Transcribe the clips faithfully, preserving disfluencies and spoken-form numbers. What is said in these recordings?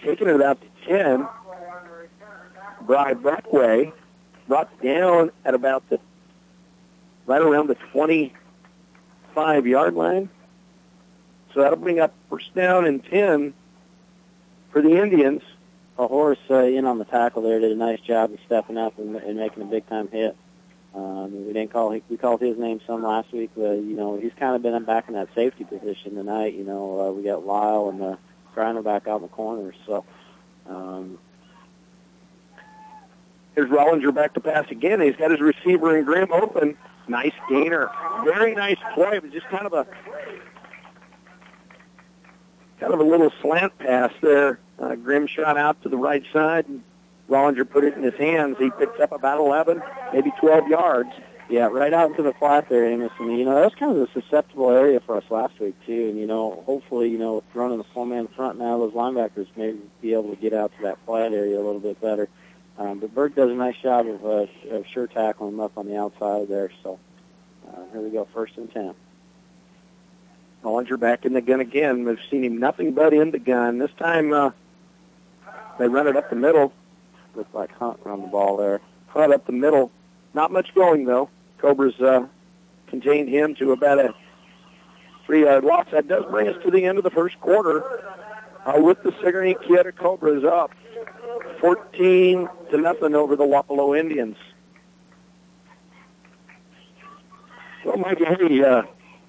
taking it out to ten. Bry Brockway brought down at about the, right around the twenty-five-yard line. So that'll bring up first down and ten for the Indians. A horse uh, in on the tackle there did a nice job of stepping up and, and making a big-time hit. Um, we didn't call we called his name some last week, but you know he's kind of been back in that safety position tonight. You know uh, we got Lyle and the Griner back out in the corners. So um, here's Rollinger back to pass again. He's got his receiver in Grimm open. Nice gainer, very nice play. It was just kind of a kind of a little slant pass there. Uh, Grimm shot out to the right side, and Rollinger put it in his hands. He picks up about eleven, maybe twelve yards. Yeah, right out into the flat there, Amos. And, you know, that was kind of a susceptible area for us last week, too. And, you know, hopefully, you know, with running the four-man front now, those linebackers may be able to get out to that flat area a little bit better. Um, but Berg does a nice job of, uh, of sure tackling him up on the outside there. So uh, here we go, first and ten. Rollinger back in the gun again. We've seen him nothing but in the gun. This time uh, they run it up the middle. Looks like Hunt around the ball there. Hunt up the middle. Not much going, though. Cobras uh, contained him to about a three-yard loss. That does bring us to the end of the first quarter uh, with the Sigourney Keota Cobras up fourteen to nothing over the Wapello Indians. So, Mike, any, uh,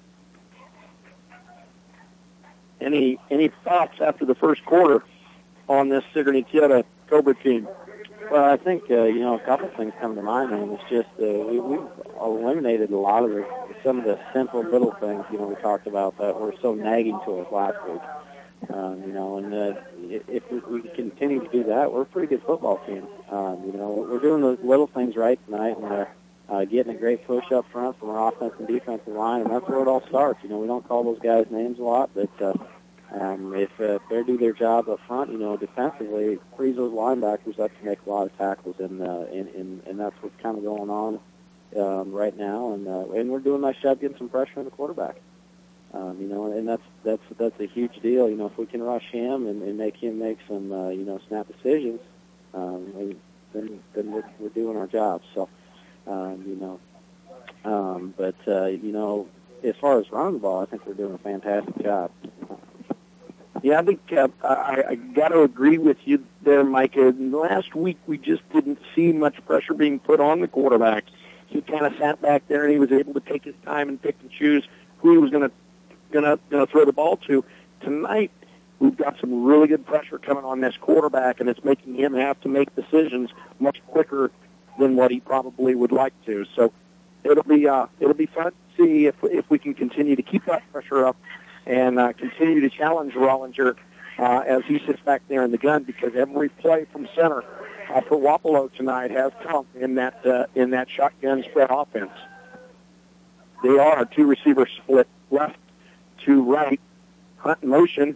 any, any thoughts after the first quarter on this Sigourney Keota Cobra team? Well, I think, uh, you know, a couple of things come to mind. I mean, it's just uh, we, we've eliminated a lot of the, some of the simple little things, you know, we talked about that were so nagging to us last week. Um, you know, and uh, if we, we continue to do that, we're a pretty good football team. Um, you know, we're doing those little things right tonight, and we're uh, getting a great push up front from our offensive and defensive line, and that's where it all starts. You know, we don't call those guys names a lot, but uh, Um, if, uh, if they do their job up front, you know, defensively, it frees those linebackers up to make a lot of tackles, and uh, and, and, and that's what's kind of going on um, right now. And uh, and we're doing a nice job getting some pressure on the quarterback. Um, you know, and that's that's that's a huge deal. You know, if we can rush him and, and make him make some uh, you know snap decisions, um, then then we're, we're doing our job. So, um, you know, um, but uh, you know, as far as running the ball, I think we're doing a fantastic job. Yeah, I think uh, I, I got to agree with you there, Mike. Uh, last week we just didn't see much pressure being put on the quarterback. He kind of sat back there and he was able to take his time and pick and choose who he was going to going to going to throw the ball to. Tonight we've got some really good pressure coming on this quarterback, and it's making him have to make decisions much quicker than what he probably would like to. So it'll be uh, it'll be fun to see if if we can continue to keep that pressure up and uh, continue to challenge Rollinger uh, as he sits back there in the gun, because every play from center uh, for Wapello tonight has come in that uh, in that shotgun spread offense. They are a two-receiver split, left to right, Hunt in motion.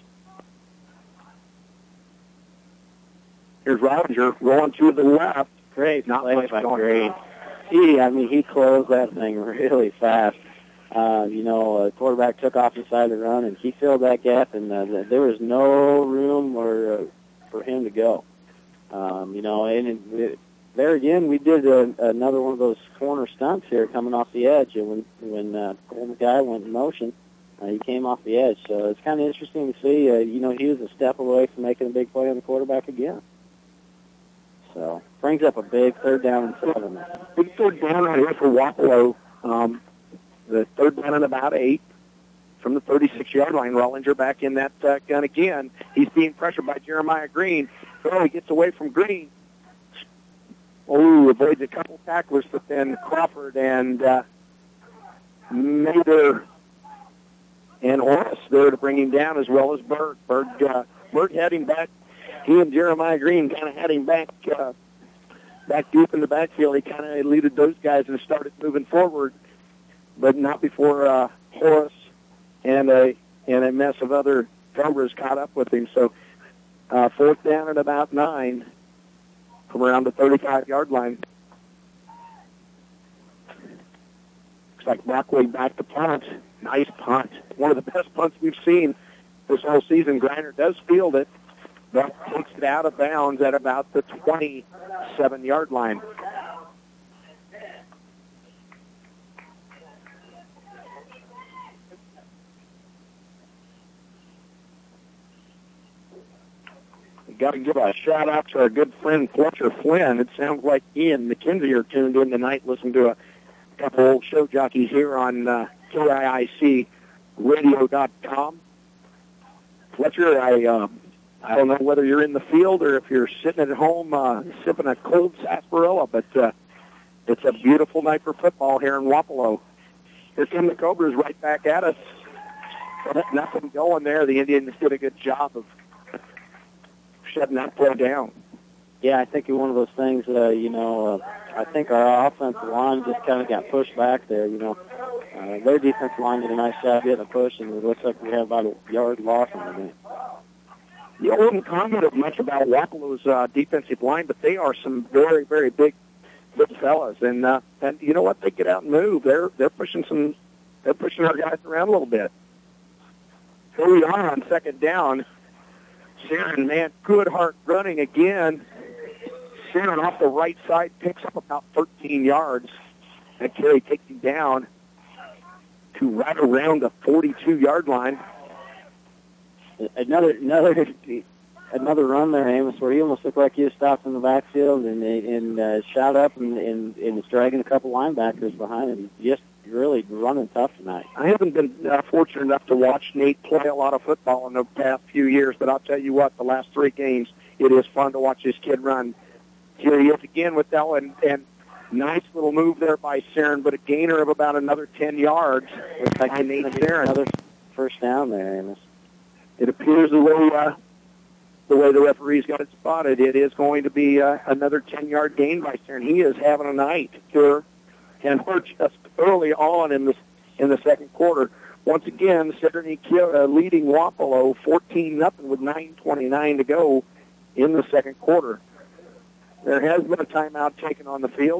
Here's Rollinger rolling to the left. Great, not play much by going Gray. on. He, I mean, he closed that thing really fast. Uh, you know, uh, quarterback took off inside the run, and he filled that gap, and uh, there was no room or, uh, for him to go. Um, you know, and it, it, there again, we did a, another one of those corner stunts here coming off the edge, and when when, uh, when the guy went in motion, uh, he came off the edge. So it's kind of interesting to see. Uh, you know, he was a step away from making a big play on the quarterback again. So brings up a big third down and seven. Big third down right here for Wapello. Um, The third down and about eight from the thirty-six-yard line. Rollinger back in that uh, gun again. He's being pressured by Jeremiah Green. Oh, he gets away from Green. Oh, avoids a couple tacklers, but then Crawford and uh, Mader and Horace there to bring him down, as well as Berg. Berg, uh, Berg had him back. He and Jeremiah Green kind of had him back uh, back deep in the backfield. He kind of eluded those guys and started moving forward, but not before uh, Horace and a and a mess of other Cobras caught up with him. So uh, fourth down at about nine from around the thirty-five-yard line. Looks like Brockway back to punt. Nice punt. One of the best punts we've seen this whole season. Griner does field it. That takes it out of bounds at about the twenty-seven-yard line. Got to give a shout out to our good friend Fletcher Flynn. It sounds like he and McKenzie are tuned in tonight, listening to a couple old show jockeys here on uh, K I I C radio dot com. Fletcher, I uh, I don't know whether you're in the field or if you're sitting at home uh, sipping a cold sarsaparilla, but uh, it's a beautiful night for football here in Wapello. Here come the Cobras right back at us. Nothing going there. The Indians did a good job of shutting that play down. Yeah, I think it's one of those things, uh, you know, uh, I think our offensive line just kind of got pushed back there, you know. Uh, their defensive line did a nice job getting a push, and it looks like we have about a yard loss in the game. You know, I wouldn't comment much about Wapello's uh, defensive line, but they are some very, very big, big fellas. And, uh, and you know what? They get out and move. They're, they're pushing some, they're pushing our guys around a little bit. Here we are on second down. Sharon, man, good heart running again. Sharon off the right side picks up about thirteen yards. That carry takes him down to right around the forty-two-yard line. Another another another run there, Amos, where he almost looked like he was stopped in the backfield and and uh, shot up and, and and was dragging a couple linebackers behind him. He just really running tough tonight. I haven't been uh, fortunate enough to watch Nate play a lot of football in the past few years, but I'll tell you what, the last three games, it is fun to watch this kid run. Here he is again with that one, and nice little move there by Sharon, but a gainer of about another ten yards. Looks like Nate Sharon. Another first down there, Amos. It appears the way uh, the way the referee's got it spotted, it is going to be uh, another ten-yard gain by Sharon. He is having a night here, and we're just early on in the in the second quarter. Once again, Sigourney uh, leading Wapello fourteen nothing with nine twenty-nine to go in the second quarter. There has been a timeout taken on the field.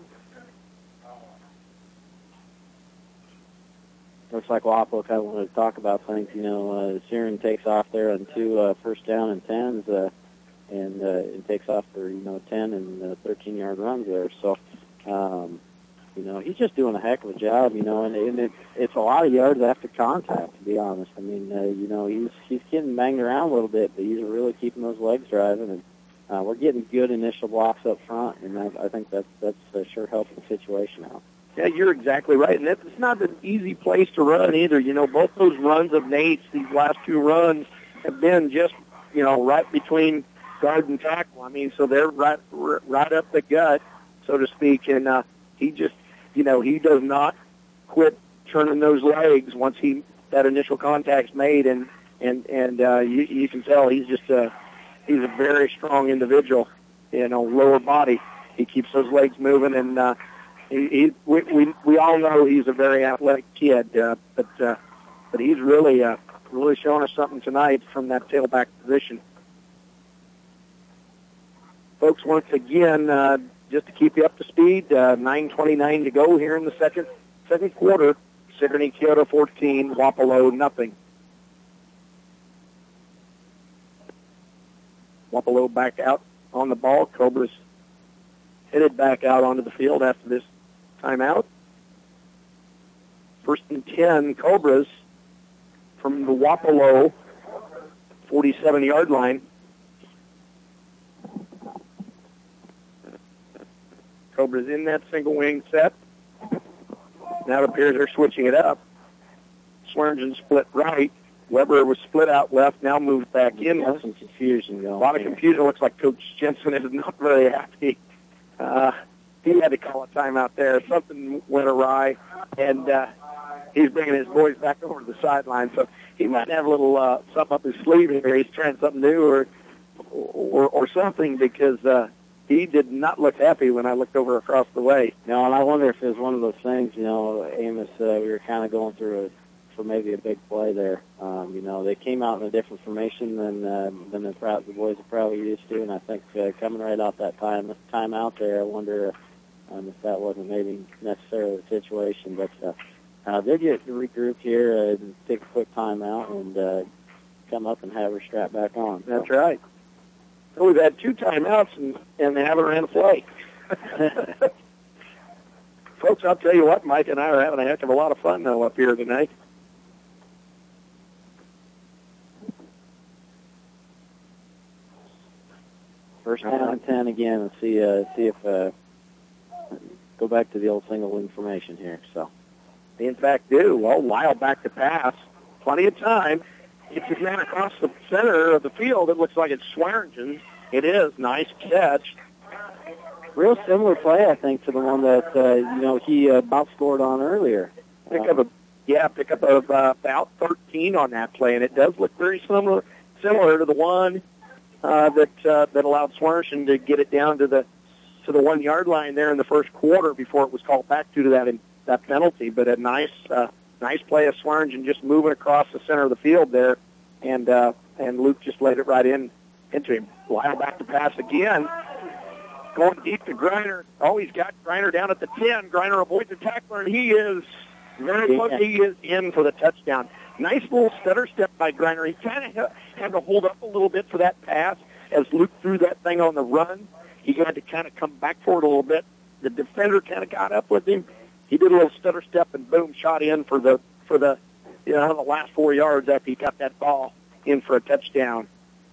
Looks like Wapello kind of wanted to talk about things. You know, uh, Sharon takes off there on two uh, first down and tens, uh, and uh, it takes off for, you know, ten and uh, thirteen-yard runs there. So, um, you know, he's just doing a heck of a job, you know, and, and it, it's a lot of yards after contact, to be honest. I mean, uh, you know, he's he's getting banged around a little bit, but he's really keeping those legs driving, and uh, we're getting good initial blocks up front, and I, I think that's, that's uh, sure helping the situation out. Yeah, you're exactly right, and it's not an easy place to run either. You know, both those runs of Nate's, these last two runs, have been just, you know, right between guard and tackle. I mean, so they're right, right up the gut, so to speak, and uh, he just, you know, he does not quit turning those legs once he that initial contact's made, and and and uh, you, you can tell he's just a he's a very strong individual, you know, lower body. He keeps those legs moving, and uh, he, he we, we we all know he's a very athletic kid, uh, but uh, but he's really uh, really showing us something tonight from that tailback position. Folks, once again, uh, just to keep you up to speed, uh, nine twenty-nine to go here in the second second quarter. Sigourney Kyoto fourteen, Wapello nothing. Wapello back out on the ball. Cobras headed back out onto the field after this timeout. First and ten, Cobras from the Wapello forty-seven-yard line. Cobras in that single wing set. Now it appears they're switching it up. Swearingen split right. Weber was split out left, now moves back in. There's some confusion going on. A lot of confusion. Looks like Coach Jensen is not very happy. Uh, he had to call a timeout there. Something went awry, and uh, he's bringing his boys back over to the sideline. So he might have a little uh, something up his sleeve here. He's trying something new or or, or something because uh, he did not look happy when I looked over across the way. No, and I wonder if it was one of those things, you know, Amos, uh, we were kind of going through a for maybe a big play there. Um, you know, they came out in a different formation than uh, than the, the boys are probably used to, and I think uh, coming right off that time time out there, I wonder um, if that wasn't maybe necessarily the situation. But uh, uh, they get regrouped here, uh, and take a quick time out, and uh, come up and have her strapped back on. That's right. So we've had two timeouts and, and they haven't ran a play. Folks, I'll tell you what, Mike and I are having a heck of a lot of fun now up here tonight. First down and ten again, and see uh, see if uh, go back to the old single information here. So, they in fact do. Well, Lyle back to pass, plenty of time. It's a man across the center of the field. It looks like it's Swearingen. It is nice catch. Real similar play, I think, to the one that uh, you know he uh, about scored on earlier. Pick up a yeah, pick up of uh, about thirteen on that play, and it does look very similar similar to the one. Uh, that uh, that allowed Swearingen to get it down to the to the one yard line there in the first quarter before it was called back due to that in, that penalty. But a nice uh, nice play of Swearingen just moving across the center of the field there, and uh, and Luke just laid it right in into him. Lyle back to pass again, going deep to Griner. Oh, he's got Griner down at the ten. Griner avoids the tackler, and he is very close. He is in for the touchdown. Nice little stutter step by Griner. He kind of had to hold up a little bit for that pass as Luke threw that thing on the run. He had to kind of come back for it a little bit. The defender kind of got up with him. He did a little stutter step and boom, shot in for the for the you know the last four yards after he got that ball in for a touchdown.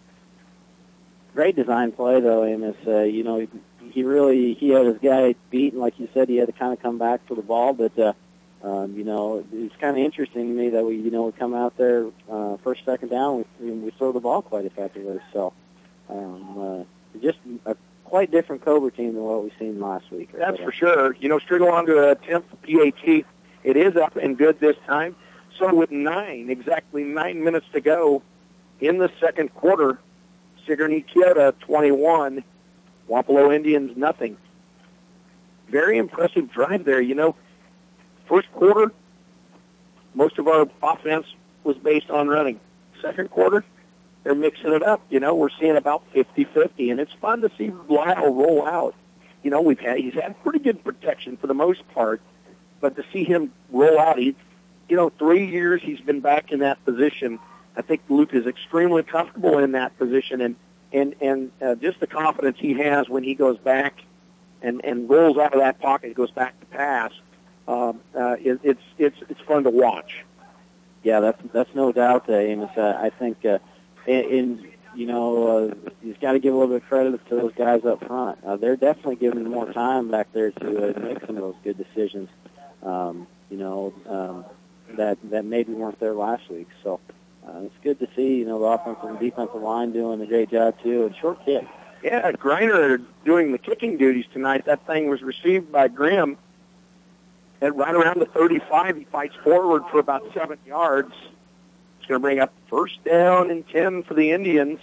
Great design play though, Amos. Uh, you know, he, he really he had his guy beat, and like you said, he had to kind of come back for the ball, but. Uh, Um, you know, it's kind of interesting to me that we, you know, we come out there uh, first, second down, we, we throw the ball quite effectively. So, um, uh, just a quite different Cobra team than what we've seen last week. That's for sure. You know, Striegel on to a tenth P A T. It is up and good this time. So with nine, exactly nine minutes to go in the second quarter, Sigourney Keota twenty-one, Wapello Indians nothing. Very impressive drive there, you know. First quarter, most of our offense was based on running. Second quarter, they're mixing it up. You know, we're seeing about fifty-fifty, and it's fun to see Lyle roll out. You know, we've had he's had pretty good protection for the most part, but to see him roll out, he, you know, three years he's been back in that position. I think Luke is extremely comfortable in that position, and and and uh, just the confidence he has when he goes back and and rolls out of that pocket, goes back to pass. Um, uh, it, it's it's it's fun to watch. Yeah, that's that's no doubt, uh, Amos. Uh, I think, uh, in, in you know, uh, you've got to give a little bit of credit to those guys up front. Uh, they're definitely giving more time back there to uh, make some of those good decisions. Um, you know, um, that that maybe weren't there last week. So uh, it's good to see. You know, the offensive and defensive line doing a great job too. And short kick. Yeah, Griner doing the kicking duties tonight. That thing was received by Grimm. And right around the thirty-five, he fights forward for about seven yards. It's going to bring up first down and ten for the Indians.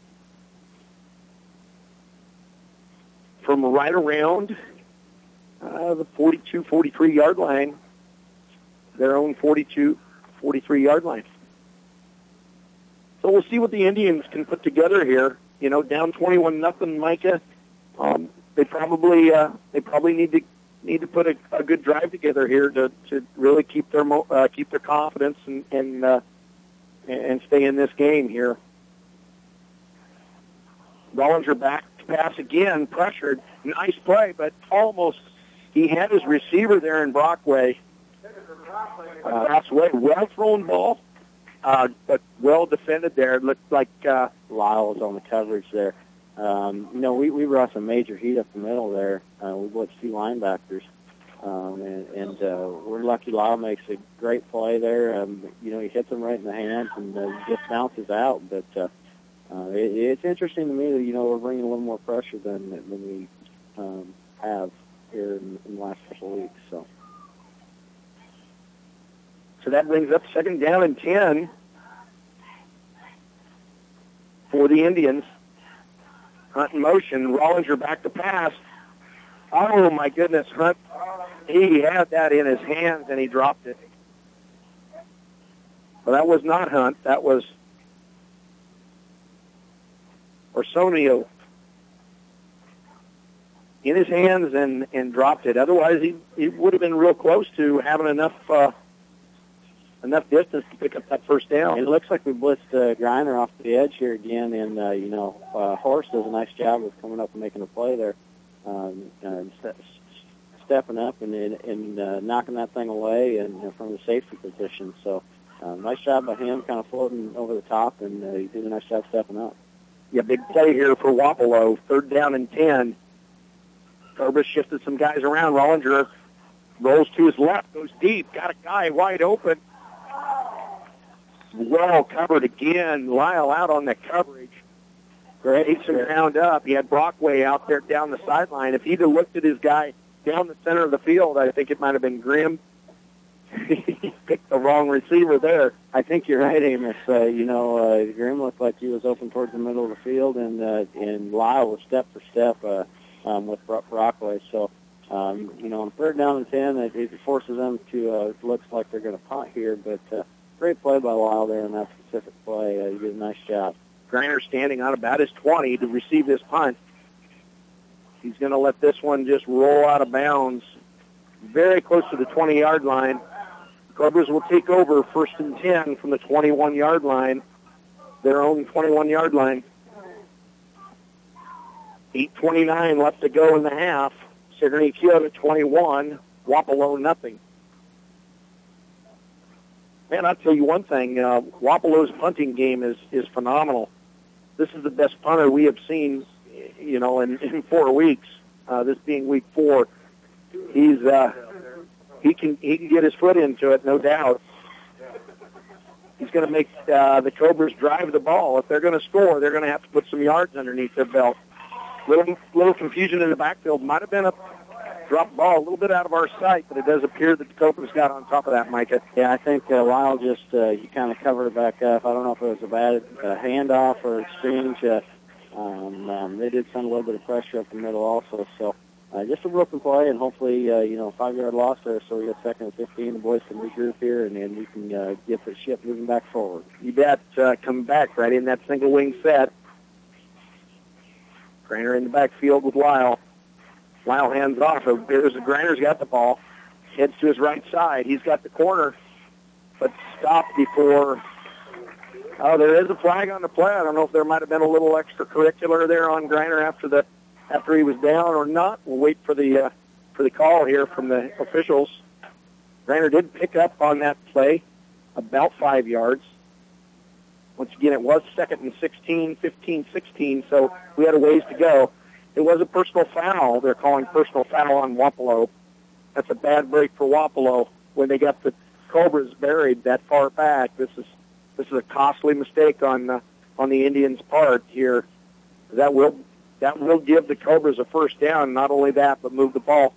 From right around uh, the forty-two, forty-three yard line, their own forty-two, forty-three yard line. So we'll see what the Indians can put together here. You know, down twenty-one nothing, Micah. Um, they probably uh, they probably need to. need to put a, a good drive together here to, to really keep their mo- uh, keep their confidence and and, uh, and stay in this game here. Rollinger back to pass again, pressured, nice play, but almost he had his receiver there in Brockway. Uh, that's way well thrown ball, uh, but well defended there. It looked like uh, Lyle was on the coverage there. Um, you know, we, we brought some major heat up the middle there. Uh, we blitzed two linebackers, um, and, and uh, we're lucky Lyle makes a great play there. Um, you know, he hits them right in the hands and uh, just bounces out. But uh, uh, it, it's interesting to me that, you know, we're bringing a little more pressure than, than we um, have here in, in the last couple of weeks. So. so that brings up second down and ten for the Indians. Hunt in motion. Rollinger back to pass. Oh, my goodness. Hunt, he had that in his hands, and he dropped it. Well, that was not Hunt. That was Orsonio in his hands and, and dropped it. Otherwise, he, he would have been real close to having enough uh, enough distance to pick up that first down. It looks like we blitzed uh, Griner off the edge here again, and, uh, you know, uh, Horst does a nice job of coming up and making a play there, um, uh, st- stepping up and, and uh, knocking that thing away and you know, from the safety position. So uh, nice job by him, kind of floating over the top, and uh, he did a nice job stepping up. Yeah, big play here for Wapello. Third down and ten. Cobras shifted some guys around. Rollinger rolls to his left, goes deep, got a guy wide open. Well covered again. Lyle out on the coverage. Takes him ground up. He had Brockway out there down the sideline. If he'd have looked at his guy down the center of the field, I think it might have been Grimm. He picked the wrong receiver there. I think you're right, Amos. Uh, you know, uh, Grimm looked like he was open towards the middle of the field, and uh, and Lyle was step for step uh, um, with Bro- Brockway. So, um, you know, on third down and ten, it, it forces them to, uh, it looks like they're going to punt here, but uh, great play by Lyle there in that specific play. Uh, he did a nice job. Griner standing on about his twenty to receive this punt. He's going to let this one just roll out of bounds very close to the twenty-yard line. Cobras will take over first and ten from the twenty-one-yard line, their own twenty-one-yard line. eight twenty-nine left to go in the half. Sigourney Kyoto twenty-one, Wapello nothing. Man, I'll tell you one thing. Uh, Wapello's punting game is, is phenomenal. This is the best punter we have seen, you know, in, in four weeks. Uh, this being week four, he's uh, he can he can get his foot into it, no doubt. He's going to make uh, the Cobras drive the ball. If they're going to score, they're going to have to put some yards underneath their belt. Little little confusion in the backfield. Might have been a drop ball, a little bit out of our sight, but it does appear that the Cobras got on top of that, Micah. Yeah, I think uh, Lyle just uh, he kind of covered it back up. I don't know if it was a bad uh, handoff or exchange. Uh, um, um, they did send a little bit of pressure up the middle also. So uh, just a broken play, and hopefully, uh, you know, five-yard loss there, so we got second and fifteen. The boys can regroup here, and then we can uh, get the ship moving back forward. You bet. Uh, come back right in that single wing set. Griner in the backfield with Lyle. Lyle hands off. There's Griner's got the ball. Heads to his right side. He's got the corner, but stopped before. Oh, there is a flag on the play. I don't know if there might have been a little extracurricular there on Griner after the after he was down or not. We'll wait for the uh, for the call here from the officials. Griner did pick up on that play about five yards. Once again, it was second and sixteen, fifteen, sixteen, so we had a ways to go. It was a personal foul. They're calling personal foul on Wapello. That's a bad break for Wapello when they got the Cobras buried that far back. This is this is a costly mistake on uh, on the Indians' part here. That will that will give the Cobras a first down. Not only that, but move the ball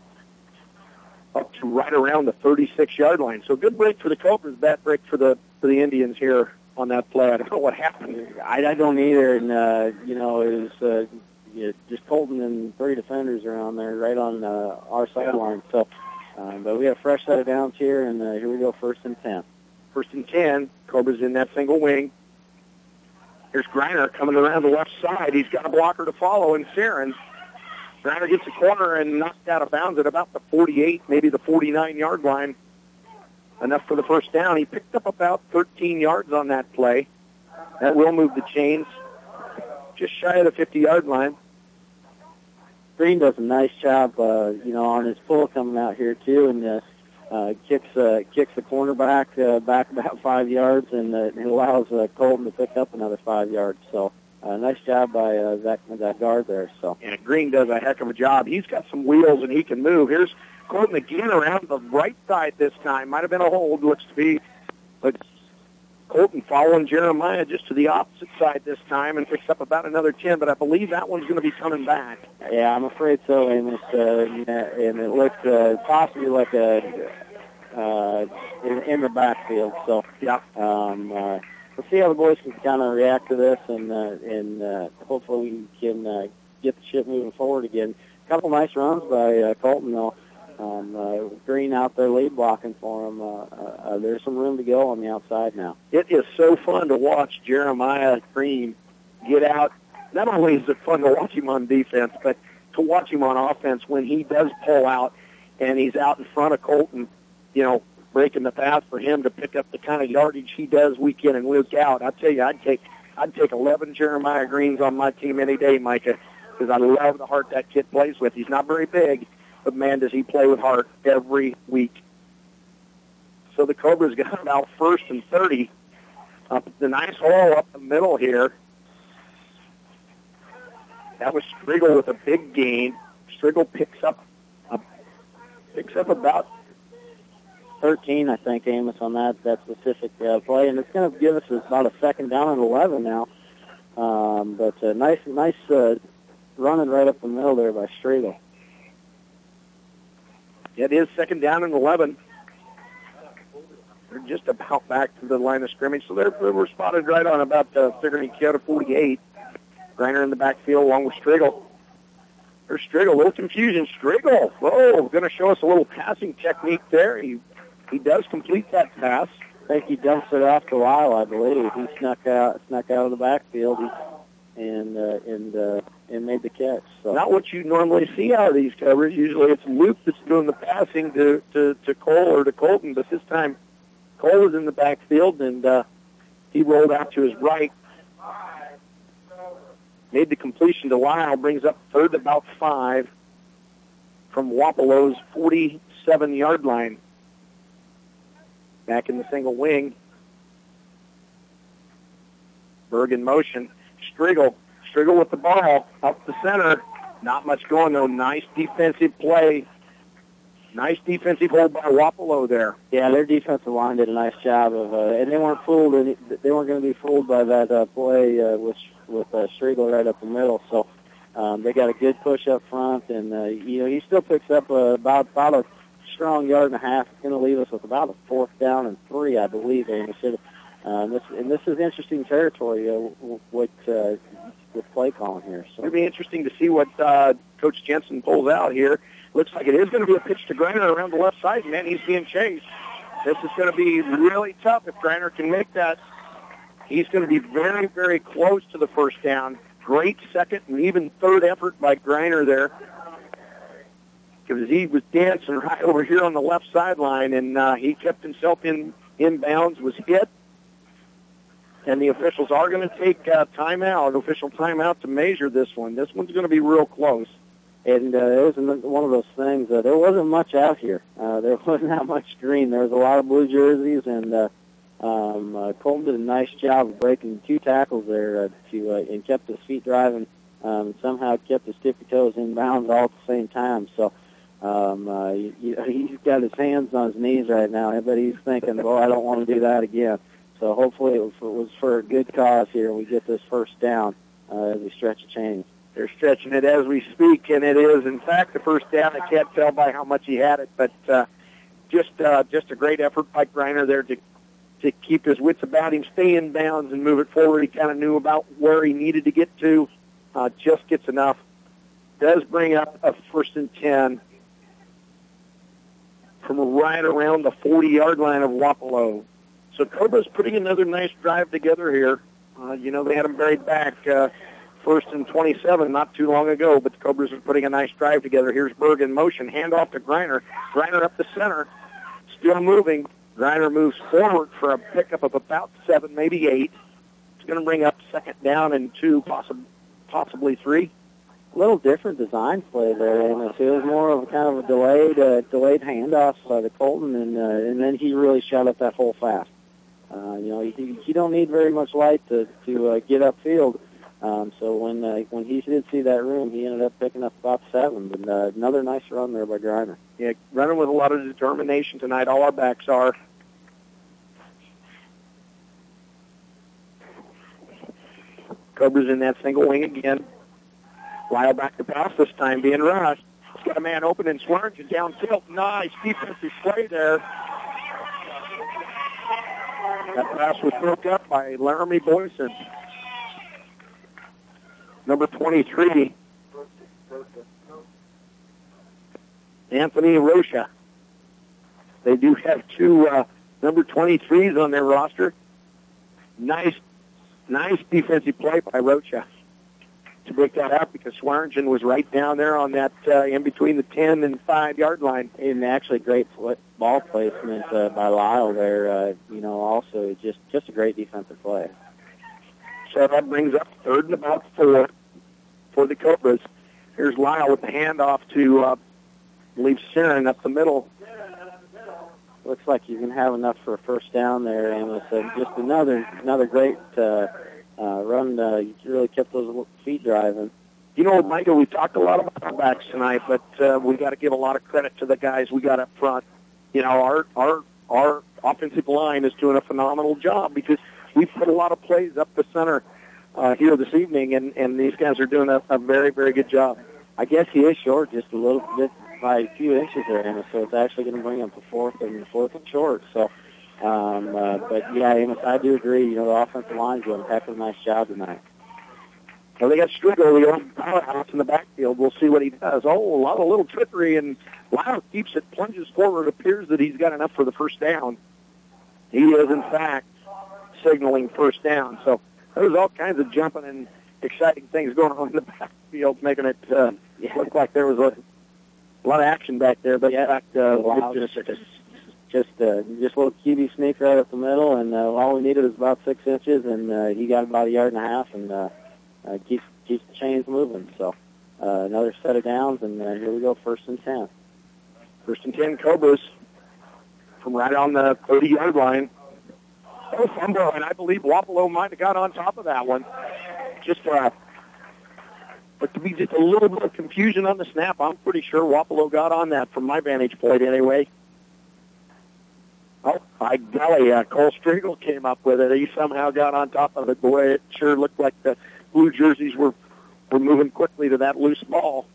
up to right around the thirty-six-yard line. So good break for the Cobras, bad break for the for the Indians here on that play. I don't know what happened. I, I don't either, and uh, you know it was. Uh, Yeah, just Colton and three defenders around there right on uh, our sideline. So, um, but we have a fresh set of downs here, and uh, here we go, first and ten. First and ten. Cobra's in that single wing. Here's Griner coming around the left side. He's got a blocker to follow, and Sarin. Griner gets the corner and knocked out of bounds at about the forty-eight, maybe the forty-nine-yard line. Enough for the first down. He picked up about thirteen yards on that play. That will move the chains just shy of the fifty-yard line. Green does a nice job, uh, you know, on his pull coming out here too, and uh, uh, kicks uh, kicks the cornerback uh, back about five yards, and uh, it allows uh, Colton to pick up another five yards. So, uh, nice job by uh, that that guard there. So, yeah, Green does a heck of a job. He's got some wheels and he can move. Here's Colton again around the right side this time. Might have been a hold, looks to be, but Colton following Jeremiah just to the opposite side this time and picks up about another ten, but I believe that one's going to be coming back. Yeah, I'm afraid so, Amos. Uh, and it looks uh, possibly like a uh, in, in the backfield. So, yeah, um, uh, we'll see how the boys can kind of react to this, and uh, and uh, hopefully we can uh, get the ship moving forward again. A couple nice runs by uh, Colton, though. Um, uh, Green out there lead blocking for him. Uh, uh, there's some room to go on the outside now. It is so fun to watch Jeremiah Green get out. Not only is it fun to watch him on defense, but to watch him on offense when he does pull out and he's out in front of Colton, you know, breaking the path for him to pick up the kind of yardage he does week in and week out. I tell you, I'd take I'd take eleven Jeremiah Greens on my team any day, Micah, because I love the heart that kid plays with. He's not very big, but man, does he play with heart every week. So the Cobras got about first and thirty. Up the nice hole up the middle here. That was Striegel with a big gain. Striegel picks up uh, picks up about thirteen, I think, Amos, on that that specific uh, play, and it's going to give us about a second down and eleven now. Um, but uh, nice, nice uh, running right up the middle there by Striegel. It is second down and eleven. They're just about back to the line of scrimmage, so they're, they were spotted right on about uh, figuring Kyoto forty-eight. Greiner in the backfield along with Striegel. There's Striegel, a little confusion. Striegel, whoa, going to show us a little passing technique there. He he does complete that pass. I think he dumps it off to Lyle, I believe. He snuck out snuck out of the backfield and uh, and uh, and made the catch. So. Not what you normally see out of these covers. Usually it's Luke that's doing the passing to, to, to Cole or to Colton, but this time Cole was in the backfield, and uh, he rolled out to his right. Made the completion to Lyle, brings up third about five from Wapello's forty-seven-yard line. Back in the single wing. Berg in motion. Striegel. Striegel with the ball up the center. Not much going, though. Nice defensive play. Nice defensive hold by Wapello there. Yeah, their defensive line did a nice job of, uh, and they weren't fooled. They weren't going to be fooled by that uh, play uh, with with uh, Striegel right up the middle. So um, they got a good push up front, and uh, you know he still picks up uh, about about a strong yard and a half. It's going to leave us with about a fourth down and three, I believe. And uh, this and this is interesting territory. Uh, what uh, with play calling here. So it'll be interesting to see what uh, Coach Jensen pulls out here. Looks like it is going to be a pitch to Greiner around the left side, man. He's being chased. This is going to be really tough if Greiner can make that. He's going to be very, very close to the first down. Great second and even third effort by Greiner there, because he was dancing right over here on the left sideline, and uh, he kept himself in inbounds, was hit, and the officials are going to take uh, timeout, official timeout to measure this one. This one's going to be real close. And uh, it was one of those things. Uh, there wasn't much out here. Uh, there wasn't that much green. There was a lot of blue jerseys, and uh, um, uh, Colton did a nice job of breaking two tackles there uh, to uh, and kept his feet driving. Um, somehow kept his tippy toes in bounds all at the same time. So um, uh, you, you, he's got his hands on his knees right now. I bet he's thinking, "Boy, I don't want to do that again." So hopefully it was, it was for a good cause here. We get this first down uh, as we stretch the chains. They're stretching it as we speak, and it is, in fact, the first down. I can't tell by how much he had it, but uh, just uh, just a great effort by Greiner there to to keep his wits about him, stay in bounds, and move it forward. He kind of knew about where he needed to get to. Uh, just gets enough. Does bring up a first and ten from right around the forty-yard line of Wapello. So Cobra's putting another nice drive together here. Uh, you know, they had him buried back uh, first and twenty-seven not too long ago, but the Cobras are putting a nice drive together. Here's Berg in motion. Handoff to Greiner. Greiner up the center. Still moving. Greiner moves forward for a pickup of about seven, maybe eight. It's going to bring up second down and two, possibly possibly three. A little different design play there, Amos. It was more of a kind of a delayed uh, delayed handoff uh, to Colton, and uh, and then he really shot up that hole fast. Uh, you know, you, you don't need very much light to to uh, get upfield. Um, so when uh, when he did see that room, he ended up picking up about seven. But uh, another nice run there by Greiner. Yeah, running with a lot of determination tonight. All our backs are. Cobras in that single wing again. Lyle back to pass this time, being rushed. He's got a man open and swerves and down tilt. Nice defensive play there. That pass was broke up by Laramie Boyson. Number twenty-three, Anthony Rocha. They do have two uh, number twenty-threes on their roster. Nice, nice defensive play by Rocha. to break that up because Swearingen was right down there on that uh, in between the ten and five yard line. And actually, great ball placement uh, by Lyle there. Uh, you know, also just just a great defensive play. So that brings up third and about four for the Cobras. Here's Lyle with the handoff to, uh, I believe, Siren up the middle. Looks like you can have enough for a first down there, Amos. Uh, just another another great uh, uh, run. Uh, you really kept those feet driving. You know, Michael, we talked a lot about our backs tonight, but uh, we got to give a lot of credit to the guys we got up front. You know, our our our offensive line is doing a phenomenal job because we put a lot of plays up the center uh, here this evening, and, and these guys are doing a, a very, very good job. I guess he is short just a little bit by a few inches there, Amos, so it's actually going to bring him to fourth and fourth and short. So, um, uh, but yeah, Amos, I do agree. You know, the offensive line's doing a heck of a nice job tonight. Well, they got Strigo, the old powerhouse in the backfield. We'll see what he does. Oh, a lot of little trickery, and Lyle keeps it, plunges forward. It appears that he's got enough for the first down. He is, in fact, signaling first down. So there's all kinds of jumping and exciting things going on in the backfield, making it uh, look like there was a, a lot of action back there. But, yeah, in fact, uh, Lyle just, just, just, uh, just a little Q B sneak right up the middle, and uh, all we needed was about six inches, and uh, he got about a yard and a half, and uh, Uh, keeps keeps the chains moving. So uh, another set of downs, and uh, here we go, first and ten. First and ten, Cobras from right on the thirty-yard line. Oh, fumble, and I believe Wapello might have got on top of that one. Just uh, but to be just a little bit of confusion on the snap, I'm pretty sure Wapello got on that from my vantage point anyway. Oh, by golly, uh, Cole Striegel came up with it. He somehow got on top of it. Boy, it sure looked like the blue jerseys were, were moving quickly to that loose ball.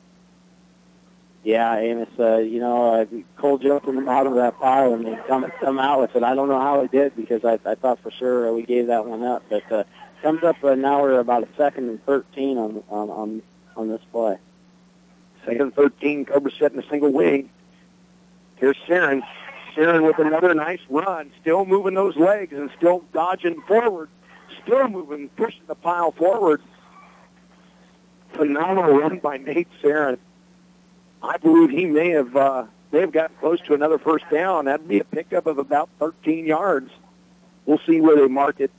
Yeah, Amos, uh, you know, uh, Cole jumped in the bottom of that pile and they come, come out with it. I don't know how he did because I, I thought for sure uh, we gave that one up. But uh, comes up uh, now we're about a second and thirteen on on on, on this play. Second and thirteen, Cobra setting a single wing. Here's Siren. Siren with another nice run, still moving those legs and still dodging forward. Still moving, pushing the pile forward. Phenomenal run by Nate Siren. I believe he may have uh, may have gotten close to another first down. That'd be a pickup of about thirteen yards. We'll see where they mark it.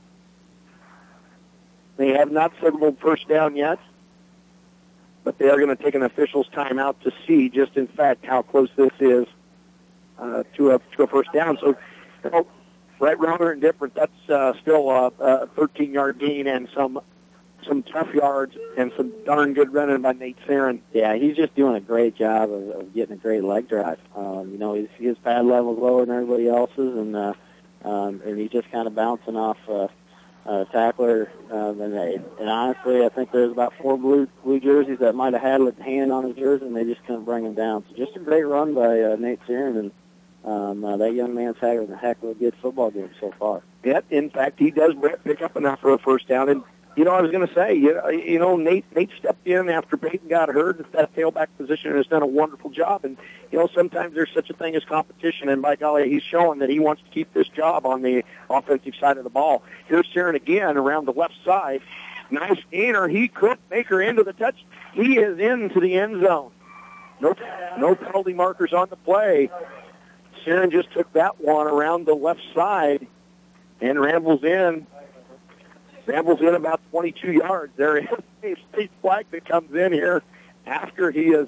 They have not signaled first down yet, but they are going to take an official's timeout to see just in fact how close this is uh, to a to a first down. So, you know, right, wrong, or indifferent, that's uh, still a, a thirteen-yard gain and some some tough yards and some darn good running by Nate Siren. Yeah, he's just doing a great job of, of getting a great leg drive. Um, you know, his, his pad level's lower than everybody else's, and uh, um, and he's just kind of bouncing off uh, uh, tackler. Um, and, they, and honestly, I think there's about four blue blue jerseys that might have had a hand on his jersey, and they just couldn't bring him down. So just a great run by uh, Nate Siren, and Um, uh, that young man's having a heck of a good football game so far. Yeah, in fact, he does pick up enough for a first down. And, you know, I was going to say, you know, you know, Nate Nate stepped in after Peyton got hurt at that tailback position and has done a wonderful job. And, you know, sometimes there's such a thing as competition. And, by golly, he's showing that he wants to keep this job on the offensive side of the ball. Here's Sharon again around the left side. Nice gainer. He could make her into the touch. He is into the end zone. No, no penalty markers on the play. Sharon just took that one around the left side and rambles in. Rambles in about twenty-two yards. There is a state flag that comes in here after he has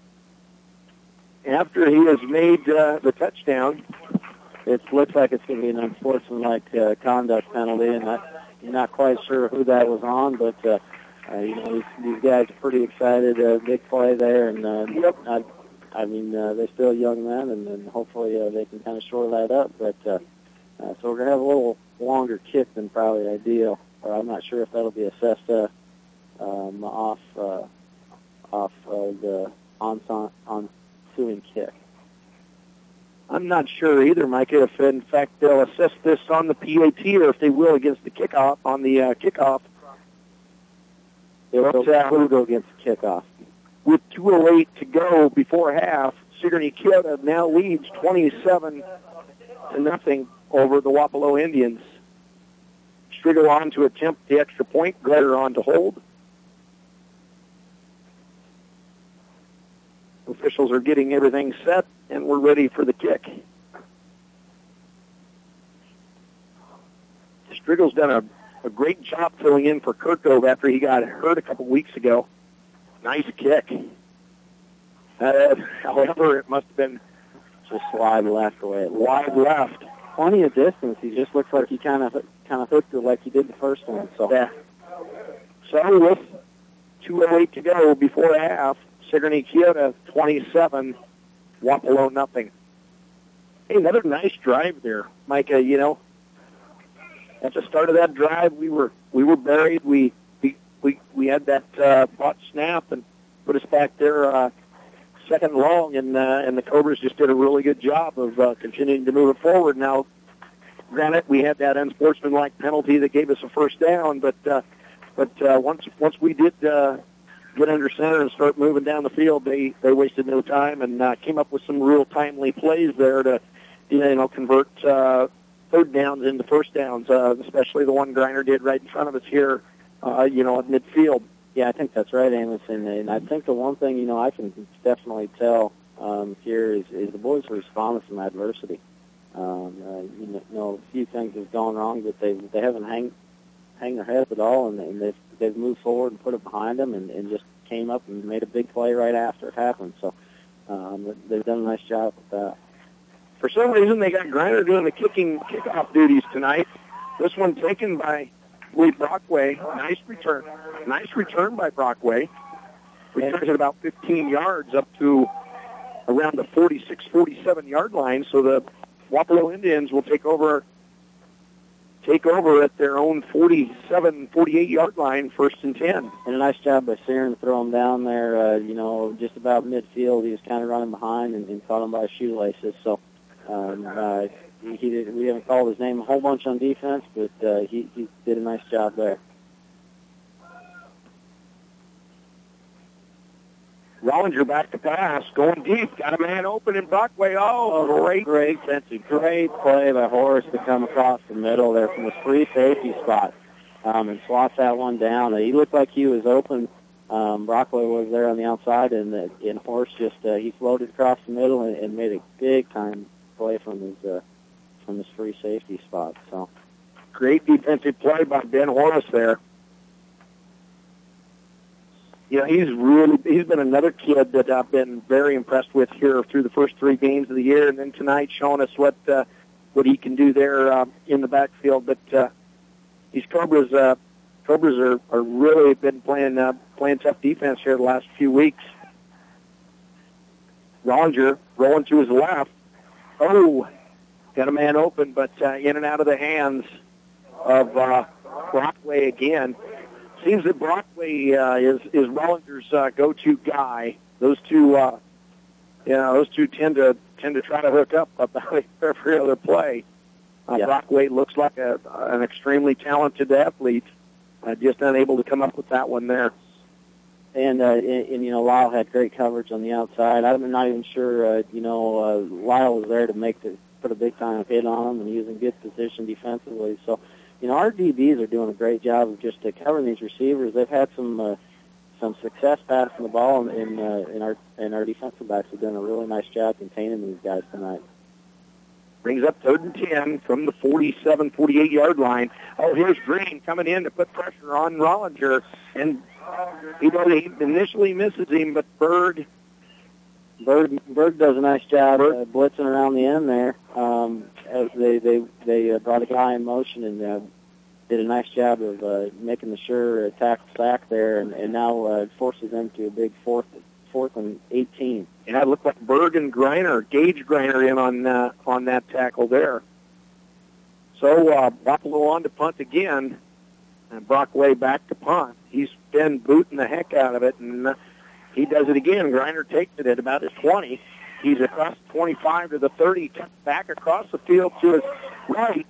after he has made uh, the touchdown. It looks like it's going to be an unsportsmanlike uh, conduct penalty, and I, I'm not quite sure who that was on, but uh, uh, you know these, these guys are pretty excited. Uh, big play there, and uh, yep. I, I mean, uh, they're still young men, and, and hopefully uh, they can kind of shore that up. But uh, uh, so we're going to have a little longer kick than probably ideal. Or I'm not sure if that'll be assessed uh, um, off uh, off uh, the on ensuing kick. I'm not sure either, Mike, if in fact they'll assess this on the P A T or if they will against the kickoff on the uh, kickoff. They will uh, go against the kickoff. With two oh eight to go before half, Sigourney Kyoto now leads twenty-seven to nothing over the Wapello Indians. Strigo on to attempt the extra point. Glitter on to hold. officials are getting everything set, and we're ready for the kick. Striggle's done a, a great job filling in for Kirkove after he got hurt a couple weeks ago. Nice kick. Uh, however, it must have been just slide left away. Wide left. Plenty of distance. He just looks like he kind of kind of hooked it like he did the first one. So yeah. So with two oh eight to go before half, Sigourney Keota twenty-seven, Wapello nothing. Hey, another nice drive there, Micah. You know, at the start of that drive, we were we were buried. We we we, we had that uh, bot snap and put us back there uh, second long, and uh, and the Cobras just did a really good job of uh, continuing to move it forward. Now, granted, we had that unsportsmanlike penalty that gave us a first down, but uh, but uh, once once we did uh, get under center and start moving down the field, they they wasted no time and uh, came up with some real timely plays there to you know convert uh, third downs into first downs, uh, especially the one Griner did right in front of us here, uh, you know, at midfield. Yeah, I think that's right, Amos. And, and I think the one thing, you know, I can definitely tell um, here is, is the boys are responding from adversity. Um, uh, you know, a few things have gone wrong, but they they haven't hang hang their heads at all, and, and they've they've moved forward and put it behind them, and, and just came up and made a big play right after it happened. So um, they've done a nice job with that. For some reason, they got Griner doing the kicking kickoff duties tonight. This one taken by Lee Brockway. Nice return. Nice return by Brockway. Returns at about fifteen yards up to around the forty-six, forty-seven yard line. So the Wapello Indians will take over take over at their own forty-seven, forty-eight yard line, first and ten. And a nice job by Searing to throw him down there, uh, you know, just about midfield. He was kind of running behind and, and caught him by his shoelaces. So um, uh, he, he did, we haven't called his name a whole bunch on defense, but uh, he, he did a nice job there. Rollinger back to pass, going deep, got a man open in Brockway. Oh, great, great, that's a great play by Horace to come across the middle there from a free safety spot um, and slots that one down. He looked like he was open. Um, Brockway was there on the outside, and, uh, and Horace just uh, he floated across the middle and, and made a big time play from his uh, from his free safety spot. So great defensive play by Ben Horace there. You know, he's really, he's been another kid that I've been very impressed with here through the first three games of the year, and then tonight showing us what uh, what he can do there uh, in the backfield. But uh, these Cobras, uh, Cobras are, are really been playing uh, playing tough defense here the last few weeks. Rollinger rolling to his left. Oh, got a man open, but uh, in and out of the hands of uh, Brockway again. Seems that Brockway uh, is is Rollinger's uh, go-to guy. Those two, uh, you know, those two tend to tend to try to hook up about every other play. Uh, yeah. Brockway looks like a, an extremely talented athlete, uh, just unable to come up with that one there. And, uh, and, and you know, Lyle had great coverage on the outside. I'm not even sure, uh, you know, uh, Lyle was there to make the put a big time hit on him, and he was in good position defensively. So. You know, our D Bs are doing a great job of just uh, covering these receivers. They've had some uh, some success passing the ball, and, and, uh, and our and our defensive backs have done a really nice job containing these guys tonight. Brings up third and ten from the forty-seven, forty-eight yard line. Oh, here's Green coming in to put pressure on Rollinger, and you know he initially misses him, but Berg. Berg, Berg does a nice job uh, blitzing around the end there. Um, as they they they uh, brought a guy in motion and uh, did a nice job of uh, making the sure uh, tackle sack there, and, and now uh, forces them to a big fourth fourth and eighteen. And it looked like Berg and Griner, Gage Griner, in on uh, on that tackle there. So uh, Buffalo on to punt again, and Brockway back to punt. He's been booting the heck out of it, and uh, he does it again. Griner takes it at about his twenty. He's across twenty-five to the thirty, tucked back across the field to his right.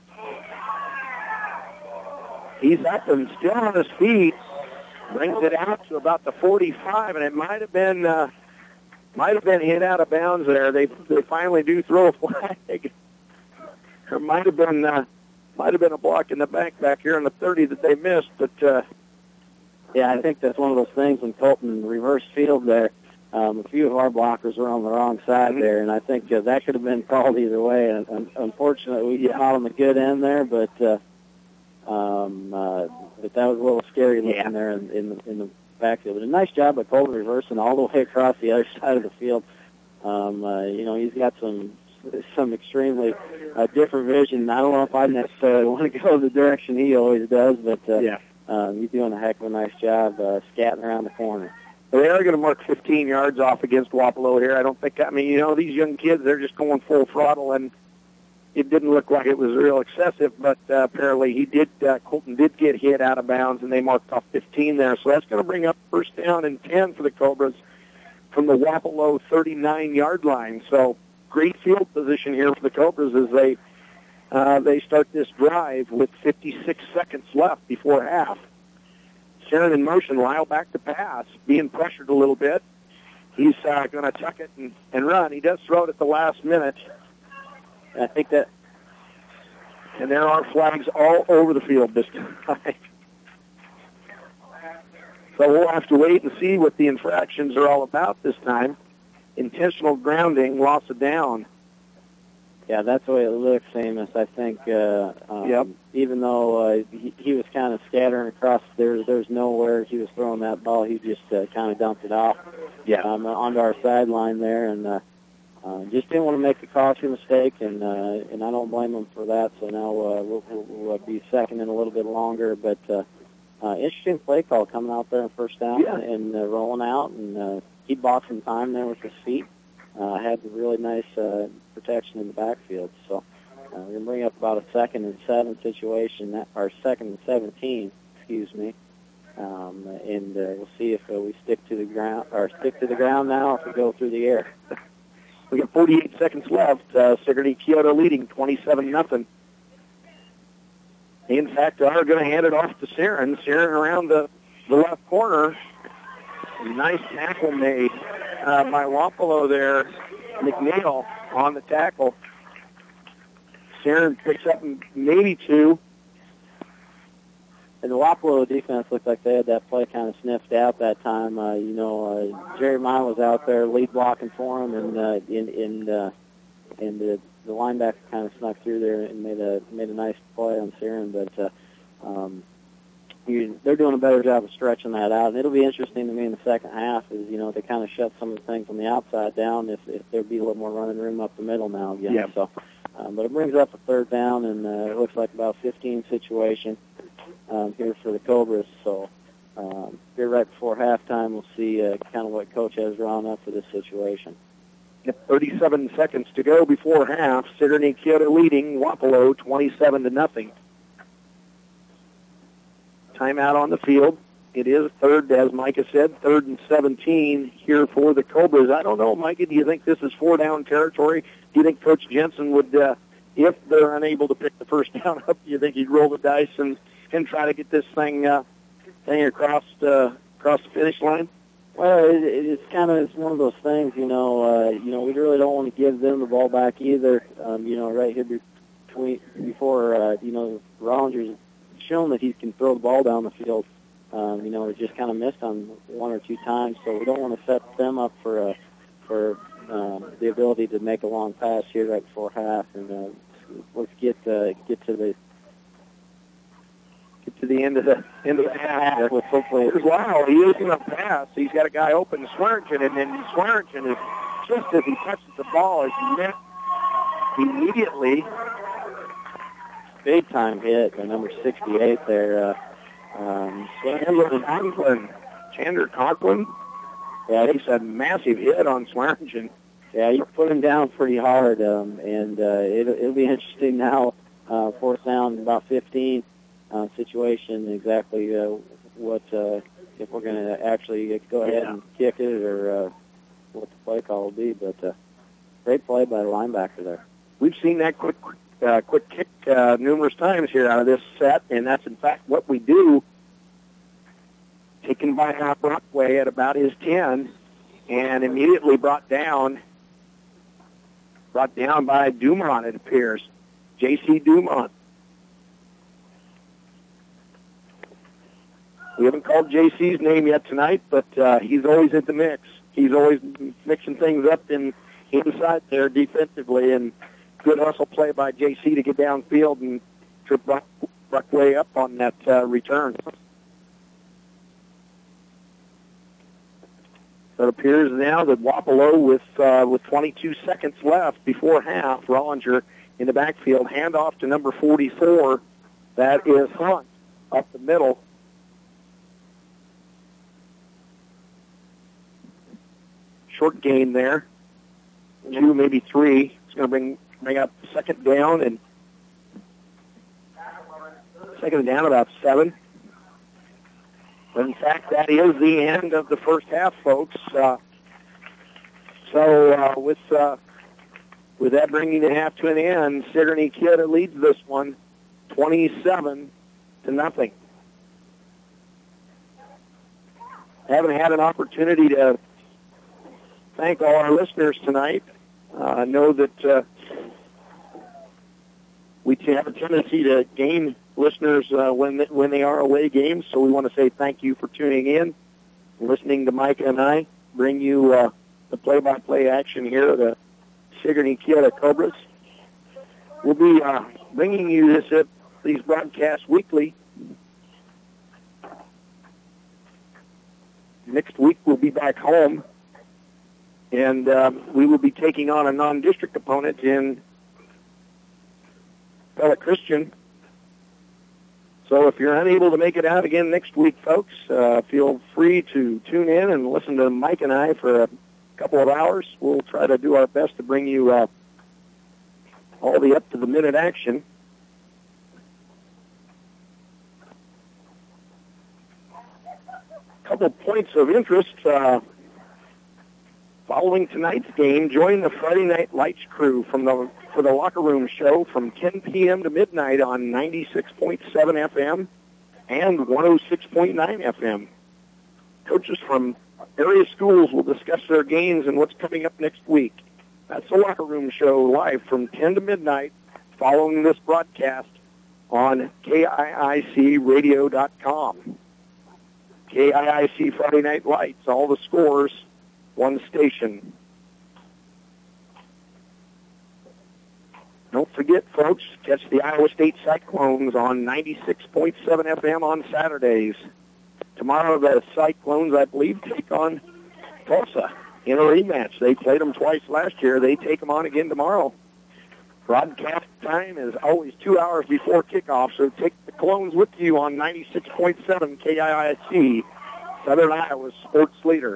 He's up and still on his feet. Brings it out to about the forty-five, and it might have been uh, might have been hit out of bounds there. They they finally do throw a flag. There might have been uh, might have been a block in the back back here on the thirty that they missed, but. Uh, Yeah, I think that's one of those things when Colton reverse field there. um, a few of our blockers were on the wrong side mm-hmm. there, and I think uh, that could have been called either way. And, and unfortunately, we got on the good end there, but uh, um, uh, but that was a little scary looking yeah. there in, in, the, in the backfield. But a nice job by Colby reversing all the way across the other side of the field. Um, uh, you know, he's got some some extremely uh, different vision. I don't know if I necessarily want to go the direction he always does, but uh, yeah. uh, he's doing a heck of a nice job uh, scatting around the corner. They are going to mark fifteen yards off against Wapello here. I don't think, I mean, you know, these young kids, they're just going full throttle, and it didn't look like it was real excessive, but uh, apparently he did, uh, Colton did get hit out of bounds, and they marked off fifteen there. So that's going to bring up first down and ten for the Cobras from the Wapello thirty-nine-yard line. So great field position here for the Cobras as they uh, they start this drive with fifty-six seconds left before half. Sharon in motion, Lyle back to pass, being pressured a little bit. He's uh, going to tuck it and, and run. He does throw it at the last minute. I think that... And there are flags all over the field this time. So we'll have to wait and see what the infractions are all about this time. Intentional grounding, loss of down. Yeah, that's the way it looks, Amos. I think uh, um, yep. even though uh, he, he was kind of scattering across, there, there's nowhere he was throwing that ball. He just uh, kind of dumped it off yeah. um, onto our sideline there, and uh, uh, just didn't want to make a costly mistake, and uh, and I don't blame him for that. So now uh, we'll, we'll, we'll be second in a little bit longer, but uh, uh, interesting play call coming out there on first down yeah. and uh, rolling out, and uh, he bought some time there with his feet. Uh, had a really nice uh, protection in the backfield. So uh, we're going to bring up about a second and seven situation, that, or second and seventeen, excuse me. Um, and uh, we'll see if uh, we stick to the ground, or stick to the ground now, or if we go through the air. We got forty-eight seconds left. Uh, Sigourney Kyoto leading twenty-seven nothing. They, in fact, are going to hand it off to Saren. Saren around the, the left corner. Nice tackle made uh, by Wapello there. McNeil on the tackle. Saren picks up maybe two. And the Wapello defense looked like they had that play kind of sniffed out that time. Uh, you know, uh, Jerry Mine was out there lead blocking for him, and uh, in, in, uh, and the, the linebacker kind of snuck through there and made a made a nice play on Saren. But uh, um, you, they're doing a better job of stretching that out. And it'll be interesting to me in the second half is, you know, they kind of shut some of the things on the outside down if, if there'd be a little more running room up the middle now again. Yeah. So, um, but it brings up a third down, and uh, it looks like about fifteen situation um, here for the Cobras. So um, here right before halftime, we'll see uh, kind of what Coach has drawn up for this situation. Yep, thirty-seven seconds to go before half. Sigourney Kyoto leading Wapello twenty-seven to nothing. Timeout on the field. It is third, as Micah said, third and seventeen here for the Cobras. I don't know, Micah, do you think this is four-down territory? Do you think Coach Jensen would, uh, if they're unable to pick the first down up, do you think he'd roll the dice and, and try to get this thing uh, thing across, uh, across the finish line? Well, it, it's kind of it's one of those things, you know. Uh, you know, we really don't want to give them the ball back either. Um, you know, right here between before, uh, you know, Rollinger's shown that he can throw the ball down the field. Um, you know, it just kind of missed on one or two times, so we don't want to set them up for a, for um, the ability to make a long pass here right before half. And uh, let's get uh, get to the get to the end of the end of the half. With hopefully, wow, he is going to pass. He's got a guy open, Swearingen, and then Swearingen is just as he touches the ball, is met immediately. Big time hit by number sixty-eight there. Uh, um, Chandler Conklin. Chandler Conklin. Yeah, he's a massive hit on Swearingen. Yeah, he put him down pretty hard, um, and uh, it, it'll be interesting now. Uh, fourth down, about fifteen uh, situation. Exactly uh, what uh, if we're going to actually go ahead yeah. and kick it, or uh, what the play call will be. But uh, great play by the linebacker there. We've seen that quick. Uh, quick kick uh, numerous times here out of this set, and that's in fact what we do. Taken by Hop Brockway at about his ten, and immediately brought down, brought down by Dumont, it appears. J C Dumont. We haven't called J C's name yet tonight, but uh, he's always in the mix. he's always mixing things up in inside there defensively, and good hustle play by J C to get downfield and trip Brock, Brockway up on that uh, return. So it appears now that Wapello, with uh, with twenty-two seconds left before half, Rollinger in the backfield, handoff to number forty-four. That is Hunt up the middle. Short gain there. Two, maybe three. It's going to bring bring up second down, and second down about seven. But in fact, that is the end of the first half, folks. Uh, so uh, with uh, with that bringing the half to an end, Sigourney Kidda leads this one, twenty-seven to nothing. Haven't had an opportunity to thank all our listeners tonight. Uh, I know that uh, we have a tendency to gain listeners uh, when when they are away games, so we want to say thank you for tuning in, listening to Micah and I bring you uh, the play-by-play action here at the Sigourney Kidda Cobras. We'll be uh, bringing you this uh, these broadcasts weekly. Next week we'll be back home, and uh, we will be taking on a non-district opponent in Pella Christian. So if you're unable to make it out again next week, folks, uh, feel free to tune in and listen to Mike and I for a couple of hours. We'll try to do our best to bring you uh, all the up-to-the-minute action. A couple points of interest. Uh, following tonight's game, join the Friday Night Lights crew from the for the Locker Room Show from ten p.m. to midnight on ninety-six point seven F M and one oh six point nine F M. Coaches from area schools will discuss their games and what's coming up next week. That's the Locker Room Show live from ten to midnight following this broadcast on K I I C radio dot com. K I I C Friday Night Lights, all the scores, one station. Don't forget, folks, catch the Iowa State Cyclones on ninety-six point seven F M on Saturdays. Tomorrow, the Cyclones, I believe, take on Tulsa in a rematch. They played them twice last year. They take them on again tomorrow. Broadcast time is always two hours before kickoff, so take the Clones with you on ninety-six point seven K I I C, Southern Iowa's sports leader.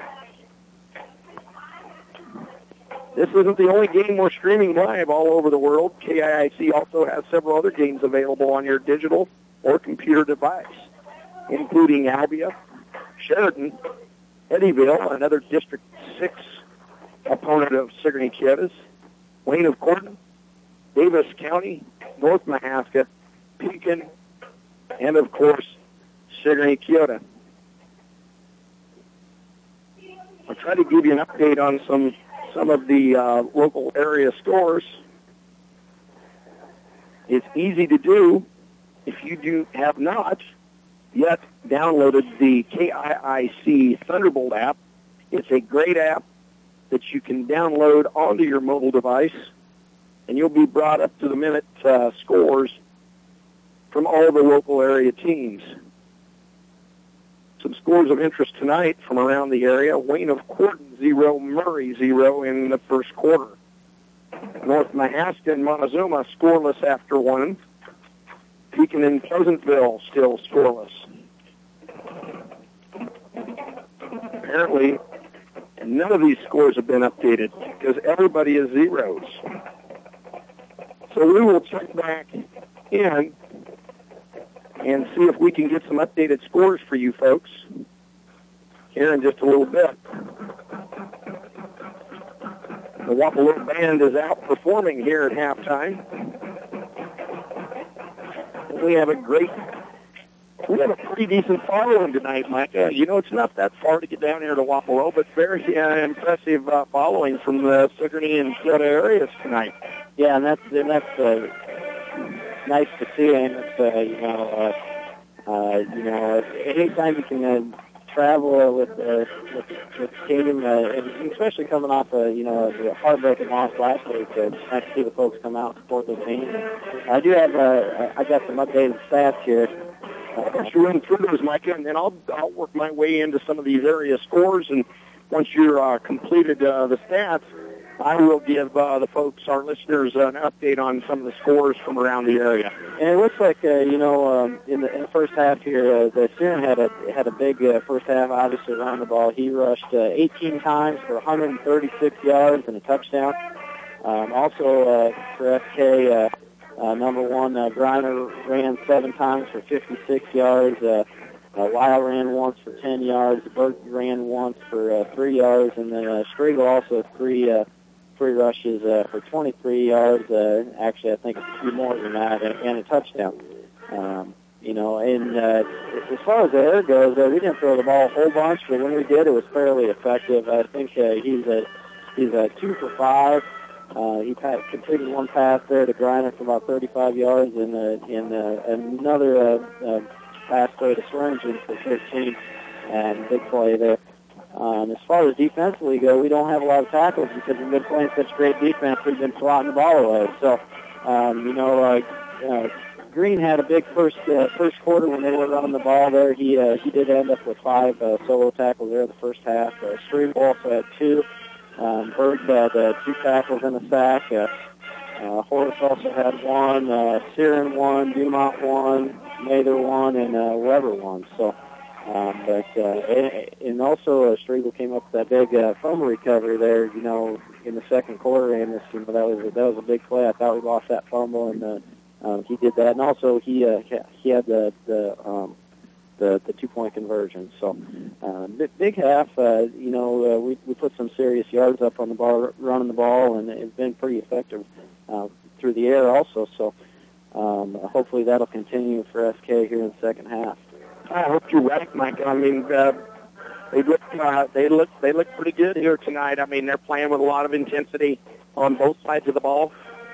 This isn't the only game we're streaming live all over the world. K I I C also has several other games available on your digital or computer device, including Albia, Sheridan, Eddyville, another District six opponent of Sigourney Kidda's, Wayne of Corton, Davis County, North Mahaska, Pekin, and, of course, Sigourney Kidda. I'll try to give you an update on some some of the uh, local area scores. It's easy to do if you do have not yet downloaded the K I I C Thunderbolt app. It's a great app that you can download onto your mobile device, and you'll be brought up to the minute uh, scores from all the local area teams. Some scores of interest tonight from around the area. Wayne of Corton, zero. Murray, zero in the first quarter. North Mahaska and Montezuma scoreless after one. Pekin and Pleasantville still scoreless. Apparently, none of these scores have been updated because everybody is zeros. So we will check back in and see if we can get some updated scores for you folks here in just a little bit. The Wapello Band is outperforming here at halftime. We have a great, we have a pretty decent following tonight, Mike. Uh, you know, it's not that far to get down here to Wapello, but very uh, impressive uh, following from the Sigourney and Kidda areas tonight. Yeah, and that's and that's uh, nice to see, and it's uh, you know, uh, uh, you know, anytime you can uh, travel uh, with, uh, with with the team, uh, and especially coming off a you know a heartbreaking loss last week. Uh, it's nice to see the folks come out and support their team. I do have uh, I got some updated stats here. I'll let you run through those, Micah, and then I'll I'll work my way into some of these area scores. And once you're uh, completed uh, the stats, I will give uh, the folks, our listeners, an update on some of the scores from around the area. And it looks like, uh, you know, um, in, the, in the first half here, uh, the Siren had a had a big uh, first half, obviously, around the ball. He rushed uh, eighteen times for one hundred thirty-six yards and a touchdown. Um, also, uh, for S K, uh, uh, number one, uh, Griner ran seven times for fifty-six yards. Uh, uh, Lyle ran once for ten yards. Burt ran once for uh, three yards. And then uh, Striegel also three uh, three rushes uh, for twenty-three yards. Uh, actually, I think a few more than that, and, and a touchdown. Um, you know, and uh, as far as the air goes, uh, we didn't throw the ball a whole bunch, but when we did, it was fairly effective. I think uh, he's a he's a two for five. Uh, he passed, completed one pass there to Griner for about thirty-five yards, and uh, and uh, another uh, uh, pass there to Swearingen for fifteen, and big play there. Um, as far as defensively go, we don't have a lot of tackles because we've been playing such great defense. We've been swatting the ball away. So, um, you know, uh, uh, Green had a big first uh, first quarter when they were running the ball there. He uh, he did end up with five uh, solo tackles there in the first half. Uh, Shreve also had two. Um, Berg had uh, two tackles and a sack. Uh, uh, Horace also had one. Uh, Siren one. Dumont one. Mather one. And uh, Weber one. So. Um, but uh, and also uh, Striegel came up with that big uh, fumble recovery there, you know, in the second quarter, and this, you know, that was that was a big play. I thought we lost that fumble, and uh, um, he did that, and also he uh, he had the the um, the, the two point conversion. So uh, big half, uh, you know, uh, we we put some serious yards up on the ball, running the ball, and it's been pretty effective uh, through the air also. So um, hopefully that'll continue for S K here in the second half. I hope you're right, Mike. I mean, uh, they look uh, they look they look pretty good here tonight. I mean, they're playing with a lot of intensity on both sides of the ball,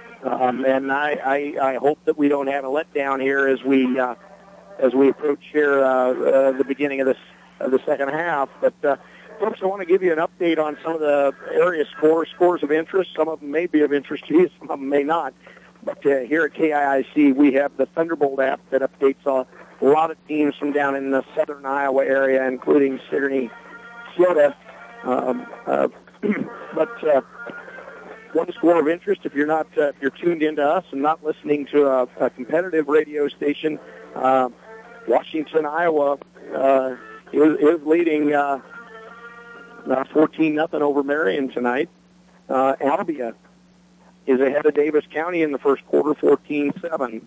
um, and I, I I hope that we don't have a letdown here as we uh, as we approach here uh, uh, the beginning of this of the second half. But uh, folks, I want to give you an update on some of the area scores scores of interest. Some of them may be of interest to you, some of them may not. But uh, here at K I I C, we have the Thunderbolt app that updates all. A lot of teams from down in the southern Iowa area, including Sigourney, Kyoto. Um, uh, but uh, one score of interest, if you're not, uh, if you're tuned into us and not listening to a, a competitive radio station, uh, Washington, Iowa uh, is, is leading uh, uh, fourteen nothing over Marion tonight. Uh, Albia is ahead of Davis County in the first quarter, fourteen seven.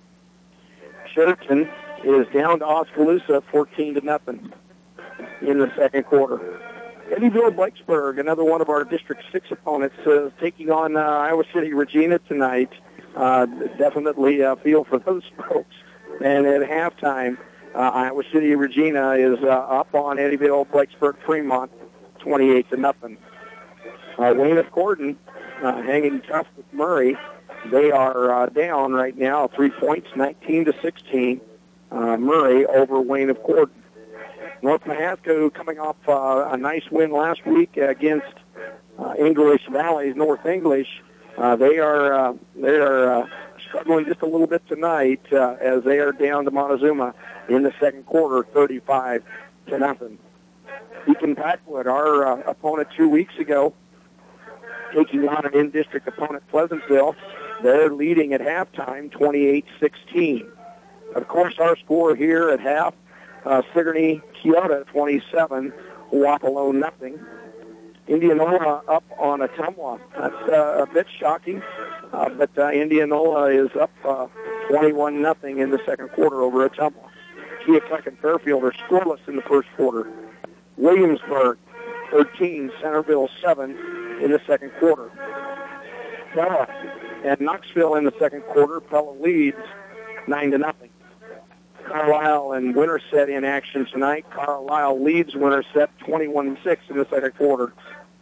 Sheridan is down to Oskaloosa, fourteen to nothing in the second quarter. Eddyville Blacksburg, another one of our District Six opponents, uh, taking on uh, Iowa City Regina tonight. Uh, definitely a feel for those folks. And at halftime, uh, Iowa City Regina is uh, up on Eddyville Blacksburg Fremont, twenty-eight to nothing. Uh, Weymouth Gordon uh, hanging tough with Murray. They are uh, down right now, three points, nineteen to sixteen. Uh, Murray over Weymouth Gordon. North Mahaska, coming off uh, a nice win last week against uh, English Valley's North English, uh, they are uh, they are uh, struggling just a little bit tonight uh, as they are down to Montezuma in the second quarter, thirty-five to nothing. Deacon Packwood, our uh, opponent two weeks ago, taking on an in-district opponent, Pleasantville. They're leading at halftime, twenty-eight sixteen. Of course, our score here at half, uh, Sigourney, Kyoto, twenty-seven, Wapello, nothing. Indianola up on Ottumwa. That's uh, a bit shocking, uh, but uh, Indianola is up uh, twenty-one nothing in the second quarter over Ottumwa. Keokuk and Fairfield are scoreless in the first quarter. Williamsburg, thirteen, Centerville, seven in the second quarter. Pella and Knoxville in the second quarter. Pella leads nine to nothing. Carlisle and Winterset in action tonight. Carlisle leads Winterset twenty-one six in the second quarter.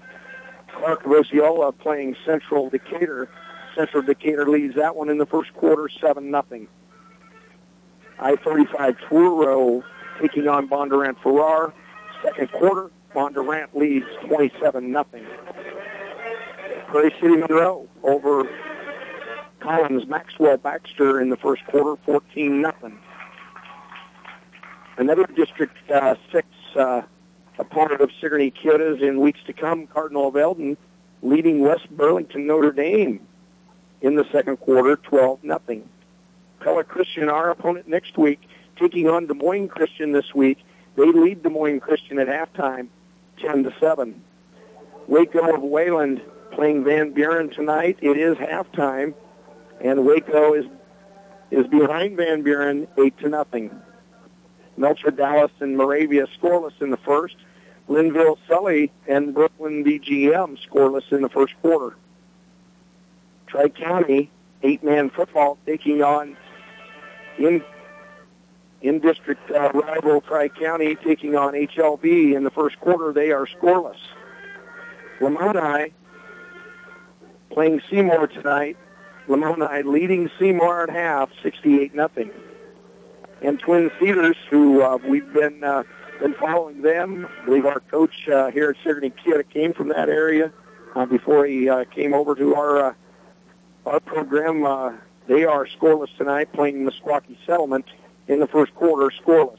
Clark of Osceola playing Central Decatur. Central Decatur leads that one in the first quarter, seven nothing. I thirty-five Truro taking on Bondurant Farrar. second quarter, Bondurant leads twenty-seven nothing. Prairie City Monroe over Collins Maxwell Baxter in the first quarter, fourteen nothing. Another District uh, six uh, opponent of Sigourney Kyoto's in weeks to come, Cardinal of Eldon, leading West Burlington Notre Dame in the second quarter, twelve nothing. Pella Christian, our opponent next week, taking on Des Moines Christian this week. They lead Des Moines Christian at halftime, ten to seven. Waco of Wayland playing Van Buren tonight. It is halftime, and Waco is is behind Van Buren, eight to nothing. Melcher Dallas and Moravia scoreless in the first. Linville Sully and Brooklyn B G M scoreless in the first quarter. Tri-County eight-man football taking on in in district uh, rival Tri-County taking on H L B in the first quarter. They are scoreless. Lamoni playing Seymour tonight. Lamoni leading Seymour at half, sixty-eight nothing. And Twin Cedars, who uh, we've been uh, been following them. I believe our coach uh, here at Sigourney Kyoto came from that area uh, before he uh, came over to our uh, our program. Uh, they are scoreless tonight, playing Meskwaki Settlement in the first quarter, scoreless.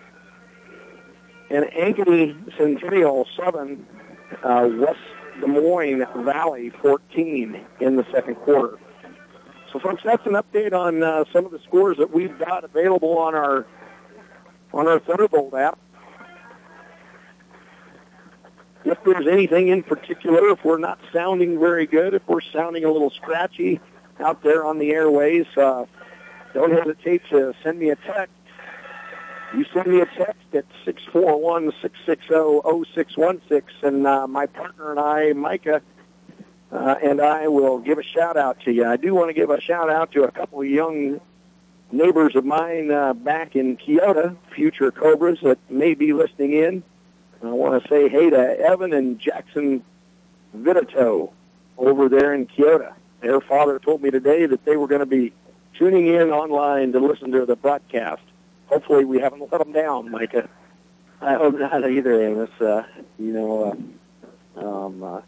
And Ankeny Centennial seven, uh, West Des Moines Valley fourteen in the second quarter. So, folks, that's an update on uh, some of the scores that we've got available on our on our Thunderbolt app. If there's anything in particular, if we're not sounding very good, if we're sounding a little scratchy out there on the airways, uh, don't hesitate to send me a text. You send me a text at six four one, six six zero, zero six one six, and uh, my partner and I, Micah, Uh, and I will give a shout-out to you. I do want to give a shout-out to a couple of young neighbors of mine uh, back in Kyoto, future Cobras that may be listening in. I want to say hey to Evan and Jackson Vitito over there in Kyoto. Their father told me today that they were going to be tuning in online to listen to the broadcast. Hopefully we haven't let them down, Micah. I hope not either, Amos. Uh, you know, uh, um, uh,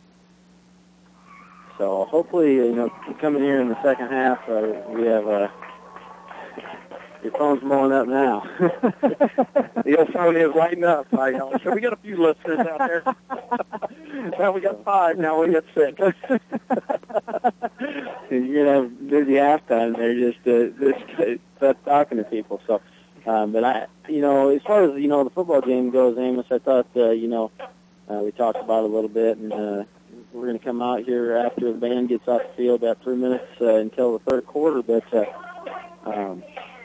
So hopefully, you know, coming here in the second half, uh, we have uh, your phone's blowing up now. The old phone is lighting up. I know. So we got a few listeners out there. Now we got five. Now we got six. You're gonna have busy halftime. They're just uh, just talking to people. So, um, but I, you know, as far as you know, the football game goes, Amos, I thought, uh, you know, uh, we talked about it a little bit, and. Uh, We're going to come out here after the band gets off the field about three minutes uh, until the third quarter. But, uh, um,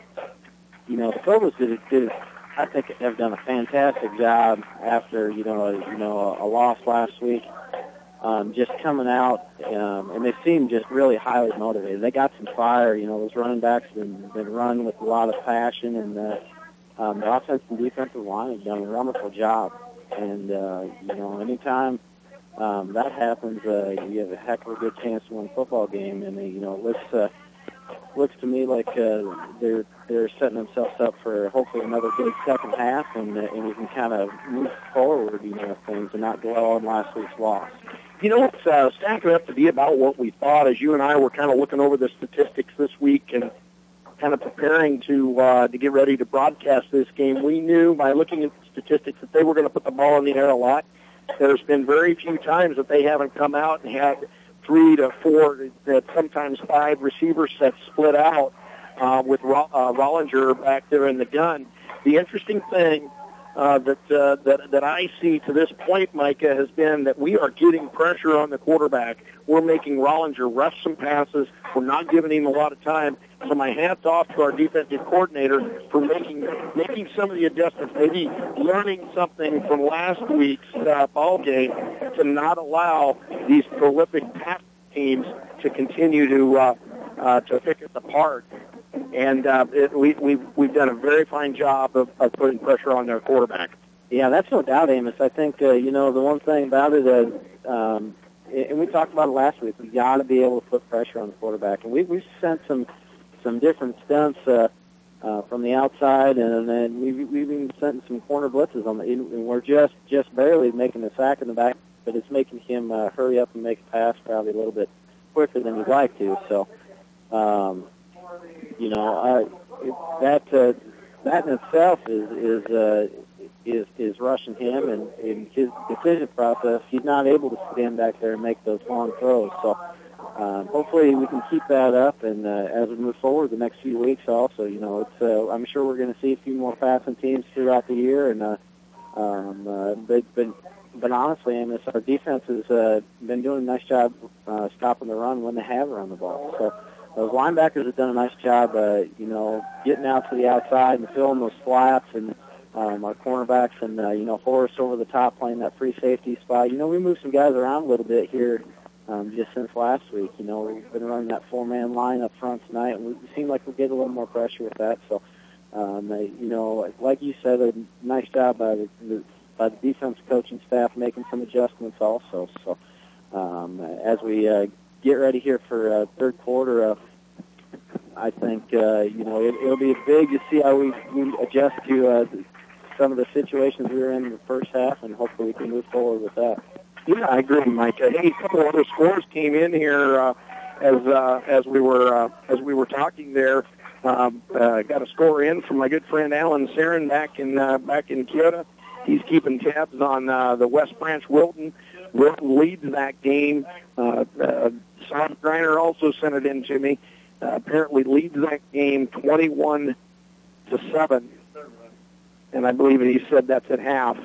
you know, the Cobras did, did, I think, have done a fantastic job after, you know, a, you know, a, a loss last week. Um, just coming out, um, and they seem just really highly motivated. They got some fire. You know, those running backs have been, been run with a lot of passion, and uh, um, the offensive and defensive line have done a wonderful job. And, uh, you know, anytime Um, that happens, uh, you have a heck of a good chance to win a football game, and uh, you know, it looks uh, looks to me like uh, they're they're setting themselves up for hopefully another good second half, and uh, and we can kind of move forward, you know, things and not dwell on last week's loss. You know, it's uh, stacking up to be about what we thought as you and I were kind of looking over the statistics this week and kind of preparing to uh, to get ready to broadcast this game. We knew by looking at the statistics that they were going to put the ball in the air a lot. There's been very few times that they haven't come out and had three to four, that sometimes five receiver sets split out uh, with Ro- uh, Rollinger back there in the gun. The interesting thing uh, that, uh, that that I see to this point, Micah, has been that we are getting pressure on the quarterback. We're making Rollinger rush some passes. We're not giving him a lot of time. So my hat's off to our defensive coordinator for making making some of the adjustments, maybe learning something from last week's uh, ball game to not allow these prolific pass teams to continue to uh, uh, to pick us apart. And uh, it, we, we've we've done a very fine job of, of putting pressure on their quarterback. Yeah, that's no doubt, Amos. I think uh, you know the one thing about it is. Um, and we talked about it last week. We've got to be able to put pressure on the quarterback, and we we've sent some some different stunts uh, uh, from the outside, and then we've, we've even sent some corner blitzes on the, and we're just, just barely making the sack in the back, but it's making him uh, hurry up and make a pass probably a little bit quicker than he'd like to. So, um, you know, uh, it, that uh, that in itself is is uh, is is rushing him, and in his decision process, he's not able to stand back there and make those long throws. So, um, hopefully, we can keep that up, and uh, as we move forward the next few weeks, also, you know, it's uh, I'm sure we're going to see a few more passing teams throughout the year, and uh, um, uh, but but. But honestly, Amos, our defense has uh, been doing a nice job uh, stopping the run when they have run the ball. So those linebackers have done a nice job, uh, you know, getting out to the outside and filling those flats, and um, our cornerbacks and, uh, you know, Horace over the top playing that free safety spot. You know, we moved some guys around a little bit here um, just since last week. You know, we've been running that four-man line up front tonight, and we seem like we're getting a little more pressure with that. So, um, they, you know, like you said, a nice job by the, the by the defense coaching staff making some adjustments also. So um, as we uh, get ready here for uh, third quarter, uh, I think, uh, you know, it, it'll be big to see how we, we adjust to uh, some of the situations we were in in the first half, and hopefully we can move forward with that. Yeah, I agree, Mike. Uh, hey, a couple other scores came in here uh, as uh, as we were uh, as we were talking there. Um, uh, got a score in from my good friend Alan Sarin back in uh, back in Kyoto. He's keeping tabs on uh, the West Branch Wilton. Wilton leads that game. Uh, uh, Son Griner also sent it in to me. Uh, apparently leads that game twenty-one to seven, and I believe he said that's at half.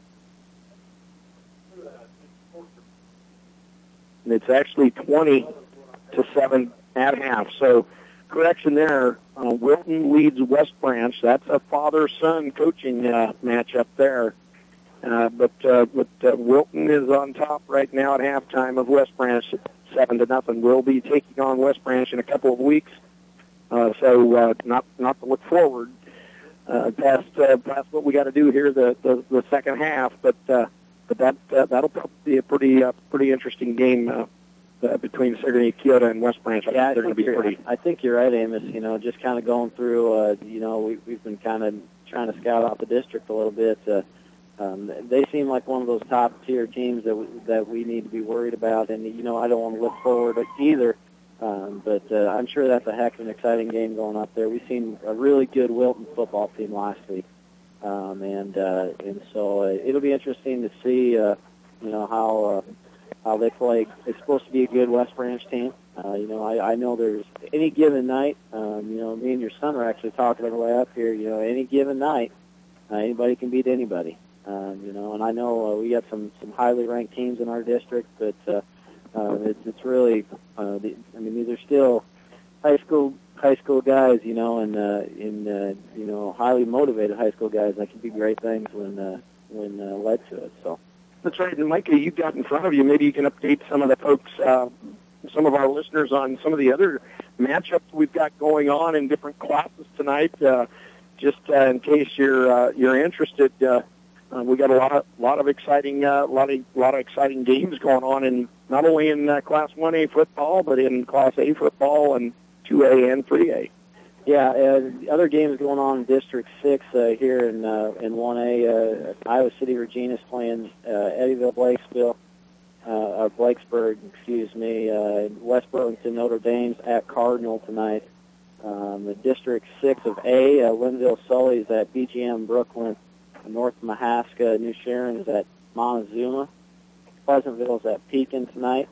And it's actually twenty to seven at half. So, correction there. Uh, Wilton leads West Branch. That's a father-son coaching uh, matchup there. Uh, but uh, but uh, Wilton is on top right now at halftime of West Branch, seven to nothing. We'll be taking on West Branch in a couple of weeks. Uh, so uh, not not to look forward uh, past uh, past what we got to do here the, the the second half. But uh, but that uh, that'll probably be a pretty uh, pretty interesting game. Uh, Uh, between Sigourney, Kyoto, and West Branch. I yeah, think they're going to be pretty. I think you're right, Amos. You know, just kind of going through, uh, you know, we, we've been kind of trying to scout out the district a little bit. Uh, um, they seem like one of those top-tier teams that we, that we need to be worried about. And, you know, I don't want to look forward either. Um, but uh, I'm sure that's a heck of an exciting game going up there. We've seen a really good Wilton football team last week. Um, and, uh, and so uh, it'll be interesting to see, uh, you know, how... Uh, how they play. It's supposed to be a good West Branch team. Uh, you know, I, I know there's any given night, um, you know, me and your son are actually talking on the way up here, you know, any given night, uh, anybody can beat anybody. Um, you know, and I know uh, we got some, some highly ranked teams in our district, but uh, uh, it's, it's really, uh, the, I mean, these are still high school high school guys, you know, and, uh, in, uh, you know, highly motivated high school guys that can do great things when, uh, when uh, led to it, so. That's right. And, Micah, you've got in front of you, maybe you can update some of the folks, uh, some of our listeners on some of the other matchups we've got going on in different classes tonight. Uh, just uh, in case you're uh, you're interested, uh, uh, we got a lot of lot of exciting uh, lot of lot of exciting games going on in not only in uh, Class one A football, but in Class A football and two A and three A. Yeah, uh, the other games going on in District six uh, here in uh, in one A. Uh, Iowa City Regina's playing uh, Eddyville Blakesville, uh, or Blakesburg, excuse me. Uh, West Burlington Notre Dame's at Cardinal tonight. Um, the District six of A, uh, Linville Sully's at B G M Brooklyn. North Mahaska, New Sharon is at Montezuma. Pleasantville's at Pekin tonight.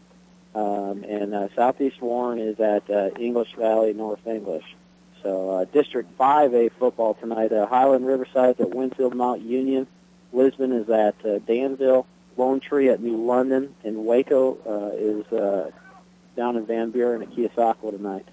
Um, and uh, Southeast Warren is at uh, English Valley, North English. So uh, District five A football tonight. Uh, Highland Riverside's at Winfield Mount Union. Lisbon is at uh, Danville. Lone Tree at New London. And Waco uh, is uh, down in Van Buren at Keosauqua tonight.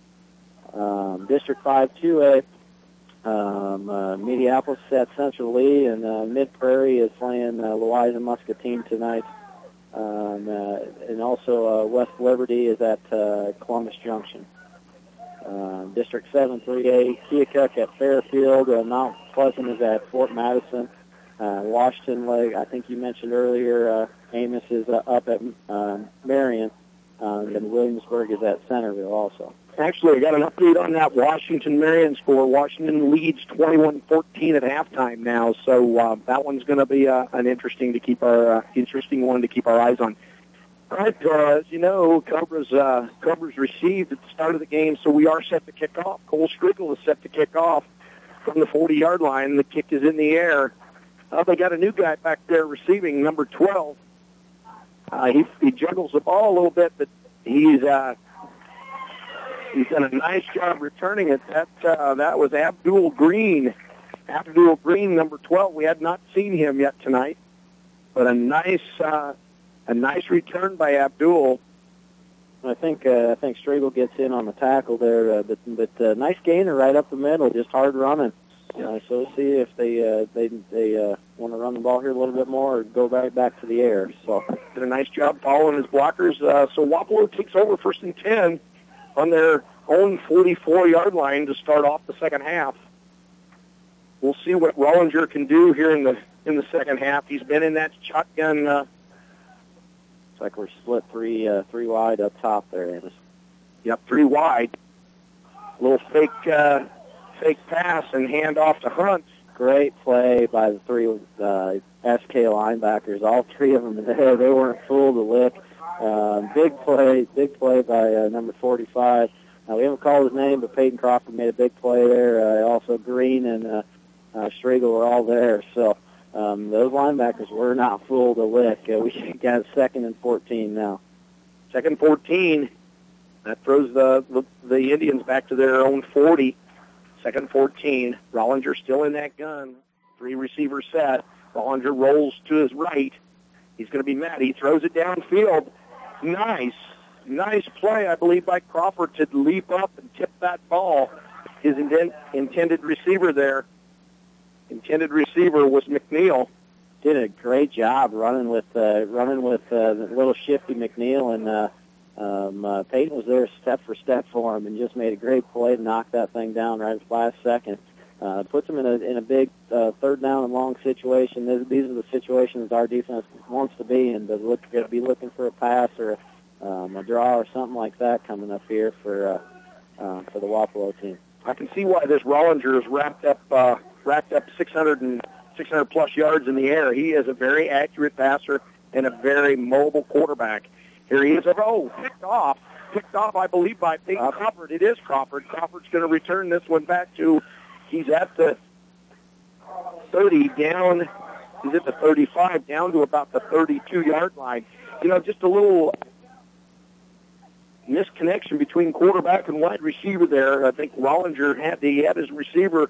Um, District five two A, um, uh, Mediapolis is at Central Lee. And uh, Mid-Prairie is playing uh, Louisa Muscatine tonight. Um, uh, and also uh, West Liberty is at uh, Columbus Junction. Uh, District seven three A, Keokuk at Fairfield. Uh, Mount Pleasant is at Fort Madison. Uh, Washington Lake, I think you mentioned earlier, uh, Amos is uh, up at uh, Marion. Um, and Williamsburg is at Centerville also. Actually, I got an update on that Washington-Marion score. Washington leads twenty-one fourteen at halftime now, so uh, that one's going to be uh, an interesting to keep our uh, interesting one to keep our eyes on. All right, uh, as you know, Cobras uh, Cobras received at the start of the game, so we are set to kick off. Cole Striegel is set to kick off from the forty-yard line. The kick is in the air. Uh, they got a new guy back there receiving, number twelve. Uh, he, he juggles the ball a little bit, but he's uh, he's done a nice job returning it. That uh, that was Abdul Green. Abdul Green, number twelve. We had not seen him yet tonight, but a nice uh, a nice return by Abdul. I think uh, I think Striegel gets in on the tackle there, uh, but but uh, nice gainer right up the middle, just hard running. Uh, so we'll see if they uh, they they uh, want to run the ball here a little bit more or go right back to the air. So did a nice job following his blockers. Uh, so Wapello takes over first and ten on their own forty-four-yard line to start off the second half. We'll see what Rollinger can do here in the in the second half. He's been in that shotgun. Uh, it's like we're split three uh, three wide up top there, Amos. Yep, three wide. A little fake. Uh, Fake pass and hand off to Hunt. Great play by the three uh, S K linebackers. All three of them there. They weren't fooled to lick. Uh, big play, big play by uh, number forty-five. Uh, we haven't called his name, but Peyton Crawford made a big play there. Uh, also, Green and uh, uh, Striegel were all there. So um, those linebackers were not fooled to lick. Uh, we got second and fourteen now. Second fourteen. That throws the, the the Indians back to their own forty. Second fourteen. Rollinger still in that gun. Three receivers set. Rollinger rolls to his right. He's going to be mad. He throws it downfield. Nice. Nice play, I believe, by Crawford to leap up and tip that ball. His intent, intended receiver there, intended receiver was McNeil. Did a great job running with uh, running with uh, the little shifty McNeil, and uh, Um, uh, Peyton was there step for step for him and just made a great play to knock that thing down right at the last second. Uh, puts him in a in a big uh, third down and long situation. These, these are the situations our defense wants to be in. To look, to be looking for a pass or um, a draw or something like that coming up here for uh, uh, for the Wapello team. I can see why this Rollinger is wrapped up uh, racked up six hundred and six hundred plus yards in the air. He is a very accurate passer and a very mobile quarterback. Here he is. Oh, picked off. Picked off, I believe, by Peyton Crawford. It is Crawford. Crawford's going to return this one back to, he's at the thirty, down, he's at the thirty-five, down to about the thirty-two-yard line. You know, just a little misconnection between quarterback and wide receiver there. I think Rollinger had, he had his receiver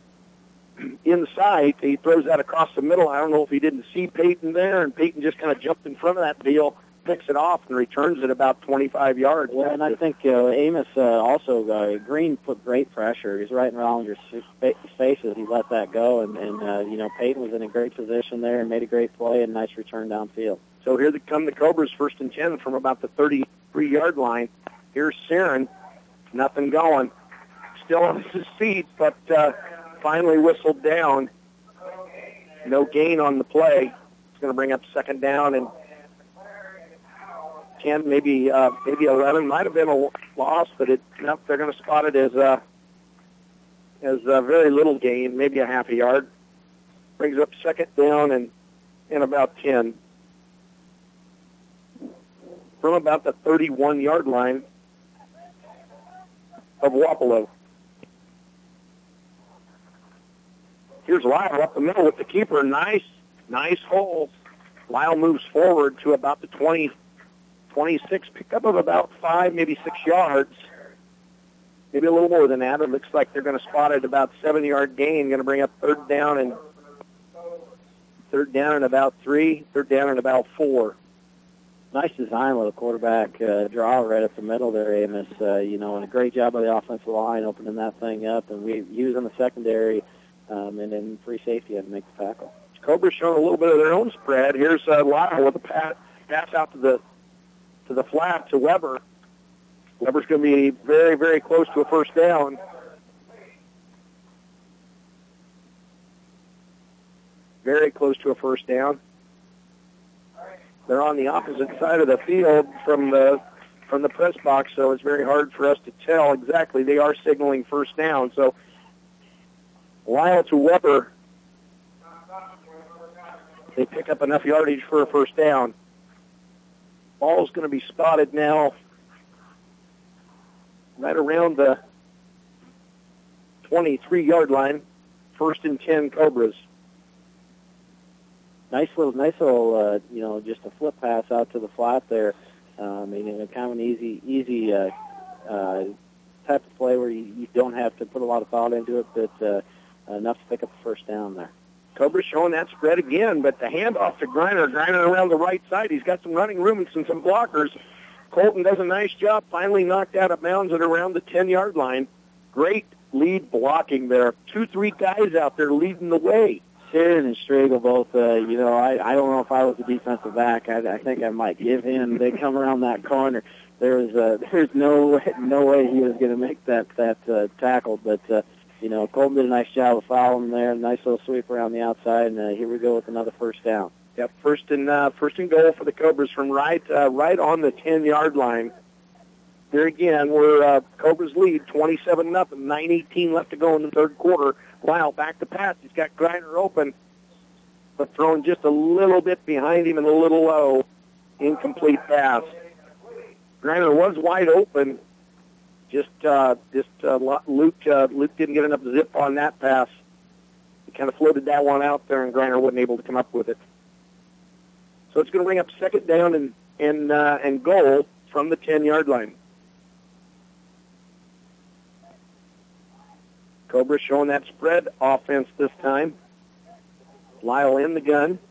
inside. He throws that across the middle. I don't know if he didn't see Peyton there, and Peyton just kind of jumped in front of that deal, picks it off, and returns it about twenty-five yards. Well, and I think uh, Amos uh, also, uh, Green put great pressure. He's right in Rollinger's face as he let that go, and, and uh, you know, Peyton was in a great position there and made a great play and nice return downfield. So here they come the Cobras, first and ten from about the thirty-three-yard line. Here's Sarin, nothing going. Still on his feet, but uh, finally whistled down. No gain on the play. It's going to bring up second down and ten, maybe uh, maybe eleven. Might have been a loss, but it, no, they're going to spot it as uh, as a very little gain, maybe a half a yard. Brings up second down and and about ten from about the thirty-one-yard line of Wapello. Here's Lyle up the middle with the keeper. Nice, nice hole. Lyle moves forward to about the twenty. twenty-six, pickup of about five, maybe six yards. Maybe a little more than that. It looks like they're going to spot it about seven-yard gain. Going to bring up third down and third down and about three, third down and about four. Nice design with a quarterback uh, draw right up the middle there, Amos. Uh, you know, and a great job by the offensive line opening that thing up, and we using the secondary um, and then free safety had to make the tackle. Cobra's showing a little bit of their own spread. Here's uh, Lyle with a pass, pass out to the to the flat to Weber. Weber's going to be very, very close to a first down. Very close to a first down. They're on the opposite side of the field from the from the press box, so it's very hard for us to tell exactly. They are signaling first down. So Lyle to Weber. They pick up enough yardage for a first down. Ball's going to be spotted now right around the twenty-three-yard line. First and ten, Cobras. Nice little, nice little, uh, you know, just a flip pass out to the flat there. Um, you know, kind of an easy, easy uh, uh, type of play where you, you don't have to put a lot of thought into it, but uh, enough to pick up the first down there. Cobra showing that spread again, but the handoff to Griner. Griner around the right side. He's got some running room and some, some blockers. Colton does a nice job, finally knocked out of bounds at around the ten-yard line. Great lead blocking there. Two, three guys out there leading the way. Sheridan and Striegel both, uh, you know, I, I don't know if I was a defensive back. I, I think I might give in. They come around that corner. There was uh, there's no no way he was going to make that that uh, tackle, but uh, you know, Colton did a nice job of following him there. Nice little sweep around the outside, and uh, here we go with another first down. Yep, first and uh, first and goal for the Cobras from right uh, right on the ten-yard line. There again, we're uh, Cobras lead twenty-seven nothing. nine eighteen left to go in the third quarter. Lyle back to pass. He's got Griner open, but thrown just a little bit behind him and a little low. Incomplete pass. Griner was wide open. Just, uh, just uh, Luke. Uh, Luke didn't get enough zip on that pass. He kind of floated that one out there, and Griner wasn't able to come up with it. So it's going to bring up second down and and uh, and goal from the ten-yard line. Cobra showing that spread offense this time. Lyle in the gun.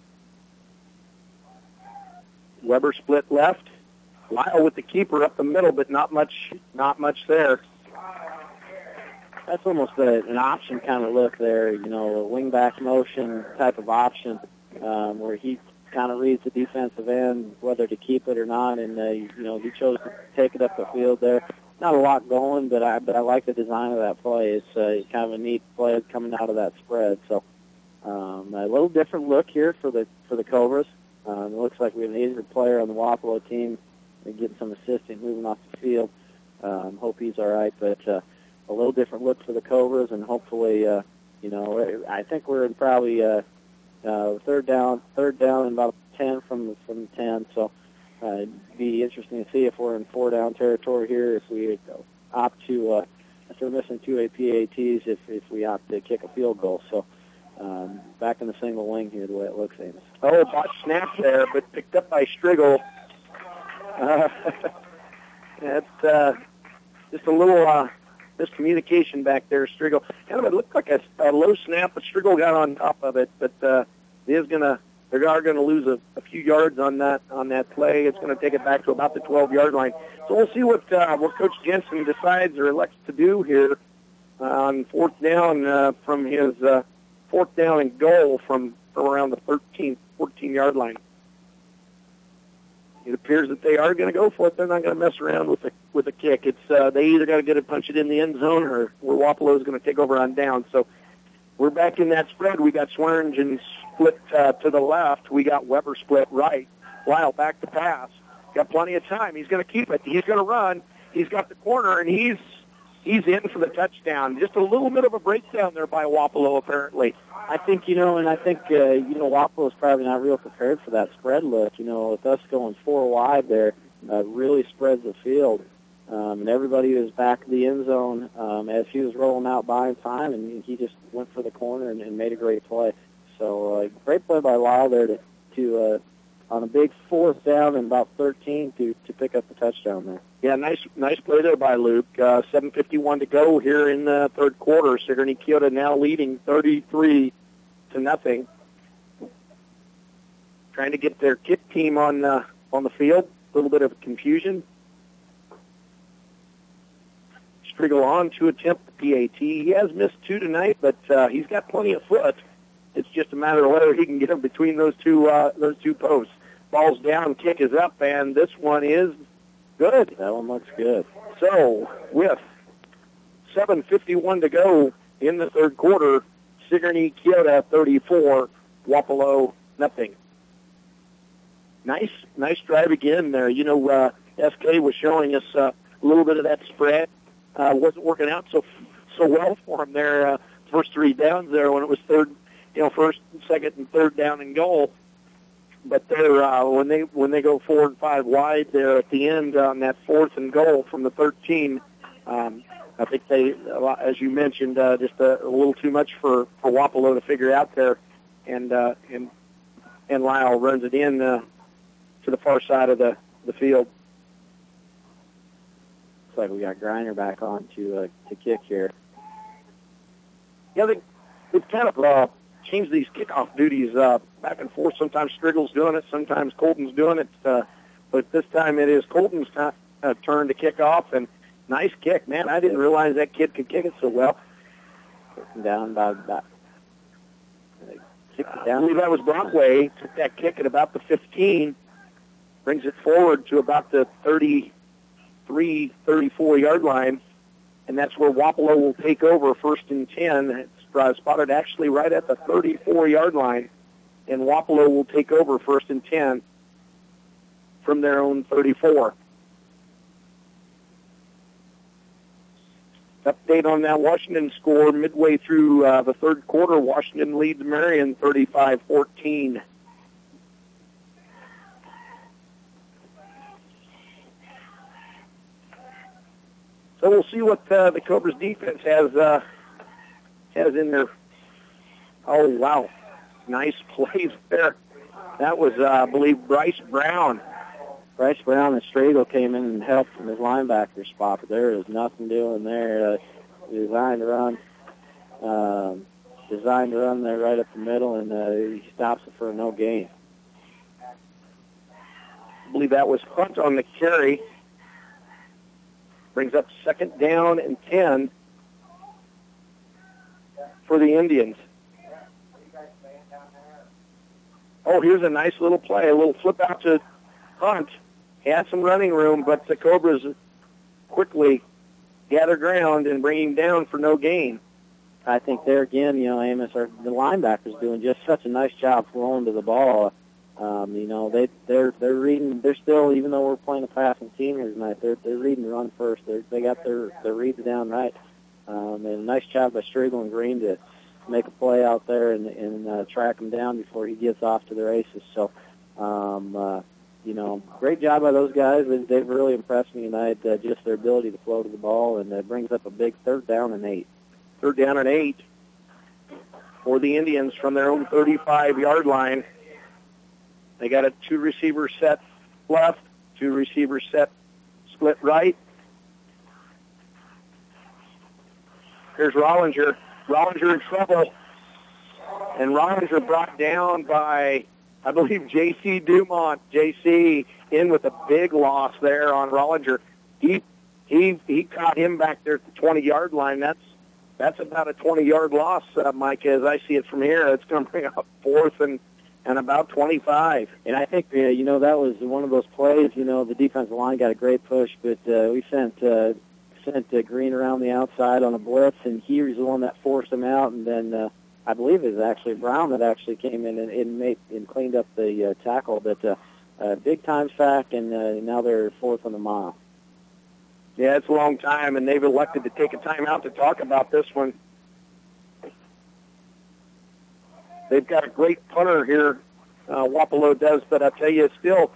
Weber split left. Lyle with the keeper up the middle, but not much, not much there. That's almost a, an option kind of look there, you know, a wing-back motion type of option um, where he kind of reads the defensive end whether to keep it or not, and uh, you know he chose to take it up the field there. Not a lot going, but I but I like the design of that play. It's uh, kind of a neat play coming out of that spread. So um, a little different look here for the for the Cobras. Um, it looks like we have an injured player on the Wapello team. They're getting some assistance moving off the field. Um, hope he's all right, but uh, a little different look for the Cobras, and hopefully, uh, you know, I think we're in probably uh, uh, third down, third down and about ten from the, from the ten. So. Uh, it'd be interesting to see if we're in four-down territory here, if we opt to, uh, if we're missing two A P A Ts, if, if we opt to kick a field goal. So um, back in the single wing here, the way it looks, Amos. Oh, botch snap there, but picked up by Striegel. Uh, that's uh, just a little uh, miscommunication back there, Striegel. Kind of, it looked like a, a low snap, but Striegel got on top of it. But uh, he is going to... They are going to lose a, a few yards on that on that play. It's going to take it back to about the twelve-yard line. So we'll see what uh, what Coach Jensen decides or elects to do here uh, on fourth down uh, from his uh, fourth down and goal from, from around the thirteen, fourteen-yard line. It appears that they are going to go for it. They're not going to mess around with a with a kick. It's uh, they either got to get it punch it in the end zone or where Wapello is going to take over on down. So we're back in that spread. We got Swearingen split uh, to the left. We got Weber split right. Lyle back to pass. Got plenty of time. He's going to keep it. He's going to run. He's got the corner, and he's he's in for the touchdown. Just a little bit of a breakdown there by Wapello, apparently. I think, you know, and I think, uh, you know, Wapello's probably not real prepared for that spread look. You know, with us going four wide there, uh, really spreads the field. Um, and everybody was back in the end zone um, as he was rolling out buying time, and he just went for the corner and, and made a great play. So uh, great play by Lyle there to, to uh, on a big fourth down and about thirteen to, to pick up the touchdown there. Yeah, nice nice play there by Luke. Uh, seven fifty-one to go here in the third quarter. Sigourney Keota now leading thirty-three to nothing. Trying to get their kick team on uh, on the field. A little bit of confusion. Striegel on to attempt the P A T. He has missed two tonight, but uh, he's got plenty of foot. It's just a matter of whether he can get him between those two uh, those two posts. Ball's down, kick is up, and this one is good. That one looks good. So with seven fifty-one to go in the third quarter, Sigourney Keota thirty-four, Wapello nothing. Nice, nice drive again there. You know, uh, S K was showing us uh, a little bit of that spread. Uh, wasn't working out so so well for him there. Uh, first three downs there when it was third, you know, first, second, and third down and goal. But they're uh, when they when they go four and five wide there at the end on that fourth and goal from the thirteen. Um, I think they, as you mentioned, uh, just a, a little too much for, for Wapello to figure out there, and uh, and and Lyle runs it in uh, to the far side of the, the field. Looks like we got Griner back on to uh, to kick here. Yeah, they they've kind of uh, changed these kickoff duties uh, back and forth. Sometimes Striggle's doing it, sometimes Colton's doing it, uh, but this time it is Colton's t- uh, turn to kick off, and nice kick, man. I didn't realize that kid could kick it so well. Down by about. I believe that was Brockway. Took that kick at about the fifteen, brings it forward to about the thirty-three, thirty-four yard line, and that's where Wapello will take over first and ten. It's spotted actually right at the thirty-four yard line, and Wapello will take over first and ten from their own thirty-four. Update on that Washington score midway through uh, the third quarter. Washington leads Marion thirty-five fourteen. So we'll see what uh, the Cobras defense has uh, has in there. Oh, wow. Nice plays there. That was, uh, I believe, Bryce Brown. Bryce Brown and Strago came in and helped from his linebacker spot, but there is nothing doing there. Uh, designed to run, um, designed to run there right up the middle, and uh, he stops it for a no gain. I believe that was Hunt on the carry. Brings up second down and ten for the Indians. Oh, here's a nice little play, a little flip out to Hunt. He had some running room, but the Cobras quickly gather ground and bring him down for no gain. I think there again, you know, Amos, are, the linebackers doing just such a nice job flowing to the ball. Um, you know, they they're they're reading. They're still, even though we're playing a passing team here tonight, they're they're reading the run first. They they got their their reads down right. Um, and a nice job by Striegel and Green to make a play out there and and uh, track him down before he gets off to the races. So. Um, uh, You know, great job by those guys. They've really impressed me tonight, uh, just their ability to flow to the ball, and that brings up a big third down and eight. Third down and eight for the Indians from their own thirty-five yard line. They got a two receiver set left, two receiver set split right. Here's Rollinger. Rollinger in trouble, and Rollinger brought down by, I believe, J C Dumont. J C in with a big loss there on Rollinger. He he he caught him back there at the twenty yard line. That's that's about a twenty yard loss, uh, Mike, as I see it from here. It's going to bring up fourth and, and about twenty-five. And I think, uh, you know, that was one of those plays. You know, the defensive line got a great push, but uh, we sent uh, sent uh, Green around the outside on a blitz, and he was the one that forced him out, and then uh, I believe it was actually Brown that actually came in and, and made and cleaned up the uh, tackle. But uh, uh, big time sack, and uh, now they're fourth on the mile. Yeah, it's a long time, and they've elected to take a timeout to talk about this one. They've got a great punter here, uh, Wapello does, but I tell you, still,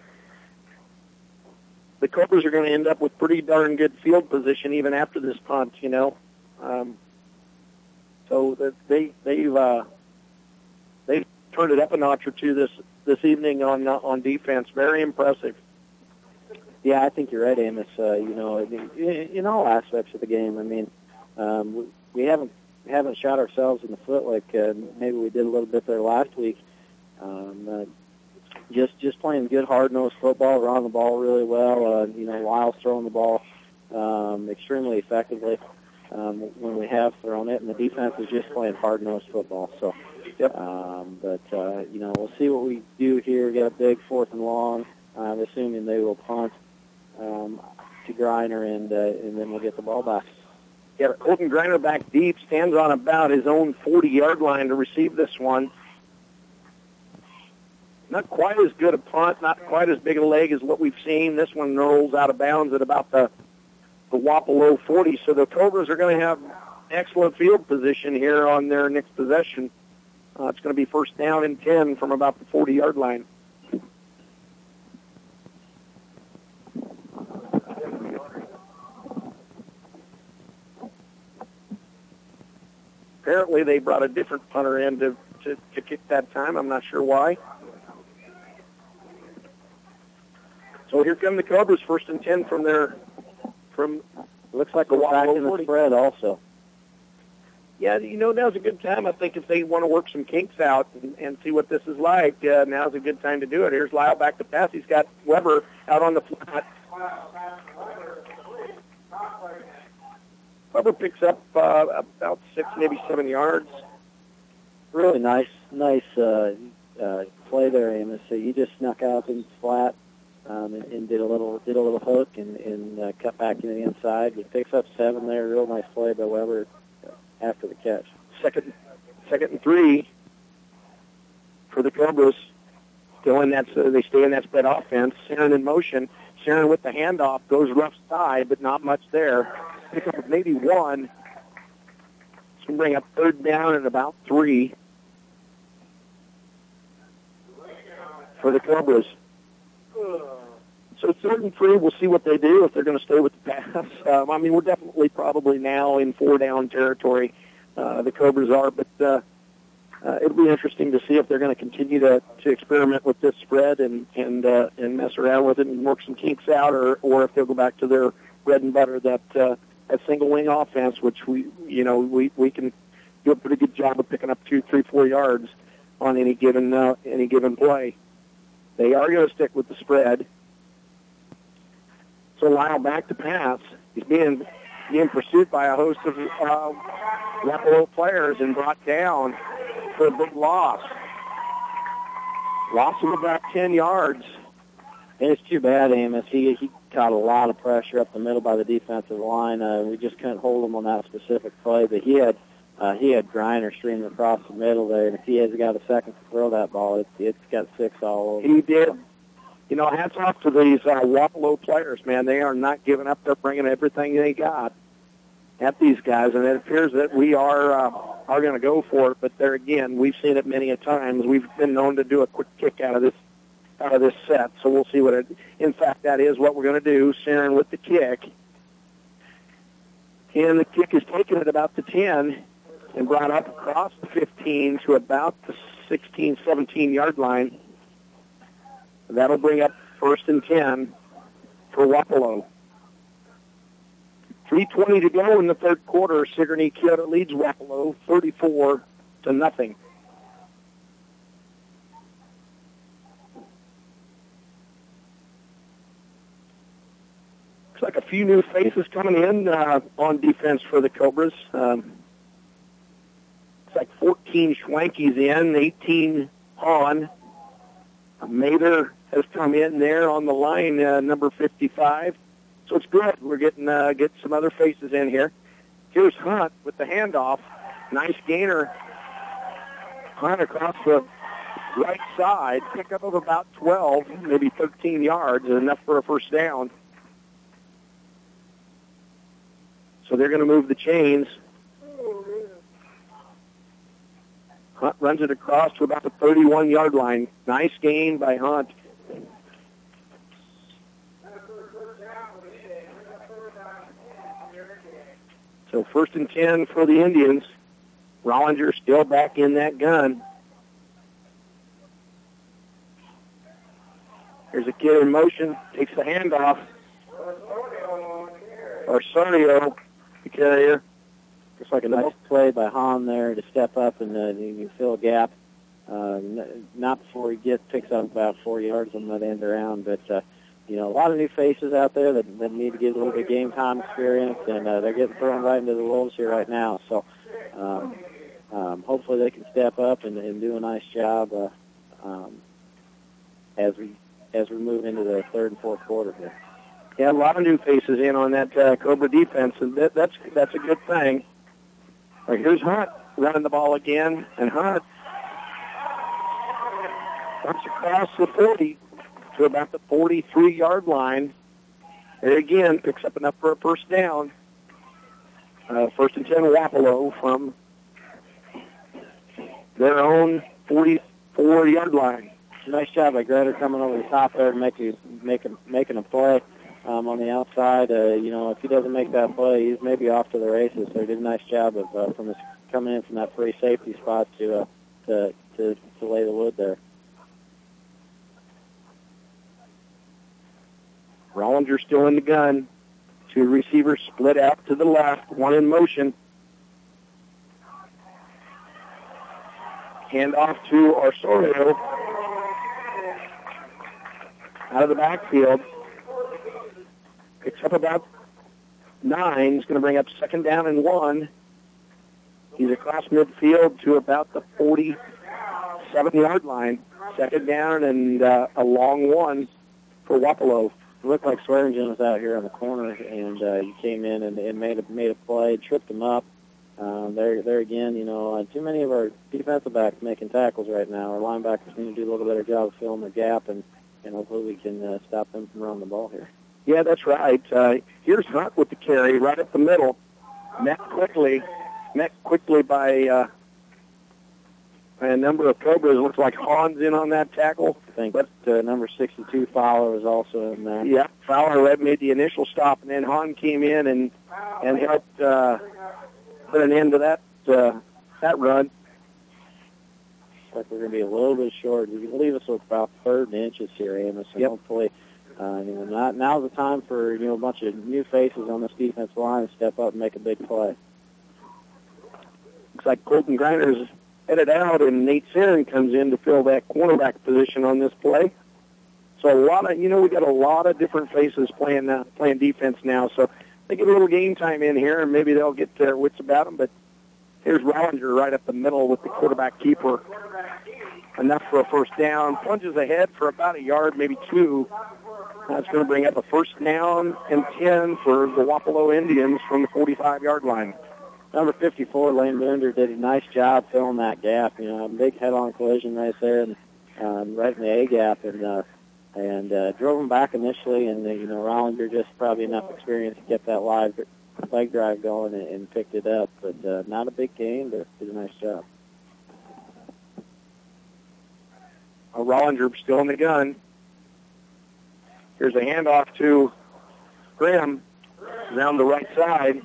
the Cobras are going to end up with pretty darn good field position even after this punt, you know. Um, so that they they've uh, they've turned it up a notch or two this this evening on uh, on defense. Very impressive. Yeah, I think you're right, Amos. Uh, you know, in, in all aspects of the game. I mean, um, we, we haven't we haven't shot ourselves in the foot like uh, maybe we did a little bit there last week. Um, uh, just just playing good hard-nosed football, running the ball really well. Uh, you know, Lyle's throwing the ball um, extremely effectively um, when we have thrown it, and the defense is just playing hard-nosed football. So, yep. um, but uh, you know, we'll see what we do here. Get a big fourth and long. I'm assuming they will punt um, to Griner, and uh, and then we'll get the ball back. Yeah, Colton Griner back deep, stands on about his own forty yard line to receive this one. not quite as good a punt, not quite as big a leg as what we've seen. This one rolls out of bounds at about the, the Wapello forty. So the Cobras are going to have excellent field position here on their next possession. Uh, it's going to be first down and ten from about the forty-yard line. Apparently they brought a different punter in to, to, to kick that time. I'm not sure why. So here come the Cobras, first and ten from their, from looks like we're back in the spread also. Yeah, you know, now's a good time. I think if they want to work some kinks out and, and see what this is like, uh, now's a good time to do it. Here's Lyle back to pass. He's got Weber out on the flat. Weber picks up uh, about six, maybe seven yards. Really nice, nice uh, uh, play there, Amos. So you just snuck out in the flat um, and, and did a little did a little hook and, and uh, cut back into the inside. He picks up seven there. Real nice play by Weber after the catch. Second, second and three for the Cobras. Still in that, so they stay in that spread offense. Sharon in motion. Sharon with the handoff goes left side, but not much there. Pick up maybe one. It's going to bring up third down and about three for the Cobras. So third and three, we'll see what they do if they're going to stay with the pass. Um, I mean, we're definitely probably now in four-down territory. Uh, the Cobras are, but uh, uh, it'll be interesting to see if they're going to continue to, to experiment with this spread and and uh, and mess around with it and work some kinks out, or or if they'll go back to their bread and butter, that uh, that single wing offense, which we you know we we can do a pretty good job of picking up two, three, four yards on any given uh, any given play. They are going to stick with the spread. So Lyle back to pass. He's being being pursued by a host of uh, Wapello players and brought down for a big loss. Loss of about ten yards. It's too bad, Amos. He he caught a lot of pressure up the middle by the defensive line. Uh, we just couldn't hold him on that specific play, but he had uh, he had Griner streaming across the middle there, and if he has got a second to throw that ball, it's it's got six all over. He did. You know, hats off to these uh, Wapello players, man. They are not giving up. They're bringing everything they got at these guys, and it appears that we are uh, are going to go for it. But there again, we've seen it many a times. We've been known to do a quick kick out of this out of this set, so we'll see what it. In fact, that is what we're going to do. Sharon with the kick, and the kick is taken at about the ten and brought up across the fifteen to about the sixteen, seventeen yard line. That'll bring up first and ten for Wapello. three twenty to go in the third quarter. Sigourney Keota leads Wapello thirty-four to nothing. Looks like a few new faces coming in uh, on defense for the Cobras. Um, it's like fourteen Schwankies in, eighteen Hahn. Mather has come in there on the line, uh, number fifty-five. So it's good. We're getting uh, getting some other faces in here. Here's Hunt with the handoff. Nice gainer. Hunt across the right side. Pickup of about twelve, maybe thirteen yards, enough for a first down. So they're going to move the chains. Hunt runs it across to about the thirty-one yard line. Nice gain by Hunt. So first and ten for the Indians. Rollinger still back in that gun. There's a kid in motion, takes the handoff. Osorio, the carrier. Looks like a nice play by Hahn there to step up and uh, you fill a gap. Uh, n- not before he gets picks up about four yards on that end around, but uh, you know, a lot of new faces out there that, that need to get a little bit of game time experience, and uh, they're getting thrown right into the wolves here right now. So um, um, hopefully they can step up and, and do a nice job uh, um, as we as we move into the third and fourth quarter here. Yeah, a lot of new faces in on that uh, Cobra defense, and that, that's that's a good thing. All right, here's Hunt running the ball again, and Hunt Jumps across the forty to about the forty-three-yard line. And again, picks up enough for a first down. Uh, first and ten, Wapello from their own forty-four-yard line. Nice job by Gretter coming over the top there and making making making a play um, on the outside. Uh, you know, if he doesn't make that play, he's maybe off to the races. So he did a nice job of uh, from his, coming in from that free safety spot to uh, to, to to lay the wood there. Rollinger still in the gun. Two receivers split out to the left, one in motion. Hand off to Osorio. Out of the backfield. Picks up about nine. He's going to bring up second down and one. He's across midfield to about the forty-seven-yard line. Second down and uh, a long one for Wapello. It looked like Swearingen was out here on the corner, and uh, he came in and, and made a made a play, tripped him up. Um, there, there again, you know, uh, too many of our defensive backs making tackles right now. Our linebackers need to do a little better job of filling their gap, and, and hopefully we can uh, stop them from running the ball here. Yeah, that's right. Uh, here's Hunt with the carry right up the middle. Met quickly, met quickly by, uh, by a number of Cobras. It looks like Hahn's in on that tackle. I think but, uh, number sixty-two, Fowler, was also in there. Yeah, Fowler made the initial stop, and then Hahn came in and and helped uh, put an end to that uh, that run. Looks like we're going to be a little bit short. You can leave us with about third inches here, Amos, and yep. hopefully uh, you know, not, now's the time for you know a bunch of new faces on this defensive line to step up and make a big play. Looks like Colton Greiner's headed out, and Nate Sarin comes in to fill that cornerback position on this play. So a lot of, you know, we got a lot of different faces playing uh, playing defense now. So they get a little game time in here, and maybe they'll get their wits about them. But here's Rollinger right up the middle with the quarterback keeper. Enough for a first down. Plunges ahead for about a yard, maybe two. That's going to bring up a first down and ten for the Wapello Indians from the forty-five-yard line. Number fifty-four, Lane Bender, did a nice job filling that gap. You know, a big head-on collision right there, and um, right in the A gap, and uh, and uh, drove him back initially. And uh, you know, Rollinger just probably enough experience to get that live leg drive going and, and picked it up. But uh, not a big gain, but did a nice job. Uh, Rollinger still in the gun. Here's a handoff to Graham down the right side.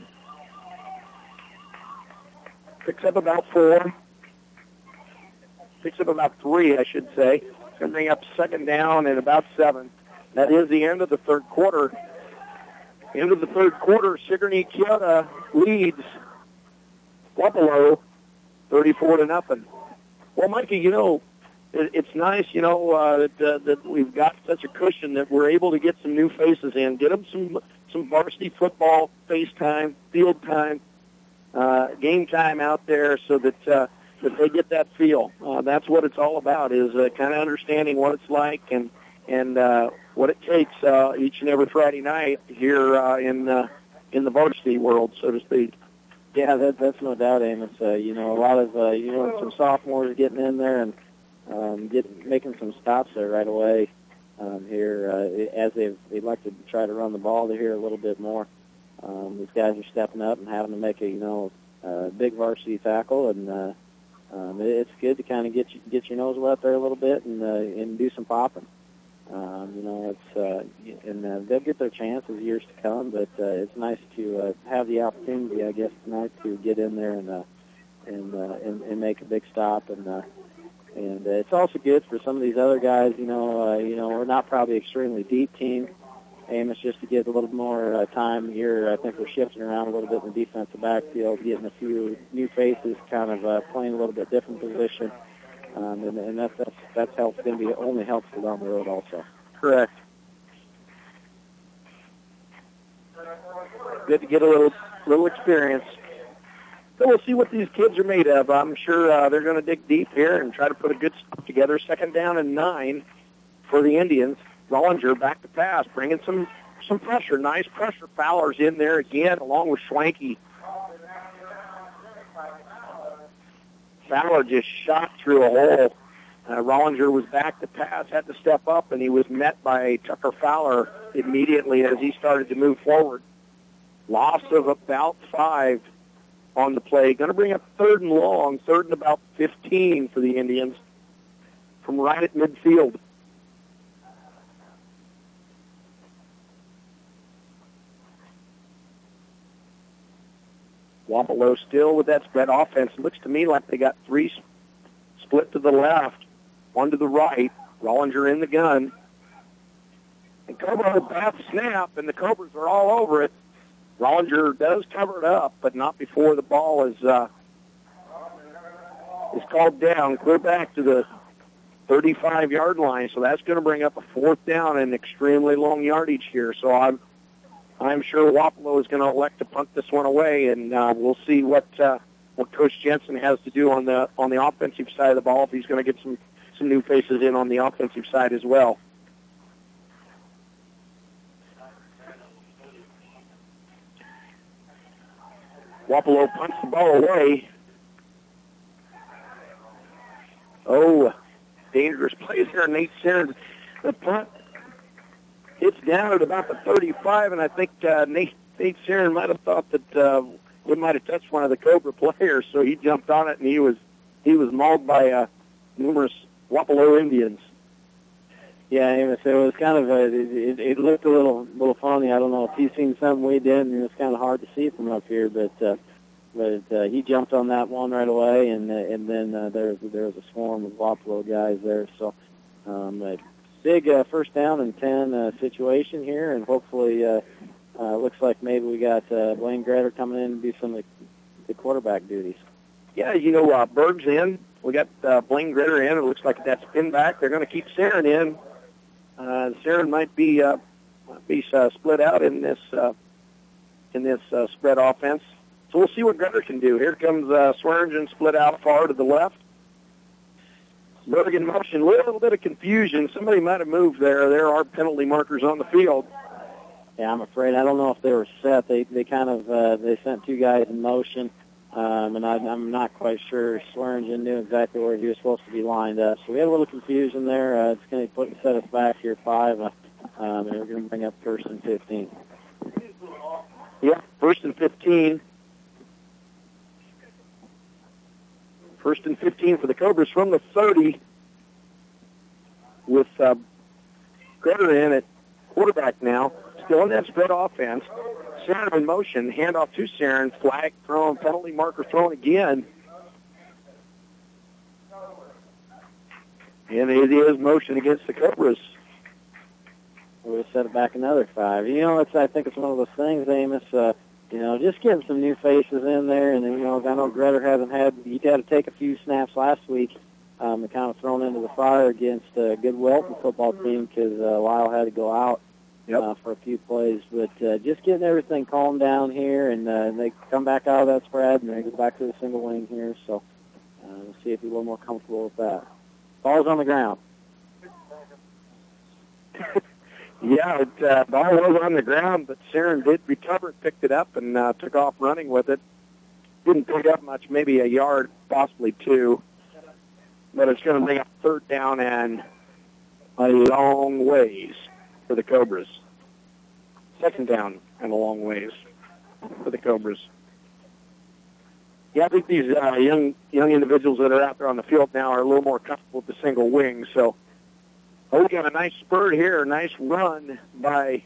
Picks up about four. Picks up about three, I should say. It's going to bring up second down and about seven. That is the end of the third quarter. End of the third quarter, Sigourney Keota leads Wapello thirty-four to nothing. Well, Mikey, you know, it, it's nice, you know, uh, that, uh, that we've got such a cushion that we're able to get some new faces in, get them some some varsity football face time, field time. Uh, game time out there so that uh, that they get that feel. Uh, that's what it's all about, is uh, kind of understanding what it's like and and uh, what it takes uh, each and every Friday night here uh, in uh, in the varsity world, so to speak. Yeah, that, that's no doubt, Amos. Uh, you know, a lot of uh, you know some sophomores getting in there and um, get making some stops there right away. Um, here, uh, as they've elected to try to run the ball here a little bit more. Um, these guys are stepping up and having to make a, you know, uh, big varsity tackle, and uh, um, it's good to kind of get you, get your nose wet there a little bit and uh, and do some popping. Um, you know, it's uh, and uh, they'll get their chance as years to come, but uh, it's nice to uh, have the opportunity, I guess, tonight to get in there and uh, and, uh, and and make a big stop, and uh, and uh, it's also good for some of these other guys. You know, uh, you know, we're not probably extremely deep team. Amos, just to get a little more uh, time here. I think we're shifting around a little bit in the defensive backfield, getting a few new faces, kind of uh, playing a little bit different position, um, and, and that's that's that's help, going to be only helpful down the road also. Correct. Good to get a little little experience. So we'll see what these kids are made of. I'm sure uh, they're going to dig deep here and try to put a good stuff together. Second down and nine for the Indians. Rollinger back to pass, bringing some, some pressure. Nice pressure. Fowler's in there again, along with Schwanke. Fowler just shot through a hole Uh, Rollinger was back to pass, had to step up, and he was met by Tucker Fowler immediately as he started to move forward. Loss of about five on the play. Going to bring up third and long, third and about fifteen for the Indians from right at midfield. Wapello still with that spread offense. Looks to me like they got three split to the left, one to the right. Rollinger in the gun. And Cobra bad snap, and the Cobras are all over it. Rollinger does cover it up, but not before the ball is uh, is called down, clear back to the thirty-five-yard line. So that's going to bring up a fourth down and extremely long yardage here. So I'm I'm sure Wapello is going to elect to punt this one away, and uh, we'll see what uh, what Coach Jensen has to do on the on the offensive side of the ball if he's going to get some some new faces in on the offensive side as well. Wapello punts the ball away. Oh, dangerous plays here. Nate Simmons. The punt hits down at about the thirty-five, and I think uh, Nate, Nate Simmons might have thought that uh, it might have touched one of the Cobra players, so he jumped on it, and he was he was mauled by uh, numerous Wapello Indians. Yeah, Amos, it was kind of a, it, it looked a little little funny. I don't know if he's seen something we did, and it's kind of hard to see from up here, but uh, but uh, he jumped on that one right away, and uh, and then uh, there was there was a swarm of Wapello guys there. So um, a big uh, first down and ten uh, situation here, and hopefully uh, uh, looks like maybe we got uh, Blaine Gretter coming in to do some of the, the quarterback duties. Yeah, you know, uh, Berg's in. We got uh, Blaine Gretter in. It looks like that's spin back. They're going to keep Saren in. Uh, Saren might be uh, might be uh, split out in this uh, in this uh, spread offense. So we'll see what Gretter can do. Here comes uh, Swearingen split out far to the left. Berg in motion. A little bit of confusion. Somebody might have moved there. There are penalty markers on the field. Yeah, I'm afraid. I don't know if they were set. They they kind of uh, they sent two guys in motion. Um, and I, I'm not quite sure Swearingen knew exactly where he was supposed to be lined up. So we had a little confusion there. Uh, it's going to put set us back here five, uh, um, and we're going to bring up first and fifteen. Yeah, first and fifteen. First and fifteen for the Cobras from the thirty, with uh, Gretter in at quarterback now. Still in that spread offense. Saren in motion, handoff to Saren, flag thrown, penalty marker thrown again. And it is motion against the Cobras. We'll set it back another five. You know, it's I think it's one of those things, Amos, uh, you know, just getting some new faces in there. And, you know, I know Gretter hasn't had, he had to take a few snaps last week um, and kind of thrown into the fire against a good Welton football team because uh, Lyle had to go out. Yep. Uh, for a few plays, but uh, just getting everything calmed down here, and uh, they come back out of that spread, and they go back to the single wing here, so uh, we'll see if he's a little more comfortable with that. Ball's on the ground. yeah, it, uh, ball was on the ground, but Saren did recover, picked it up, and uh, took off running with it. Didn't pick up much, maybe a yard, possibly two, but it's going to bring up third down and a long ways for the Cobras. Second down and a long ways for the Cobras. Yeah, I think these uh, young young individuals that are out there on the field now are a little more comfortable with the single wing. So, oh, we got a nice spurt here, a nice run by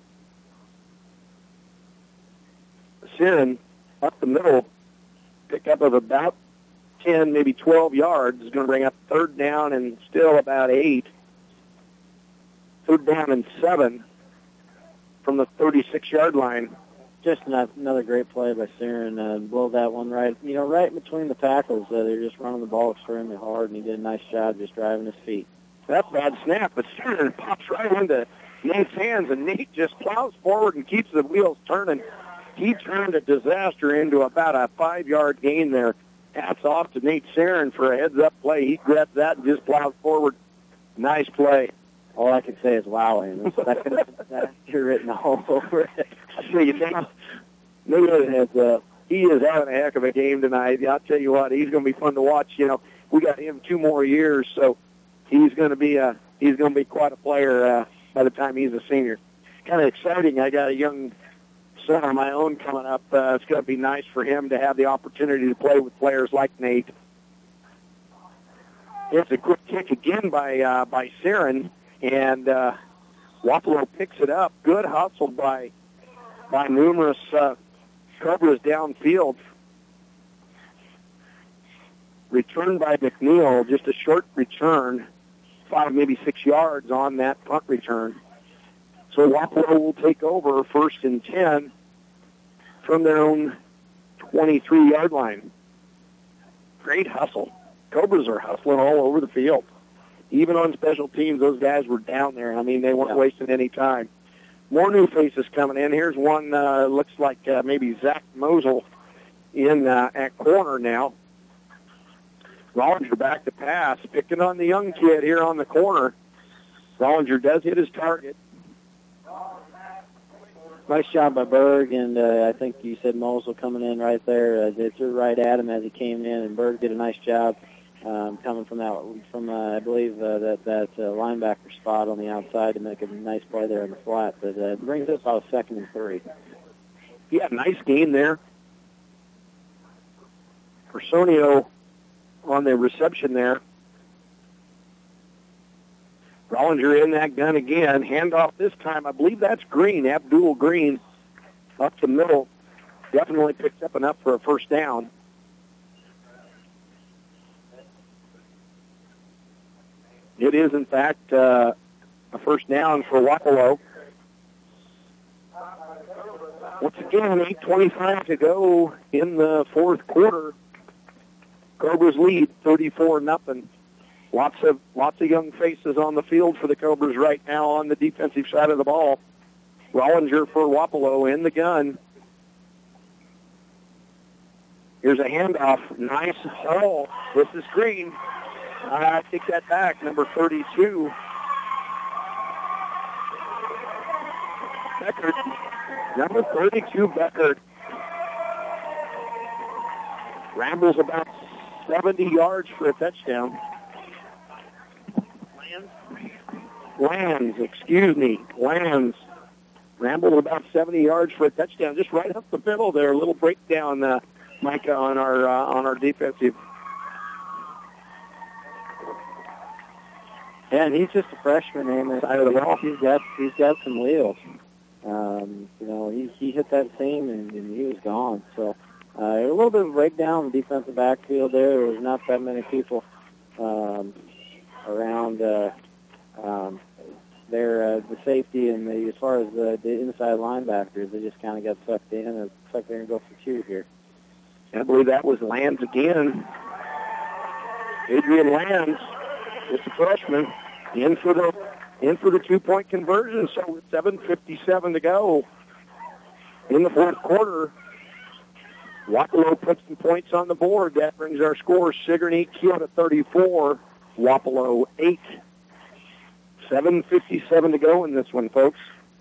Sin up the middle. Pick up of about ten, maybe twelve yards is going to bring up third down and still about eight. Third down and seven from the thirty-six-yard line. Just another great play by Saren. Uh, blow that one right, you know, right between the tackles. Uh, they're just running the ball extremely hard, and he did a nice job just driving his feet. That's a bad snap, but Saren pops right into Nate's hands, and Nate just plows forward and keeps the wheels turning. He turned a disaster into about a five-yard gain there. Hats off to Nate Saren for a heads-up play. He grabbed that and just plowed forward. Nice play. All I can say is wow, and that could have that's written all over it. I tell you, Nate, Nate has, uh, he is having a heck of a game tonight. I'll tell you what, he's going to be fun to watch. You know, we got him two more years, so he's going to be a he's going to be quite a player uh, by the time he's a senior. Kind of exciting. I got a young son of my own coming up. Uh, it's going to be nice for him to have the opportunity to play with players like Nate. It's a quick kick again by uh, by Saren, and uh, Wapello picks it up. Good hustle by by numerous uh, Cobras downfield. Return by McNeil, just a short return, five, maybe six yards on that punt return. So Wapello will take over first and ten from their own twenty-three-yard line. Great hustle. Cobras are hustling all over the field. Even on special teams, those guys were down there. I mean, they weren't yeah. wasting any time. More new faces coming in. Here's one, uh, looks like uh, maybe Zach Mosel in uh, at corner now. Rollinger back to pass, picking on the young kid here on the corner. Rollinger does hit his target. Nice job by Berg, and uh, I think you said Mosel coming in right there. Uh, they threw right at him as he came in, and Berg did a nice job um, coming from that, from uh, I believe uh, that that uh, linebacker spot on the outside to make a nice play there in the flat. But uh, it brings us about a second and three. Yeah, nice game there. Personio on the reception there. Rollinger in that gun again. Handoff this time. I believe that's Green, Abdul Green, up the middle. Definitely picks up enough for a first down. It is, in fact, uh, a first down for Wapello. Once again, eight twenty-five to go in the fourth quarter. Cobras lead thirty-four nothing. Lots of lots of young faces on the field for the Cobras right now on the defensive side of the ball. Rollinger for Wapello in the gun. Here's a handoff. Nice haul. This is Green. I take that back. Number thirty-two. Beckert. Number thirty-two, Beckert. Rambles about seventy yards for a touchdown. Lands? Lands, excuse me. Lands. Rambled about seventy yards for a touchdown. Just right up the middle there. A little breakdown, uh, Micah, on our uh, on our defensive. Yeah, and he's just a freshman, and side of the ball. He's got he's got some wheels. Um, you know, he he hit that seam and, and he was gone. So uh, a little bit of a breakdown in the defensive backfield there. There was not that many people um, around uh, um, there. Uh, the safety and the as far as the, the inside linebackers, they just kind of got sucked in and sucked there and go for two here. I believe that was Lands again. Adrian Lands, it's a freshman, in for the in for the two-point conversion. So with seven fifty-seven to go in the fourth quarter, Wapello puts some points on the board. That brings our score: Sigourney Keota thirty-four, Wapello eight. seven fifty-seven to go in this one, folks.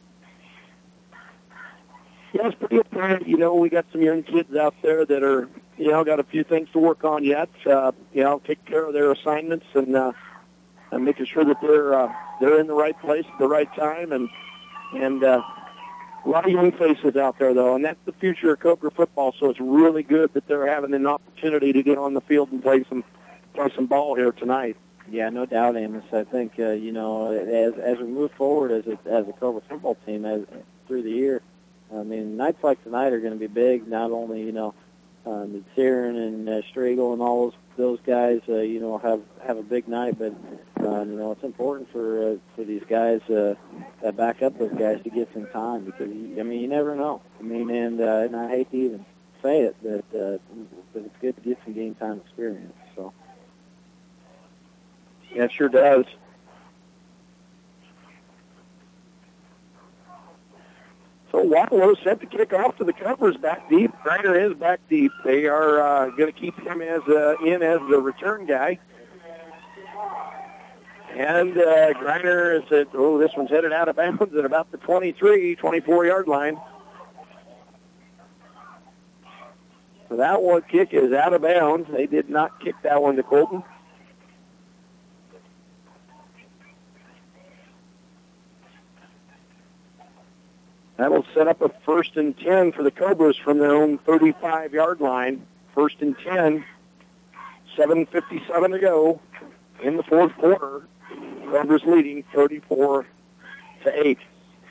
Yeah, it's pretty apparent. You know, we got some young kids out there that are, you know, got a few things to work on yet. Uh, you know, take care of their assignments and, uh, and making sure that they're uh, they're in the right place at the right time. And and uh, a lot of young faces out there, though, and that's the future of Cobra football. So it's really good that they're having an opportunity to get on the field and play some play some ball here tonight. Yeah, no doubt, Amos. I think uh, you know, as as we move forward as a as a Cobra football team as through the year. I mean, nights like tonight are going to be big. Not only, you know, um, Siren and uh, Striegel and all those those guys, uh, you know, have have a big night. But um, you know, it's important for uh, for these guys uh, that back up those guys to get some time because I mean, you never know. I mean, and uh, and I hate to even say it, but uh, but it's good to get some game time experience. So yeah, it sure does. So Wapello set to kick off to the Cobras back deep. Griner is back deep. They are uh, going to keep him as uh, in as the return guy. And uh, Griner is at, oh, this one's headed out of bounds at about the twenty-three, twenty-four-yard line. So that one kick is out of bounds. They did not kick that one to Colton. That'll set up a first and ten for the Cobras from their own thirty-five-yard line. First and ten, seven fifty-seven to go in the fourth quarter. Cobras leading thirty-four to eight.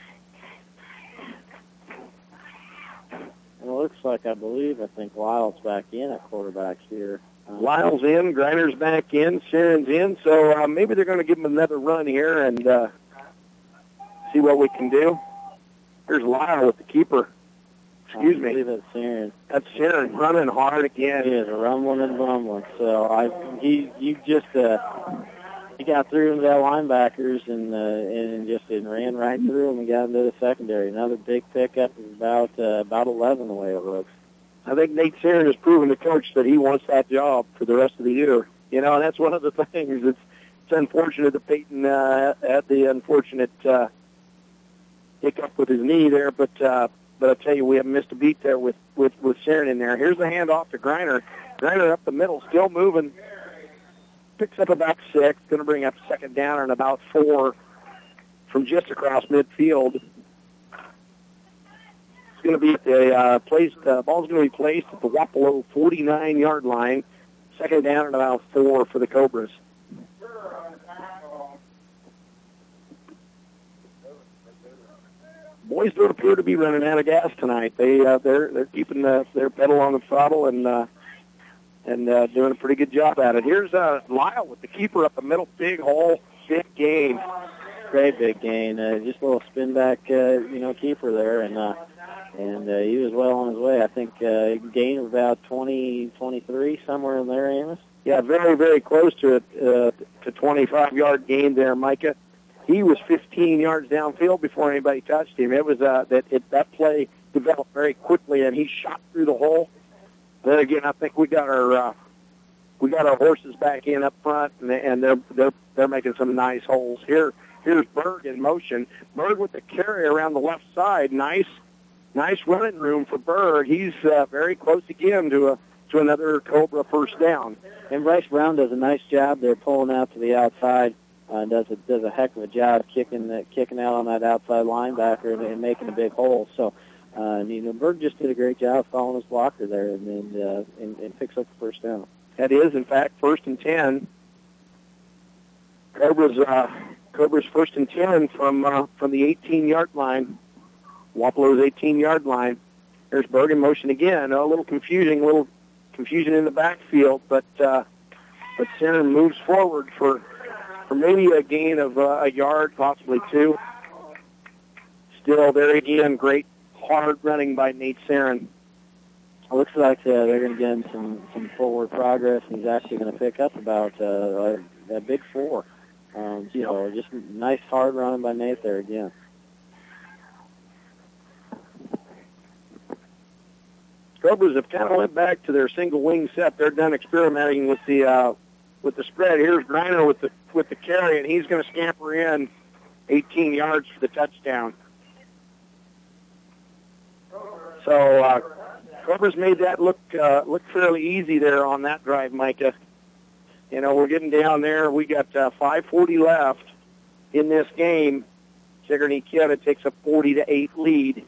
And it looks like, I believe, I think Lyle's back in at quarterbacks here. Um, Lyle's in, Griner's back in, Sharon's in, so uh, maybe they're going to give him another run here and uh, see what we can do. Here's Lyle with the keeper. Excuse I me. believe that's Sharon. That's Sharon running hard again. He is rumbling and bumbling. So I, he, you just, uh, he got through into that linebackers and uh, and just and ran right through them and got into the secondary. Another big pickup of about uh, about eleven the way it looks. I think Nate Sharon has proven to coach that he wants that job for the rest of the year. You know, and that's one of the things. It's it's unfortunate that Peyton uh, had the unfortunate uh, hiccup with his knee there, but uh, but I tell you, we haven't missed a beat there with with with Sharon in there. Here's the handoff to Griner. Griner up the middle, still moving. Picks up about six, going to bring up second down and about four from just across midfield. It's going to be at the uh, placed. Uh, ball's going to be placed at the Wapello forty-nine-yard line. Second down and about four for the Cobras. Boys don't appear to be running out of gas tonight. They uh, they're they're keeping the, their pedal on the throttle and. Uh, and uh, doing a pretty good job at it. Here's uh, Lyle with the keeper up the middle. Big hole, big gain. Great big gain. Uh, just a little spin back, uh, you know, keeper there, and uh, and uh, he was well on his way. I think uh, gain of about twenty, twenty-three, somewhere in there, Amos. Yeah, very, very close to it, uh, to twenty-five-yard gain there, Micah. He was fifteen yards downfield before anybody touched him. It was uh, that it, that play developed very quickly, and he shot through the hole. Then again, I think we got our uh, we got our horses back in up front, and, they, and they're they're they're making some nice holes. Here, here's Berg in motion. Berg with the carry around the left side. Nice, nice running room for Berg. He's uh, very close again to a to another Cobra first down. And Bryce Brown does a nice job there, pulling out to the outside. Uh, does a does a heck of a job kicking the, kicking out on that outside linebacker and, and making a big hole. So. Uh, you know, Berg just did a great job following his blocker there and and, uh, and and picks up the first down. That is, in fact, first and ten. Cobra's uh, Cobra's first and ten from uh, from the eighteen-yard line. Wapello's eighteen-yard line. There's Berg in motion again. A little confusing, a little confusion in the backfield, but uh, but center moves forward for for maybe a gain of uh, a yard, possibly two. Still there again, great. Hard running by Nate Sarin. It looks like uh, they're going to get him some, some forward progress, and he's actually going to pick up about uh, a, a big four. Um, so just nice hard running by Nate there again. Cobras have kind of went back to their single wing set. They're done experimenting with the uh, with the spread. Here's Griner with the with the carry, and he's going to scamper in eighteen yards for the touchdown. So uh, Cobras made that look uh, look fairly easy there on that drive, Micah. You know, we're getting down there. We got uh, five forty left in this game. Sigourney Kieta takes a forty to eight lead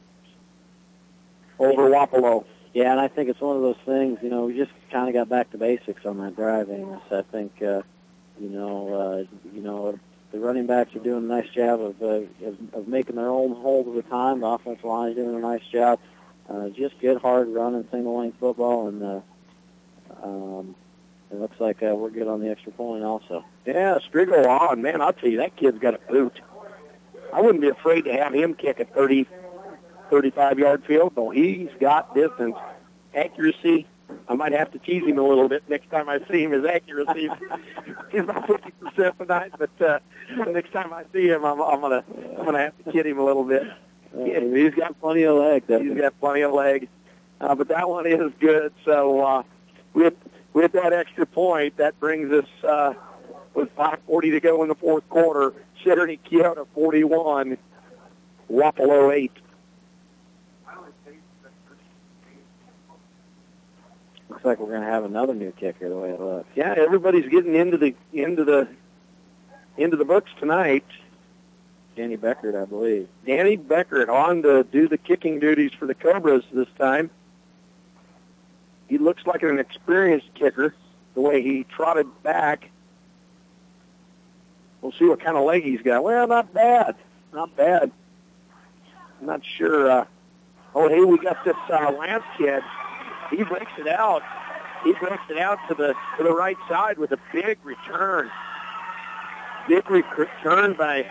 over Wapello. Yeah, and I think it's one of those things, you know, we just kind of got back to basics on that drive, Amos. I think, uh, you know, uh, you know, the running backs are doing a nice job of, uh, of of making their own hold of the time. The offensive line is doing a nice job. Uh, just good, hard running, single-lane football, and uh, um, it looks like uh, we're good on the extra point also. Yeah, Strigo on. Man, I'll tell you, that kid's got a boot. I wouldn't be afraid to have him kick a thirty, thirty-five-yard field goal. He's got distance, accuracy. I might have to tease him a little bit next time I see him. His accuracy, he's about fifty percent tonight, but uh, next time I see him, I'm, I'm gonna I'm gonna have to kid him a little bit. Uh, he's got plenty of leg. He's he? got plenty of leg, uh, but that one is good. So uh, with with that extra point, that brings us uh, with five forty to go in the fourth quarter. Sigourney Kieta forty-one, Wapello eight. Looks like we're going to have another new kicker the way it looks. Yeah, everybody's getting into the into the into the books tonight. Danny Beckert, I believe. Danny Beckert on to do the kicking duties for the Cobras this time. He looks like an experienced kicker, the way he trotted back. We'll see what kind of leg he's got. Well, not bad. Not bad. I'm not sure. Uh, oh, hey, we got this uh, Lance kid. He breaks it out. He breaks it out to the to the right side with a big return. Big return by...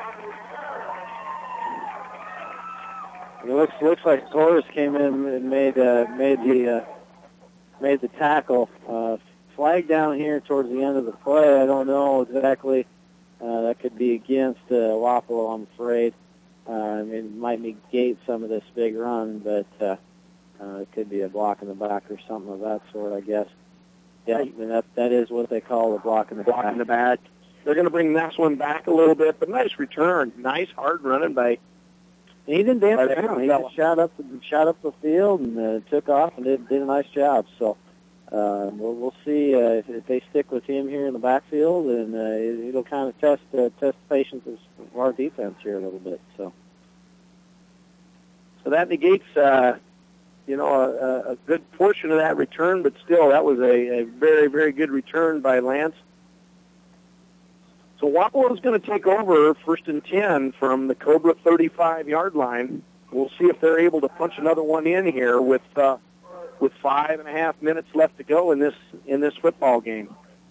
It looks looks like Torres came in and made uh, made the uh, made the tackle. Uh, flag down here towards the end of the play. I don't know exactly. Uh, that could be against uh, Wapello, I'm afraid. Uh, I mean, it might negate some of this big run, but uh, uh, it could be a block in the back or something of that sort, I guess. Yeah, I mean, that that is what they call a block in the block back. in the back. They're going to bring this one back a little bit, but nice return. Nice hard running by... He didn't dance around. He just shot up, shot up the field and uh, took off and did, did a nice job. So uh, we'll, we'll see uh, if, if they stick with him here in the backfield, and uh, it, it'll kind of test uh, test the patience of our defense here a little bit. So, so that negates, uh, you know, a, a good portion of that return, but still, that was a, a very, very good return by Lance. So Wapello is going to take over first and ten from the Cobra thirty-five-yard line. We'll see if they're able to punch another one in here with uh, with five and a half minutes left to go in this in this football game.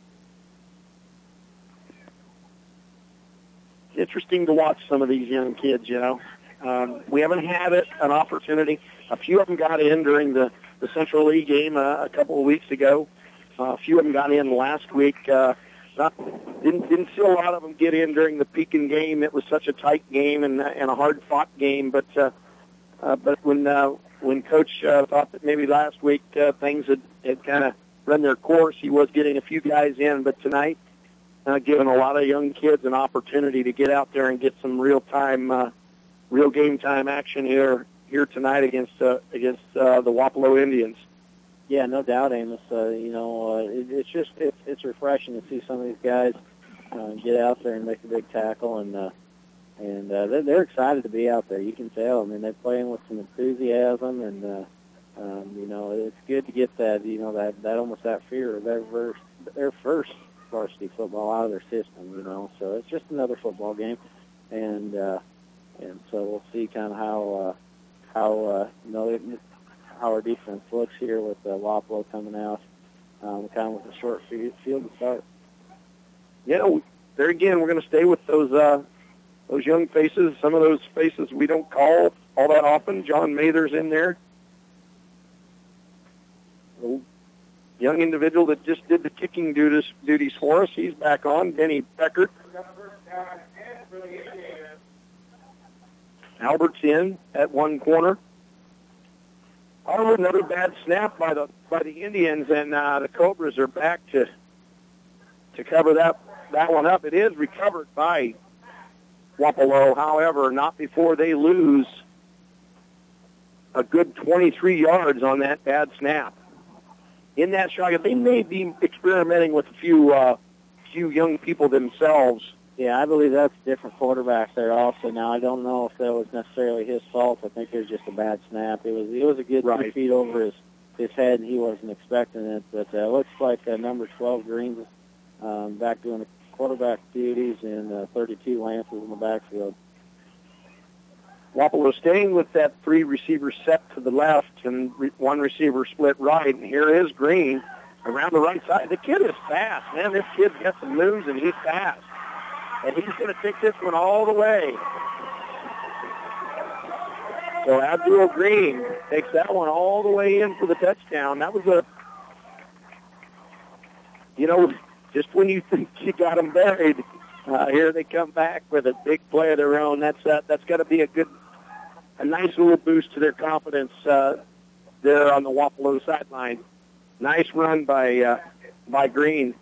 It's interesting to watch some of these young kids. You know, um, we haven't had it, an opportunity. A few of them got in during the the Central League game uh, a couple of weeks ago. Uh, a few of them got in last week. Uh, Not, didn't didn't see a lot of them get in during the Pekin game. It was such a tight game and and a hard fought game. But uh, uh, but when uh, when Coach uh, thought that maybe last week uh, things had, had kind of run their course, he was getting a few guys in. But tonight, uh, giving a lot of young kids an opportunity to get out there and get some real time, uh, real game time action here here tonight against uh, against uh, the Wapello Indians. Yeah, no doubt, Amos. Uh, you know, uh, it, it's just it's, it's refreshing to see some of these guys uh, get out there and make a big tackle, and uh, and uh, they're, they're excited to be out there. You can tell. I mean, they're playing with some enthusiasm, and uh, um, you know, it's good to get that you know that, that almost that fear of their first their first varsity football out of their system. You know, so it's just another football game, and uh, and so we'll see kind of how uh, how uh, you know. It, how our defense looks here with uh, Wapello coming out, um, kind of with a short field to start. Yeah, there again, we're going to stay with those uh, those young faces. Some of those faces we don't call all that often. John Mather's in there, a young individual that just did the kicking duties duties for us. He's back on. Denny Beckert. Albert's in at one corner. Oh, another bad snap by the by the Indians, and uh, the Cobras are back to to cover that that one up. It is recovered by Wapello, however, not before they lose a good twenty-three yards on that bad snap. In that shot, they may be experimenting with a few uh, few young people themselves. Yeah, I believe that's different quarterbacks there also. Now, I don't know if that was necessarily his fault. I think it was just a bad snap. It was it was a good right. two feet over his, his head, and he wasn't expecting it. But it uh, looks like uh, number twelve, Green, um, back doing the quarterback duties, and uh, thirty-two, Lance is in the backfield. Wapello staying with that three receiver set to the left and re- one receiver split right. And here is Green around the right side. The kid is fast, man. This kid's got some moves, and he's fast. And he's going to take this one all the way. So Abdul Green takes that one all the way in for the touchdown. That was a, you know, just when you think you got them buried, uh, here they come back with a big play of their own. That's uh, that's got to be a good, a nice little boost to their confidence uh, there on the Wapello sideline. Nice run by uh, by Green.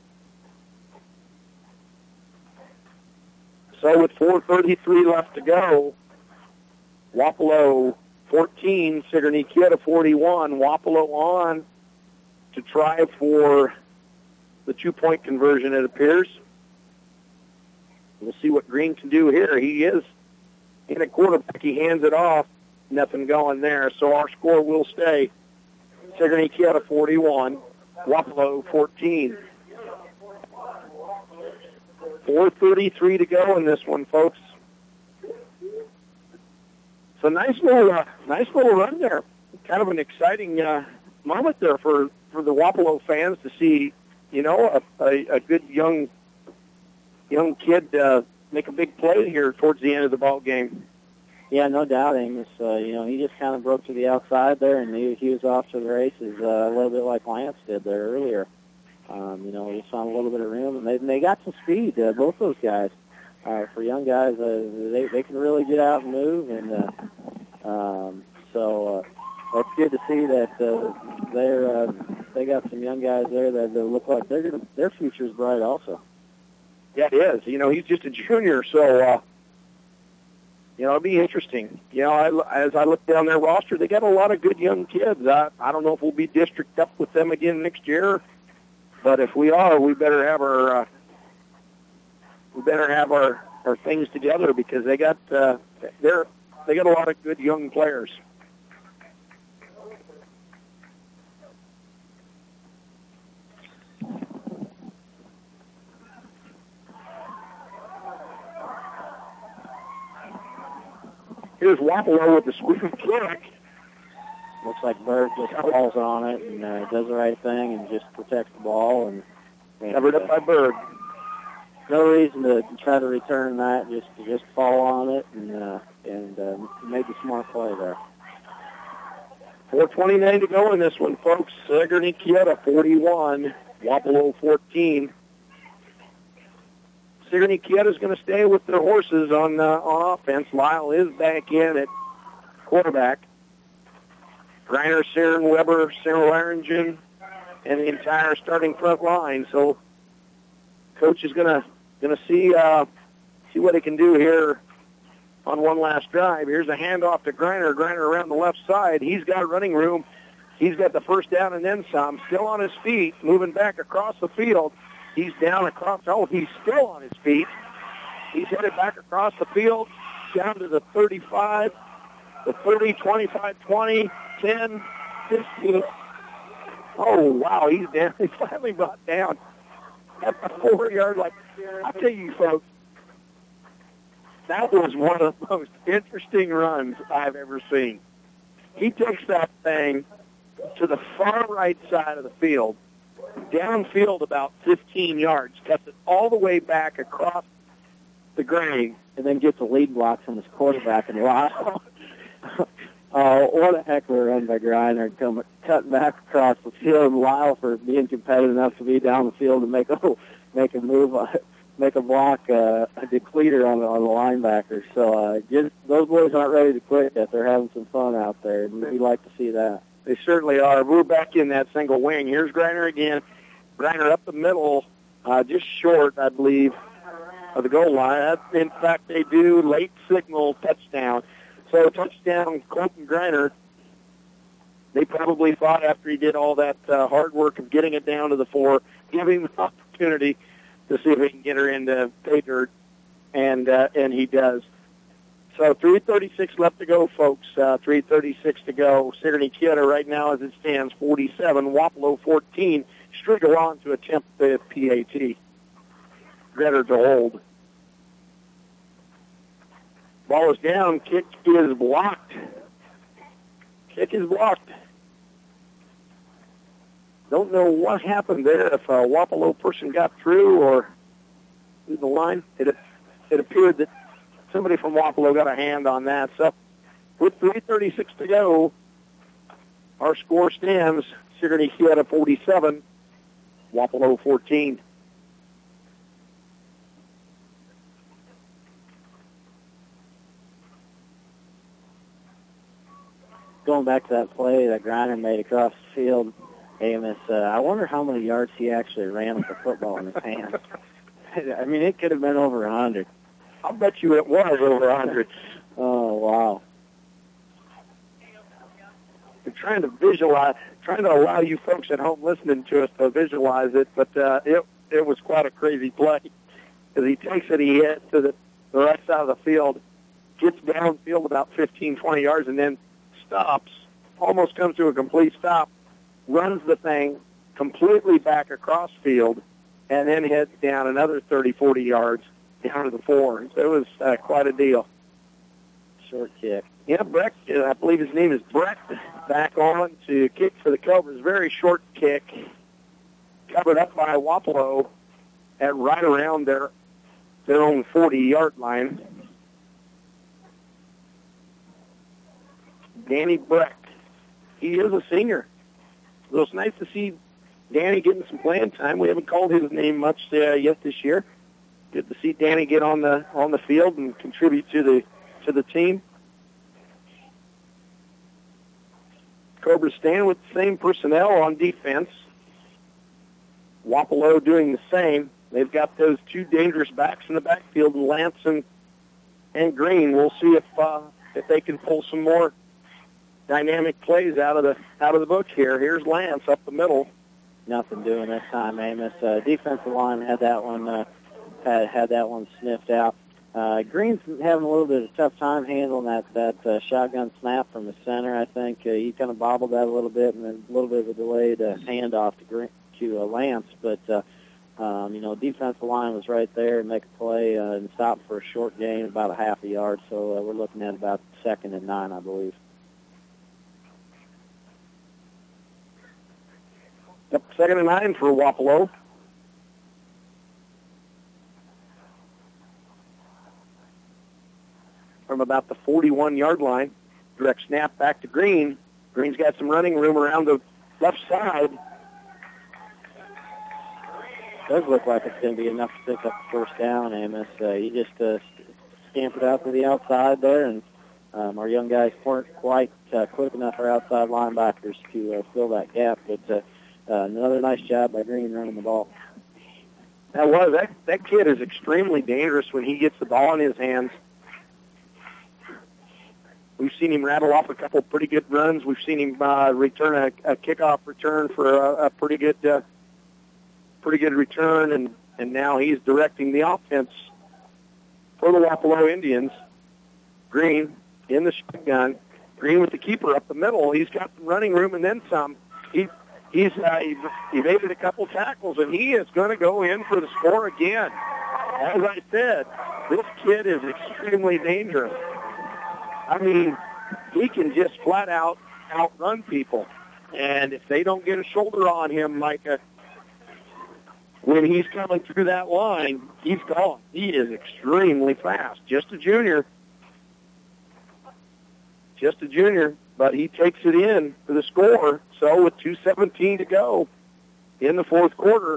So with four thirty-three left to go, Wapello fourteen, Sigourney Kid forty-one. Wapello on to try for the two-point conversion, it appears. We'll see what Green can do here. He is in a quarterback. He hands it off. Nothing going there. So our score will stay. Sigourney Kieta forty-one, Wapello fourteen. four thirty-three to go in this one, folks. So nice little, uh, nice little run there. Kind of an exciting uh, moment there for, for the Wapello fans to see, you know, a, a, a good young young kid uh, make a big play here towards the end of the ball game. Yeah, no doubt, Amos. Uh, you know, he just kind of broke to the outside there, and he, he was off to the races uh, a little bit like Lance did there earlier. Um, you know, he found a little bit of room, and they, and they got some speed, uh, both those guys. Uh, for young guys, uh, they, they can really get out and move, and uh, um, so uh, it's good to see that uh, they're uh, they got some young guys there that, that look like they're gonna, their future's bright also. Yeah, it is. You know, he's just a junior, so uh, you know, it'll be interesting. You know, I, as I look down their roster, they got a lot of good young kids. I, I don't know if we'll be district up with them again next year, but if we are, we better have our uh, we better have our, our things together because they got uh, they're they got a lot of good young players. Here's Wapello with the sweep kick. Looks like Bird just falls on it and uh, does the right thing and just protects the ball. and, and Covered up uh, by Bird. No reason to try to return that, just to just fall on it and uh, and uh, make a smart play there. four twenty-nine to go in this one, folks. Sigourney Kieta forty-one, Wapello fourteen. Sigourney Kieta is going to stay with their horses on uh, on offense. Lyle is back in at quarterback. Griner, Sharon Weber, Cyril Arringen, and the entire starting front line. So, coach is going to going to see uh, see what he can do here on one last drive. Here's a handoff to Griner. Griner around the left side. He's got running room. He's got the first down and then some. Still on his feet, moving back across the field. He's down across. Oh, he's still on his feet. He's headed back across the field, down to the thirty-five, the thirty, twenty-five, twenty, ten, fifteen. Oh, wow, he's down. He finally got down at the four-yard line. I tell you, folks, that was one of the most interesting runs I've ever seen. He takes that thing to the far right side of the field, downfield about fifteen yards, cuts it all the way back across the green, and then gets a lead block from his quarterback. And wow, oh, what a heck of a run by Griner, coming cutting back across the field. And Lyle for being competitive enough to be down the field and make a make a move, uh, make a block, uh, a depleter on the on the linebacker. So uh, just those boys aren't ready to quit yet. They're having some fun out there, and we like to see that. They certainly are. We're back in that single wing. Here's Griner again. Griner up the middle, uh, just short, I believe, of the goal line. In fact, they do late signal touchdown. So touchdown, Colton Griner. They probably thought after he did all that uh, hard work of getting it down to the four, giving him the opportunity to see if he can get her into pay dirt, and uh, and he does. So three thirty-six left to go, folks. Uh, three thirty-six to go. Sigourney Kieta right now, as it stands, forty-seven. Wapello fourteen. Striegel on to attempt the P A T. Better to hold. Ball is down. Kick is blocked. Kick is blocked. Don't know what happened there, if a Wapello person got through or through the line. It, it appeared that somebody from Wapello got a hand on that. So with three thirty-six to go, our score stands Sigourney Kieta forty-seven, Wapello fourteen. Going back to that play that Griner made across the field, Amos, uh, I wonder how many yards he actually ran with the football in his hand. I mean, it could have been over a hundred. I'll bet you it was over a hundred. Oh, wow. We're trying to visualize, trying to allow you folks at home listening to us to visualize it, but uh, it it was quite a crazy play. As he takes it, he hits to the, the right side of the field, gets downfield about fifteen, twenty yards, and then stops, almost comes to a complete stop, runs the thing completely back across field, and then heads down another thirty, forty yards down to the four. So it was uh, quite a deal. Short kick. Yeah, Brecht, uh, I believe his name is Brecht, back on to kick for the Cobras. Very short kick, covered up by Wapello at right around their their own forty-yard line. Danny Brecht, he is a senior. So it's nice to see Danny getting some playing time. We haven't called his name much uh, yet this year. Good to see Danny get on the on the field and contribute to the to the team. Cobras staying with the same personnel on defense. Wapello doing the same. They've got those two dangerous backs in the backfield, Lance and, and Green. We'll see if uh, if they can pull some more dynamic plays out of the out of the book here. Here's Lance up the middle. Nothing doing this time, Amos. Uh, defensive line had that one uh, had had that one sniffed out. Uh, Green's having a little bit of a tough time handling that that uh, shotgun snap from the center. I think uh, he kind of bobbled that a little bit, and then a little bit of a delayed uh, handoff to Green, to uh, Lance. But uh, um, you know, defensive line was right there and make a play uh, and stop for a short gain, about a half a yard. So uh, we're looking at about second and nine, I believe. Yep, second and nine for Wapello. From about the forty-one-yard line. Direct snap back to Green. Green's got some running room around the left side. Does look like it's going to be enough to pick up the first down, Amos. Uh, he just uh, scampered out to the outside there, and um, our young guys weren't quite uh, quick enough, our outside linebackers, to uh, fill that gap. But uh, uh, another nice job by Green running the ball. That was that. That kid is extremely dangerous when he gets the ball in his hands. We've seen him rattle off a couple pretty good runs. We've seen him uh, return a, a kickoff return for a, a pretty good, uh, pretty good return, and, and now he's directing the offense for the Wapello Indians. Green in the shotgun. Green with the keeper up the middle. He's got some running room and then some. He he's uh, evaded a couple tackles, and he is going to go in for the score again. As I said, this kid is extremely dangerous. I mean, he can just flat out outrun people. And if they don't get a shoulder on him, Micah, when he's coming through that line, he's gone. He is extremely fast. Just a junior. Just a junior, but he takes it in for the score. So with two seventeen to go in the fourth quarter,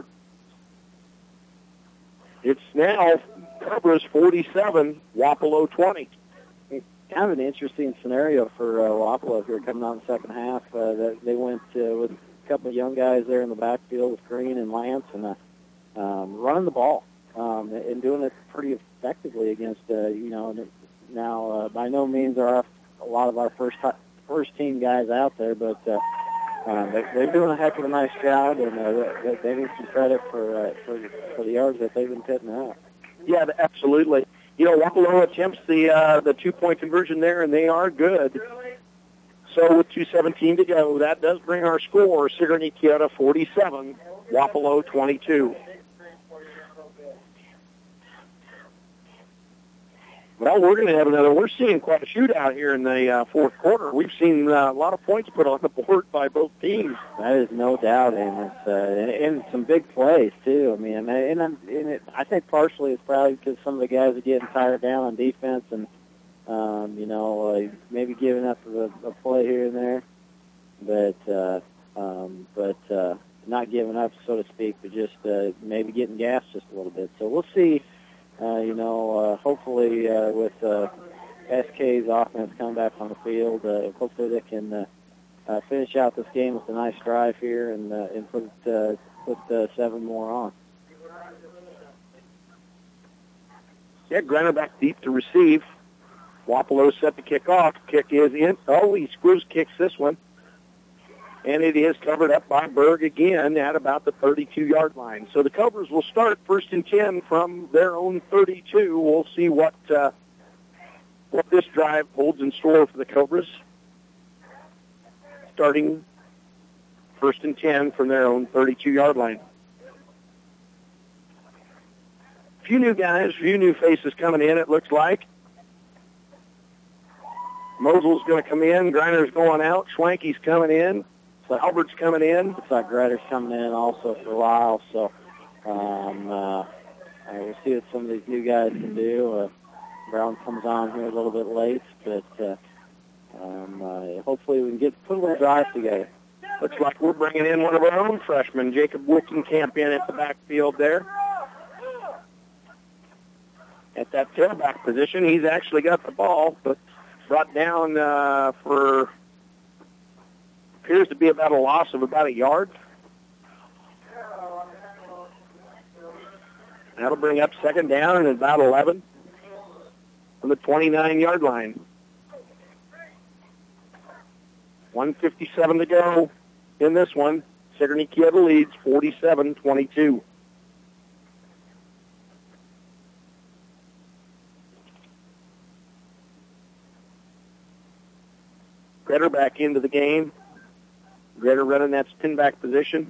it's now Cobras forty-seven, Wapello twenty. Kind of an interesting scenario for uh, Wapello here coming out in the second half. Uh, that they went uh, with a couple of young guys there in the backfield with Green and Lance, and uh, um, running the ball um, and doing it pretty effectively against, uh, you know, now uh, by no means are our, a lot of our first first team guys out there, but uh, uh, they, they're doing a heck of a nice job, and uh, they, they need some credit for, uh, for for the yards that they've been putting out. Yeah, absolutely. You know, Wapello attempts the uh, the two-point conversion there, and they are good. So with two seventeen to go, that does bring our score, Sigourney Keota forty-seven, Wapello twenty-two. Well, we're going to have another. We're seeing quite a shootout here in the uh, fourth quarter. We've seen uh, a lot of points put on the board by both teams. That is no doubt, and it's uh, and, and some big plays too. I mean, and, and, and it, I think partially it's probably because some of the guys are getting tired down on defense, and um, you know, uh, maybe giving up a, a play here and there, but uh, um, but uh, not giving up, so to speak, but just uh, maybe getting gassed just a little bit. So we'll see. Uh, you know, uh, hopefully uh, with uh, S K's offense coming back on the field, uh, hopefully they can uh, uh, finish out this game with a nice drive here and uh, and put uh, put uh, seven more on. Yeah, Greiner back deep to receive. Wapello set to kick off. Kick is in. Oh, he screws kicks this one. and it is covered up by Berg again at about the thirty-two-yard line. So the Cobras will start first and ten from their own thirty-two. We'll see what uh, what this drive holds in store for the Cobras. Starting first and ten from their own thirty-two-yard line. A few new guys, a few new faces coming in, it looks like. Mosel's going to come in. Griner's going out. Schwanke's coming in. So Albert's coming in. Looks like Gretter's coming in also for a while. So um, uh, we'll see what some of these new guys can do. Uh, Brown comes on here a little bit late, but uh, um, uh, hopefully we can get put a little drive together. Looks like we're bringing in one of our own freshmen, Jacob Wickenkamp, in at the backfield there. At that tailback position, he's actually got the ball, but brought down uh, for appears to be about a loss of about a yard. That'll bring up second down and about eleven from the twenty-nine-yard line. one fifty-seven to go in this one. Sigourney Kyoto leads forty-seven twenty-two. Gretter back into the game. Gretter running that spin back position.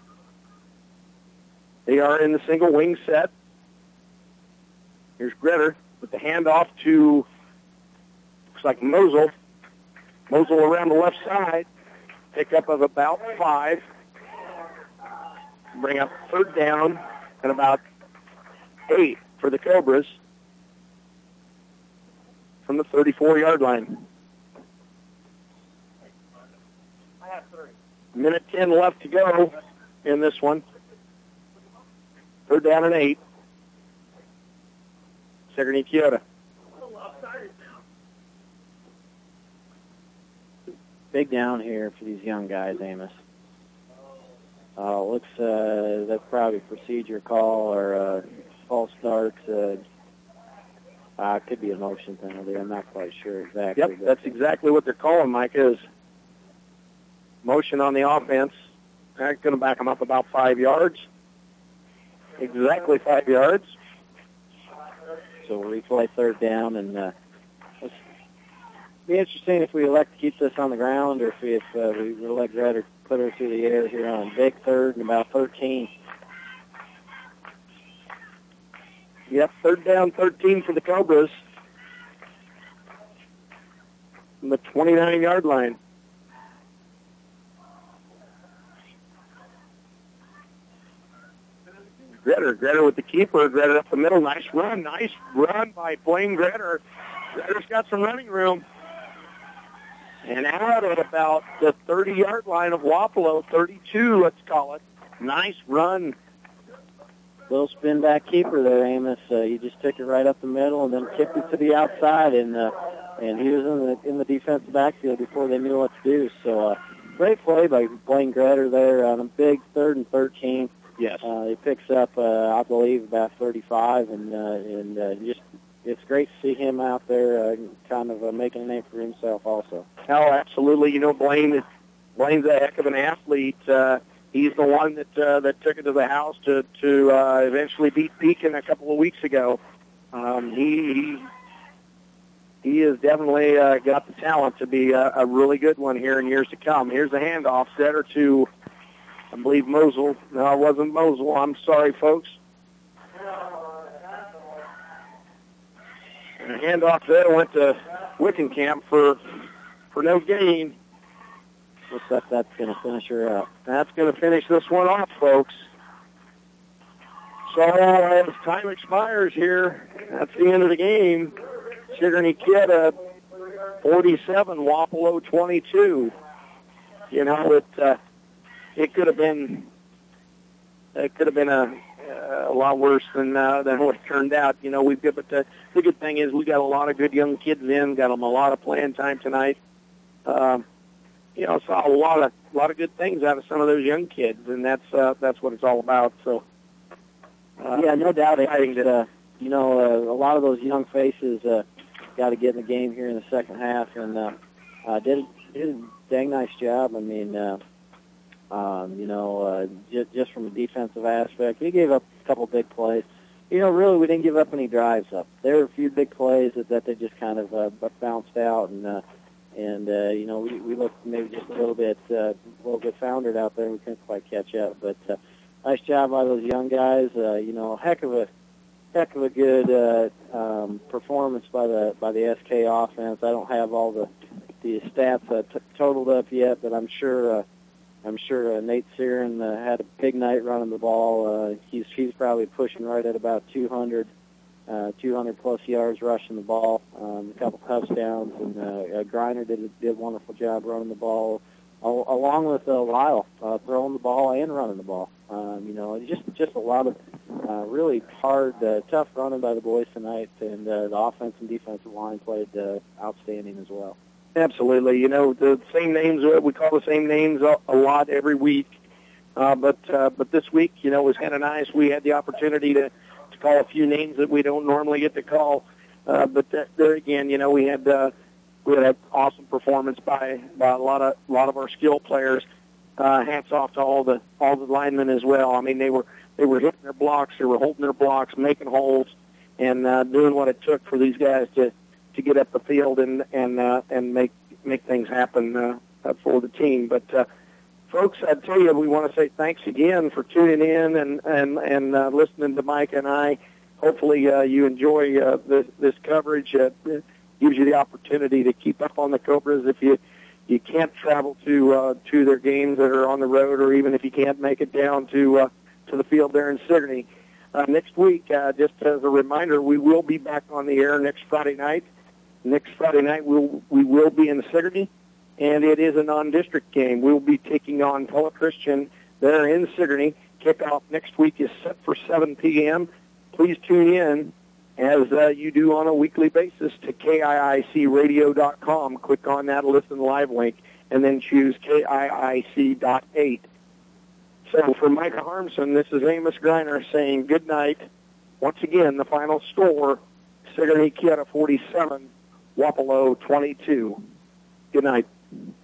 They are in the single wing set. Here's Gretter with the handoff to, looks like Mosel. Mosel around the left side. Pickup of about five. Bring up third down and about eight for the Cobras from the thirty-four-yard line. Minute ten left to go in this one. Third down and eight. Sigourney Kyoto. Big down here for these young guys, Amos. Uh, looks uh, that's probably a procedure call or uh, false start. Uh, uh, could be a motion penalty. I'm not quite sure exactly. Yep, that's exactly what they're calling, Mike, is motion on the offense. That's going to back them up about five yards. Exactly five yards. So we'll replay third down, and uh, it's be interesting if we elect to keep this on the ground or if, we, if uh, we let Gretter put her through the air here on big third and about thirteen. Yep, third down, thirteen for the Cobras from the twenty-nine-yard line. Gretter, Gretter with the keeper, Gretter up the middle. Nice run, nice run by Blaine Gretter. Gretter's got some running room. And out at about the thirty-yard line of Wapello, thirty-two, let's call it. Nice run. Little spin back keeper there, Amos. Uh, you just took it right up the middle and then kicked it to the outside, and uh, and he was in the in the defensive backfield before they knew what to do. So uh, great play by Blaine Gretter there on a big third and thirteen. Yes. Uh, he picks up, uh, I believe, about thirty-five, and uh, and uh, just it's great to see him out there, uh, kind of uh, making a name for himself, also. Oh, absolutely. You know, Blaine, Blaine's a heck of an athlete. Uh, he's the one that uh, that took it to the house to to uh, eventually beat Pekin a couple of weeks ago. Um, he he he has definitely uh, got the talent to be a, a really good one here in years to come. Here's a handoff setter to, I believe, Mosel. No, it wasn't Mosel. I'm sorry, folks. And a handoff there went to Wickenkamp for for no gain. Looks like that's going to finish her up. That's going to finish this one off, folks. So as time expires here, that's the end of the game. Sigourney Kyoto forty-seven, Wapello twenty-two. You know, it uh, it could have been it could have been a a lot worse than uh, than what it turned out. You know, we've got, but the, the good thing is we got a lot of good young kids in, got them a lot of playing time tonight. Um, you know, saw a lot of a lot of good things out of some of those young kids, and that's uh, that's what it's all about. So, uh, yeah, no doubt. I think that uh, you know uh, a lot of those young faces uh, got to get in the game here in the second half, and uh, uh, did did a dang nice job. I mean, uh, Um, you know, uh, just, just from a defensive aspect, we gave up a couple big plays. You know, really, we didn't give up any drives up. There were a few big plays that, that they just kind of uh, bounced out, and uh, and uh, you know, we, we looked maybe just a little bit uh, a little bit foundered out there. We couldn't quite catch up, but uh, nice job by those young guys. Uh, you know, heck of a heck of a good uh, um, performance by the by the S K offense. I don't have all the the stats uh, t- totaled up yet, but I'm sure. Uh, I'm sure uh, Nate Searon uh, had a big night running the ball. Uh, he's he's probably pushing right at about two hundred, uh, two hundred plus yards rushing the ball. Um, a couple touchdowns, and uh, uh, Griner did did a wonderful job running the ball, al- along with uh, Lyle uh, throwing the ball and running the ball. Um, you know, just just a lot of uh, really hard, uh, tough running by the boys tonight, and uh, the offense and defensive line played uh, outstanding as well. Absolutely. You know, the same names, uh, we call the same names a, a lot every week. Uh, but uh, but this week, you know, was kind of nice. We had the opportunity to, to call a few names that we don't normally get to call. Uh, but th- there again, you know, we had uh, we had an awesome performance by, by a lot of a lot of our skill players. Uh, hats off to all the all the linemen as well. I mean, they were they were hitting their blocks, they were holding their blocks, making holes, and uh, doing what it took for these guys to. to get up the field and and uh, and make make things happen uh, for the team. But uh, folks, I tell you, we want to say thanks again for tuning in and and and uh, listening to Mike and I. Hopefully, uh, you enjoy uh, this this coverage. Uh, it gives you the opportunity to keep up on the Cobras if you you can't travel to uh, to their games that are on the road, or even if you can't make it down to uh, to the field there in Sigourney. Uh, next week, uh, just as a reminder, we will be back on the air next Friday night. Next Friday night, we'll, we will be in Sigourney, and it is a non-district game. We'll be taking on Pella Christian there in Sigourney. Kickoff next week is set for seven p.m. Please tune in, as uh, you do on a weekly basis, to K I I C radio dot com. Click on that Listen Live link, and then choose K I I C dot eight. So for Micah Harmson, this is Amos Griner saying good night. Once again, the final score, Sigourney Kieta forty-seven, Wapello twenty-two. Good night.